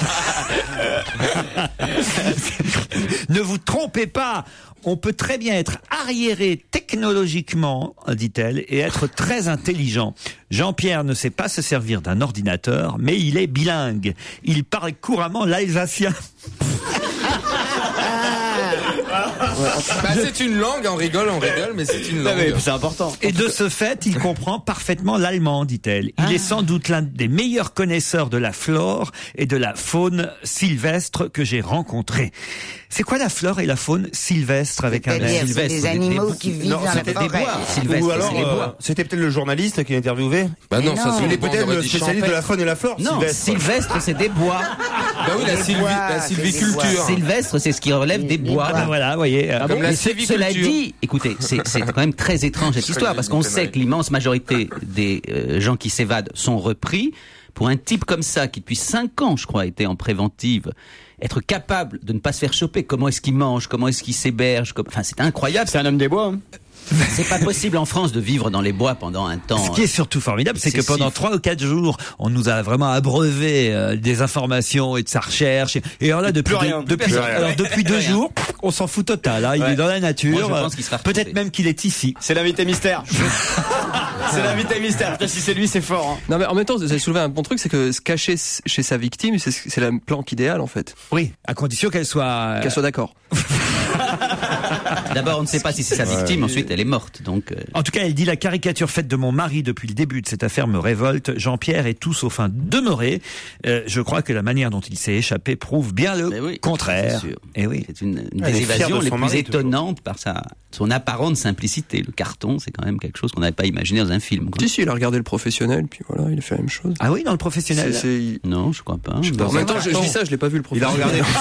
Ne vous trompez pas. On peut très bien être arriéré technologiquement, dit-elle, et être très intelligent. Jean-Pierre ne sait pas se servir d'un ordinateur, mais il est bilingue. Il parle couramment l'alsacien. c'est une langue, on rigole, mais c'est une langue. C'est important. Et de ce fait, il comprend parfaitement l'allemand, dit-elle. Il est sans doute l'un des meilleurs connaisseurs de la flore et de la faune sylvestre que j'ai rencontrés. C'est quoi la flore et la faune sylvestre avec un sylvestre? C'est des animaux qui vivent dans la forêt. Ou alors, c'était peut-être le journaliste qui a interviewé. Bah non, ça il est peut-être le spécialiste de la faune et la flore. Non, sylvestre, c'est des bois. Bah oui, la sylviculture. Sylvestre, c'est ce qui relève des bois. Ben voilà, vous voyez. Comme la Cela dit, écoutez, c'est quand même très étrange cette histoire, parce qu'on sait que l'immense majorité des gens qui s'évadent sont repris. Pour un type comme ça, qui depuis 5 ans, je crois, était en préventive, être capable de ne pas se faire choper, comment est-ce qu'il mange, comment est-ce qu'il s'héberge, enfin, c'est incroyable. C'est un homme des bois. C'est pas possible en France de vivre dans les bois pendant un temps. Ce qui est surtout formidable, c'est que pendant 3 ou 4 jours, on nous a vraiment abreuvé des informations et de sa recherche. Et alors là, depuis 2 jours, on s'en fout total. Hein. Il est dans la nature. Moi, je pense qu'il sera peut-être même qu'il est ici. C'est l'invité mystère. C'est l'invité mystère. Si c'est lui, c'est fort. Hein. Non, mais en même temps, vous avez soulevé un bon truc, c'est que se cacher chez sa victime, c'est la planque idéale, en fait. Oui, à condition qu'elle soit d'accord. D'abord, on ne sait pas si c'est sa victime, ensuite elle est morte. Donc, En tout cas, elle dit: la caricature faite de mon mari depuis le début de cette affaire me révolte. Jean-Pierre est tout sauf un demeuré. Je crois que la manière dont il s'est échappé prouve bien le contraire. C'est sûr. Et oui. C'est une des évasions les plus étonnantes par son apparente simplicité. Le carton, c'est quand même quelque chose qu'on n'avait pas imaginé dans un film. Quoi. Si, il a regardé Le Professionnel, puis voilà, il a fait la même chose. Ah oui, dans Le Professionnel. Non, je crois pas. En même temps, je dis ça, je l'ai pas vu Le Professionnel. Il a regardé.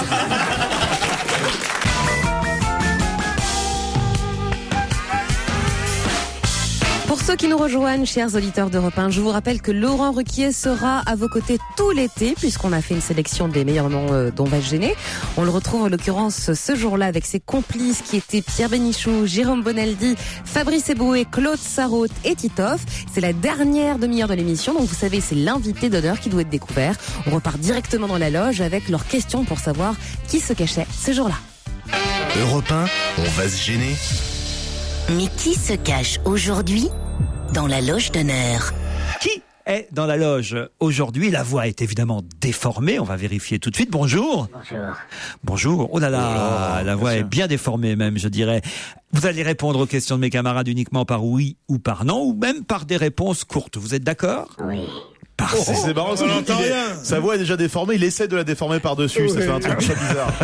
Pour ceux qui nous rejoignent, chers auditeurs d'Europe 1, je vous rappelle que Laurent Ruquier sera à vos côtés tout l'été, puisqu'on a fait une sélection des meilleurs noms dont va se gêner. On le retrouve en l'occurrence ce jour-là avec ses complices qui étaient Pierre Bénichou, Jérôme Bonaldi, Fabrice Eboué, Claude Sarraute et Titoff. C'est la dernière demi-heure de l'émission, donc vous savez, c'est l'invité d'honneur qui doit être découvert. On repart directement dans la loge avec leurs questions pour savoir qui se cachait ce jour-là. Europe 1, on va se gêner. Mais qui se cache aujourd'hui dans la loge d'honneur? Qui est dans la loge aujourd'hui? La voix est évidemment déformée, on va vérifier tout de suite. Bonjour. Bonjour. Bonjour. Oh là là, la voix est bien déformée même, je dirais. Vous allez répondre aux questions de mes camarades uniquement par oui ou par non, ou même par des réponses courtes. Vous êtes d'accord? Oui. C'est marrant, sa voix est déjà déformée, il essaie de la déformer par-dessus, ça fait un truc très bizarre.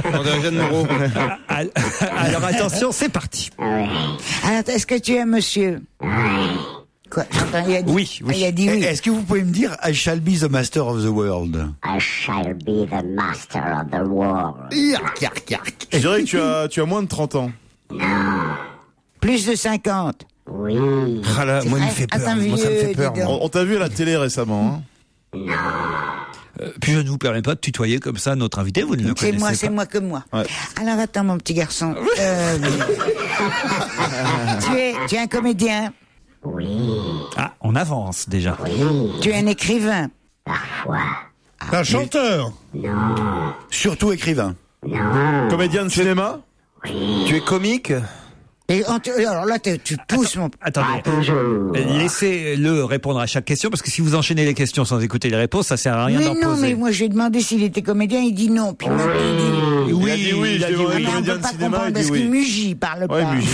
Alors attention, c'est parti. Alors, est-ce que tu es monsieur? Quoi? Il a dit oui. Il a dit oui. Est-ce que vous pouvez me dire I shall be the master of the world? I shall be the master of the world. Je dirais que tu as moins de 30 ans. Plus de 50. Oui. Ah là, moi, il me fait peur. Moi, ça me fait peur. On t'a vu à la télé récemment, hein? Puis je ne vous permets pas de tutoyer comme ça notre invité, vous ne le connaissez pas. C'est moi que moi. Ouais. Alors attends, mon petit garçon. Tu es un comédien? Oui. Ah, on avance déjà. Oui. Tu es un écrivain? Parfois. Un chanteur? Non. Surtout écrivain? Non. Comédien de cinéma? Oui. Tu es comique? Et alors là, tu pousses mon... Attendez, laissez-le répondre à chaque question, parce que si vous enchaînez les questions sans écouter les réponses, ça sert à rien d'en poser. Mais non, mais moi je lui ai demandé s'il était comédien, il dit non. Puis maintenant il dit oui. Il a dit oui, on peut pas comprendre parce qu'il mugit, il parle pas. Ouais, mugit.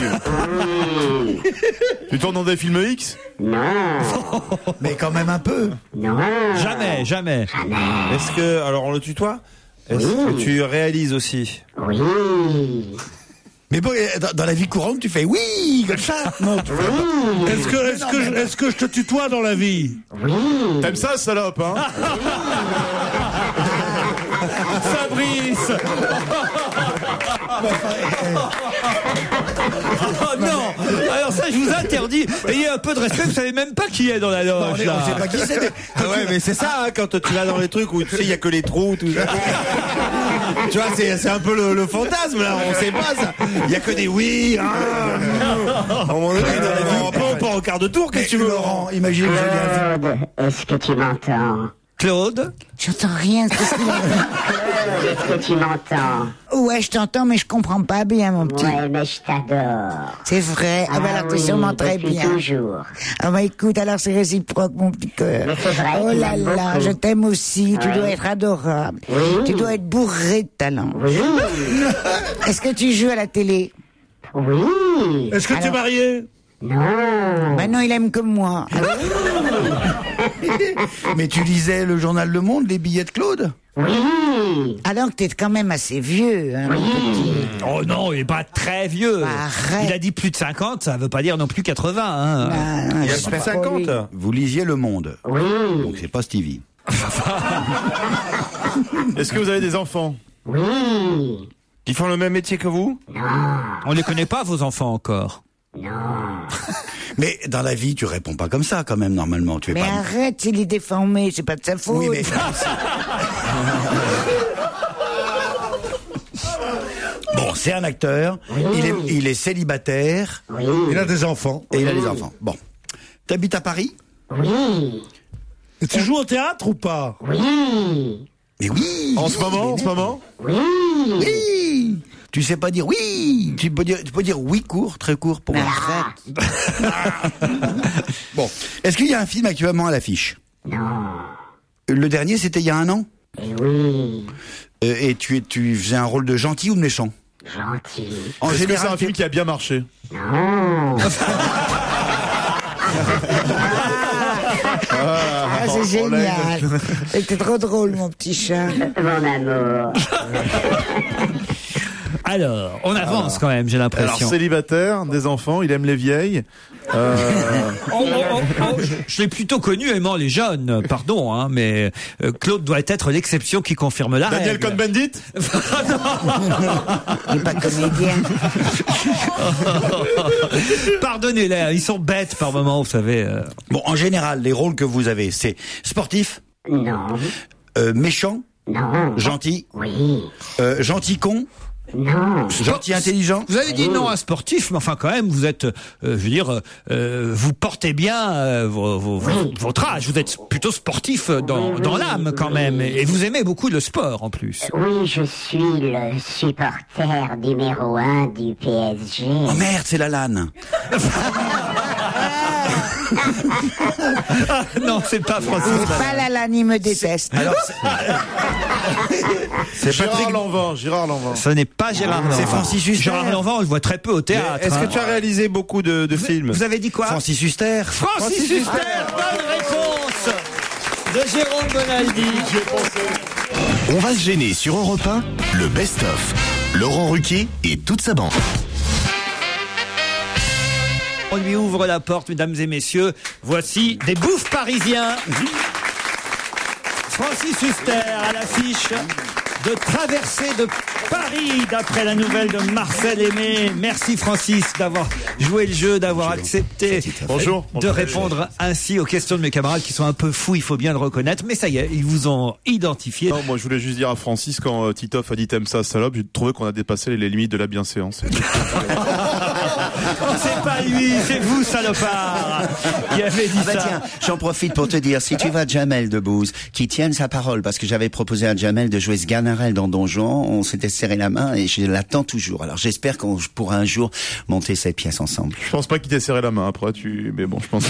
Tu tournes dans des films X? Non. Mais quand même un peu. Non. Jamais. Est-ce que, alors on le tutoie? Est-ce que tu réalises aussi? Oui. Mais bon, dans la vie courante, tu fais oui, comme ça. Non, tu fais pas. Est-ce que je te tutoie dans la vie? Oui. T'aimes ça, salope, hein? Fabrice! Oh non! Alors ça, je vous interdis. Ayez un peu de respect, vous savez même pas qui est dans la loge. On sait pas qui c'est. Ah ouais, mais c'est ça, hein, quand tu vas dans les trucs où tu sais, il y a que les trous, tout ça. Tu vois, c'est un peu le fantasme, là, on sait pas ça. Il y a que des oui, hein. À un moment donné, dans la vie, on part au quart de tour, qu'est-ce que tu veux, Laurent? Imagine que Claude, est-ce que tu m'entends? Claude? J'entends rien. Qu'est-ce qu'il a dit? Est-ce que tu m'entends? Ouais, je t'entends, mais je comprends pas bien, mon petit. Ouais, mais je t'adore. C'est vrai. Ah, ben alors, t'es sûrement très bien. Toujours. Ah, bah, écoute, alors c'est réciproque, mon petit cœur. Mais c'est vrai. Oh là là, je t'aime aussi. Tu dois être adorable. Oui. Tu dois être bourré de talent. Oui. Est-ce que tu joues à la télé? Oui. Est-ce que tu es marié? Non. Ben non, il aime comme moi. Mais tu lisais le journal Le Monde, les billets de Claude? Oui. Alors que t'es quand même assez vieux, hein, mon petit. Oh non, il est pas très vieux. Arrête. Il a dit plus de 50, ça veut pas dire non plus 80. Hein. Il y a plus de 50. Vous lisiez Le Monde. Oui. Donc c'est pas Stevie. Est-ce que vous avez des enfants? Oui. Qui font le même métier que vous? Non. On les connaît pas, vos enfants, encore. Non. Mais dans la vie, tu réponds pas comme ça quand même normalement. Tu es Mais pas. arrête, il est déformé, c'est pas de sa faute. Oui, mais. Bon, c'est un acteur. Il est célibataire. Oui. Il a des enfants. Et il a des enfants. Bon. T'habites à Paris? Oui. Et tu joues au théâtre ou pas? Oui. Mais oui. En ce moment? Oui. Oui. Tu sais pas dire oui. Tu peux dire oui court, très court pour moi. Bon. Est-ce qu'il y a un film actuellement à l'affiche? Non. Le dernier, c'était il y a 1 an? Oui. Et tu faisais un rôle de gentil ou de méchant? Gentil. En Est-ce que général, c'est un film qui a bien marché? Non. Ah, c'est génial. C'était trop drôle, mon petit chat. Mon amour. Alors, on avance quand même, j'ai l'impression. Alors, célibataire, des enfants, il aime les vieilles. Je l'ai plutôt connu aimant les jeunes, pardon, hein, mais Claude doit être l'exception qui confirme la Daniel règle. Cohn-Bendit? Il n'est pas comédien. Pardonnez-les, ils sont bêtes par moments, vous savez. Bon, en général, les rôles que vous avez, c'est sportif, Non. méchant, Non. gentil, Oui. gentil con, Non. gentil intelligent. Vous avez dit non à sportif, mais enfin quand même, vous êtes, je veux dire, vous portez bien votre âge. Vous êtes plutôt sportif dans l'âme quand même, et vous aimez beaucoup le sport en plus. Oui, je suis le supporter numéro 1 du PSG. Oh merde, c'est la LAN. Non, c'est pas Francis. C'est pas la lane, il me déteste. Alors, c'est Gérard Lanvin. Ce n'est pas Gérard Lanvin. C'est Francis Huster. Gérard Lanvin, on le voit très peu au théâtre. Est-ce que hein. tu as réalisé beaucoup de films? Vous avez dit quoi? Francis Huster. Francis Huster, bonne réponse de Jérôme Bonaldi. On va se gêner sur Europe 1, le best-of. Laurent Ruquier et toute sa bande. On lui ouvre la porte, mesdames et messieurs. Voici des bouffes parisiens. Francis Huster à l'affiche de Traversée de Paris, d'après la nouvelle de Marcel Aimé. Merci Francis d'avoir joué le jeu, d'avoir accepté de répondre ainsi aux questions de mes camarades qui sont un peu fous, il faut bien le reconnaître. Mais ça y est, ils vous ont identifié. Non, moi je voulais juste dire à Francis, quand Titoff a dit t'aimes ça salope, j'ai trouvé qu'on a dépassé les limites de la bienséance. C'est pas lui, c'est vous salopard qui avez dit ça. Tiens, j'en profite pour te dire, si tu vas Jamel Debbouze, qui tienne sa parole, parce que j'avais proposé à Jamel de jouer Sganarelle dans Donjon, on s'était serré la main et je l'attends toujours. Alors j'espère qu'on pourra un jour monter cette pièce ensemble. Je pense pas qu'il t'ait serré la main après, mais bon, je pense que...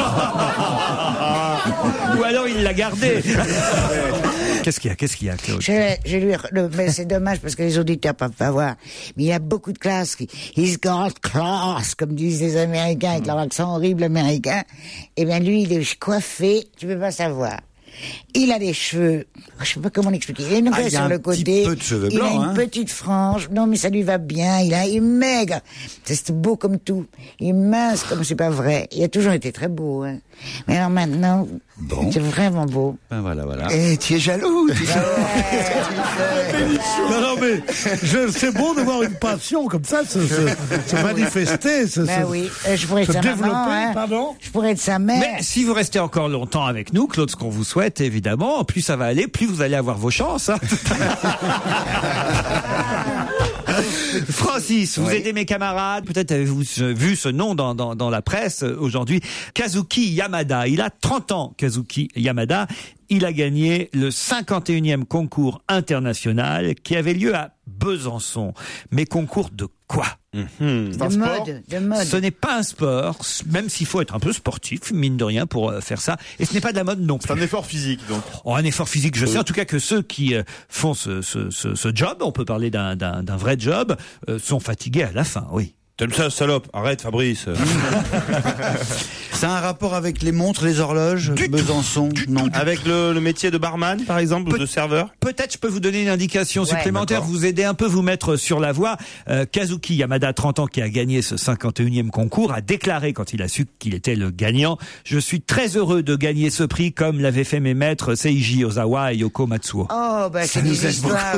Ou alors il l'a gardé. Qu'est-ce qu'il y a, Claude? Mais c'est dommage parce que les auditeurs peuvent pas voir. Mais il y a beaucoup de classe. He's got class, comme disent les Américains avec leur accent horrible américain. Eh bien, lui, il est coiffé, tu peux pas savoir. Il a des cheveux, je sais pas comment l'expliquer. Il a une graisse sur le côté. Peu de cheveux il blancs, a une petite frange. Non, mais ça lui va bien. Il est maigre. C'est beau comme tout. Il est mince comme c'est pas vrai. Il a toujours été très beau, hein. Mais alors maintenant, c'est vraiment beau. Ben voilà. Et tu es jaloux. Non, mais c'est beau de voir une passion comme ça se manifester, Ben oui, je pourrais être sa maman, hein. Pardon. Je pourrais être sa mère. Mais si vous restez encore longtemps avec nous, Claude, ce qu'on vous souhaite, évidemment, plus ça va aller, plus vous allez avoir vos chances. Hein. Francis, vous aidez mes camarades. Peut-être avez-vous vu ce nom dans la presse aujourd'hui. Kazuki Yamada. Il a 30 ans, Kazuki Yamada. Il a gagné le 51e concours international qui avait lieu à Besançon. Mais concours de quoi? De mode. Ce n'est pas un sport, même s'il faut être un peu sportif, mine de rien, pour faire ça. Et ce n'est pas de la mode non plus. C'est un effort physique, donc. Oh, un effort physique, je sais en tout cas que ceux qui font ce job, on peut parler d'un vrai job, sont fatigués à la fin, oui. T'aimes ça, salope? Arrête, Fabrice. Ça a un rapport avec les montres, les horloges, Besançon? Non. Avec le métier de barman, par exemple, ou de serveur? Peut-être je peux vous donner une indication supplémentaire, vous aider un peu, vous mettre sur la voie. Kazuki Yamada, 30 ans, qui a gagné ce 51e concours, a déclaré quand il a su qu'il était le gagnant: je suis très heureux de gagner ce prix comme l'avaient fait mes maîtres Seiji Ozawa et Yoko Matsuo. Oh, bah c'est des histoires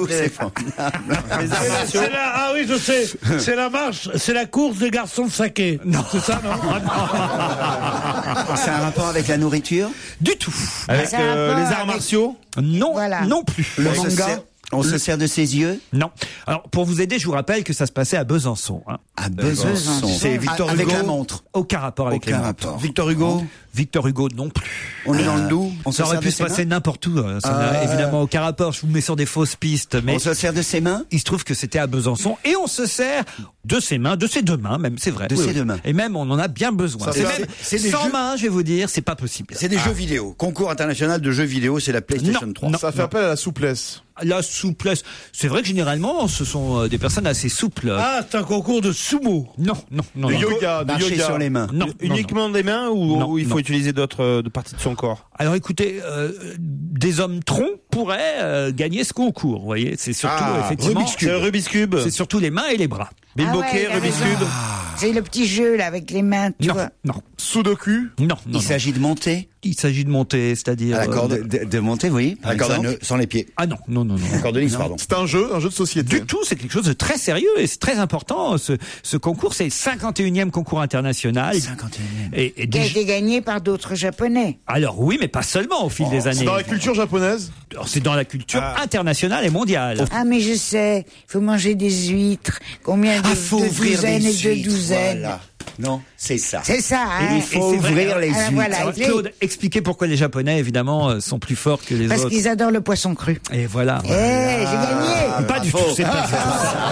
Ah oui, je sais. C'est la marche, c'est la course des garçons de saké. Non. C'est ça, non? C'est un rapport avec la nourriture? Du tout. Avec les arts martiaux? Non, non plus. Le manga? On se sert de ses yeux? Non. Alors, pour vous aider, je vous rappelle que ça se passait à Besançon. Hein. À Besançon. C'est Victor Hugo. Avec la montre. Aucun rapport avec Aucun la rapport. montre. Victor Hugo. Victor Hugo non plus. On est dans le Doubs. Ça aurait pu se passer n'importe où. Ça n'a évidemment aucun rapport. Je vous mets sur des fausses pistes. Mais on se sert de ses mains? Il se trouve que c'était à Besançon. Et on se sert de ses mains, de ses deux mains même, c'est vrai. De ses deux mains. Et même, on en a bien besoin. C'est des sans jeux... main, je vais vous dire, c'est pas possible. C'est des jeux vidéo. Concours international de jeux vidéo, c'est la PlayStation 3. Ça fait appel à la souplesse. La souplesse. C'est vrai que généralement, ce sont des personnes assez souples. Ah, c'est un concours de sumo. Non. De yoga, marcher sur les mains. Non. Uniquement des mains ou il faut utiliser d'autres parties de son corps? Alors écoutez, des hommes troncs pourraient gagner ce concours, vous voyez. C'est surtout, effectivement... Rubik's Cube. C'est surtout les mains et les bras. Bill Bokeh, Rubik's Cube. C'est le petit jeu, là, avec les mains, tu vois. Non. Sudoku? Non. Il s'agit de monter? Il s'agit de monter, c'est-à-dire... À la corde de monter, oui. À la corde à nœud, sans les pieds. Ah non. La corde de lisse, pardon. C'est un jeu de société. Du tout, c'est quelque chose de très sérieux et c'est très important. Ce concours, c'est le 51e concours international. 51e. Et qui a été gagné par d'autres Japonais. Alors oui, mais pas seulement au fil des années. C'est dans la culture japonaise? Alors, c'est dans la culture internationale et mondiale. Ah, mais je sais, il faut manger des huîtres. Combien de douzaines et de douzaines. Voilà. Non, c'est ça. C'est ça, hein. Il faut ouvrir les huîtres. Voilà, alors, Claude, expliquez pourquoi les Japonais, évidemment, sont plus forts que les autres. Parce qu'ils adorent le poisson cru. Et voilà. J'ai gagné. Pas du tout, c'est pas du tout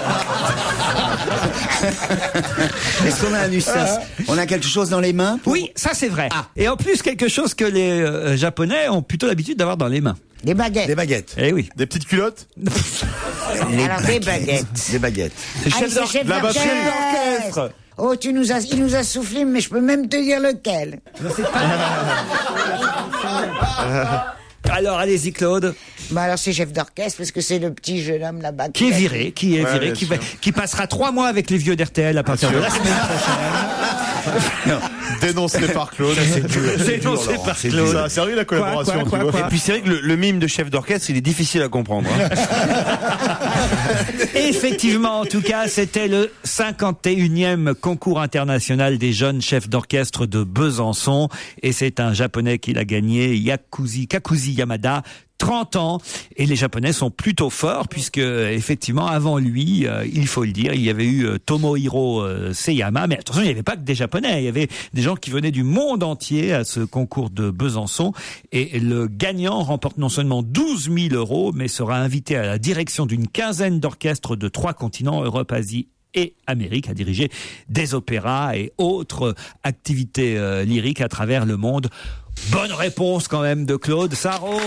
ça. Est-ce qu'on a un USAS? On a quelque chose dans les mains? Oui, ça c'est vrai. Et en plus, quelque chose que les Japonais ont plutôt l'habitude d'avoir dans les mains. Des baguettes. Des baguettes. Eh oui. Des petites culottes? Alors, des baguettes. Des baguettes. C'est chef d'orchestre. Oh, il nous a soufflé, mais je peux même te dire lequel. Alors, allez-y, Claude. Bah alors c'est chef d'orchestre parce que c'est le petit jeune homme là-bas qui est viré, qui passera 3 mois avec les vieux d'RTL à partir de la semaine prochaine. Dénoncé par Claude. Dénoncé par Claude. Ça a servi la collaboration. Et puis c'est vrai que le mime de chef d'orchestre, il est difficile à comprendre. Hein. Effectivement, en tout cas, c'était le 51e concours international des jeunes chefs d'orchestre de Besançon. Et c'est un Japonais qui l'a gagné, Kakuzi Yamada. 30 ans, et les Japonais sont plutôt forts puisque effectivement avant lui, il faut le dire, il y avait eu Tomohiro Seyama, mais attention, il n'y avait pas que des Japonais, il y avait des gens qui venaient du monde entier à ce concours de Besançon, et le gagnant remporte non seulement 12 000 €, mais sera invité à la direction d'une quinzaine d'orchestres de 3 continents, Europe, Asie et Amérique, à diriger des opéras et autres activités lyriques à travers le monde. Bonne réponse quand même de Claude Sarraute.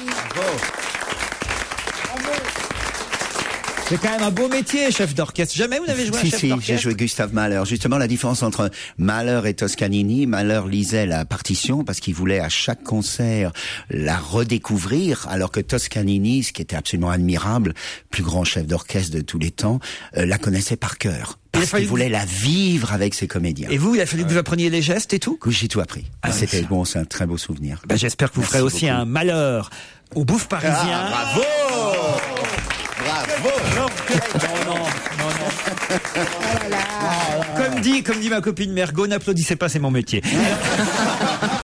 C'est quand même un beau métier, chef d'orchestre. Jamais vous n'avez joué à chef d'orchestre? J'ai joué Gustave Mahler. Justement, la différence entre Mahler et Toscanini, Mahler lisait la partition parce qu'il voulait à chaque concert la redécouvrir, alors que Toscanini, ce qui était absolument admirable, plus grand chef d'orchestre de tous les temps, la connaissait par cœur. Parce qu'il voulait la vivre avec ses comédiens. Et vous, il a fallu que vous appreniez les gestes et tout? J'ai tout appris. C'était bon, c'est un très beau souvenir. J'espère que vous ferez aussi un Malheur au Bouffe Parisien. Bravo! Bravo! Non. Comme dit ma copine Mergo, n'applaudissez pas, c'est mon métier.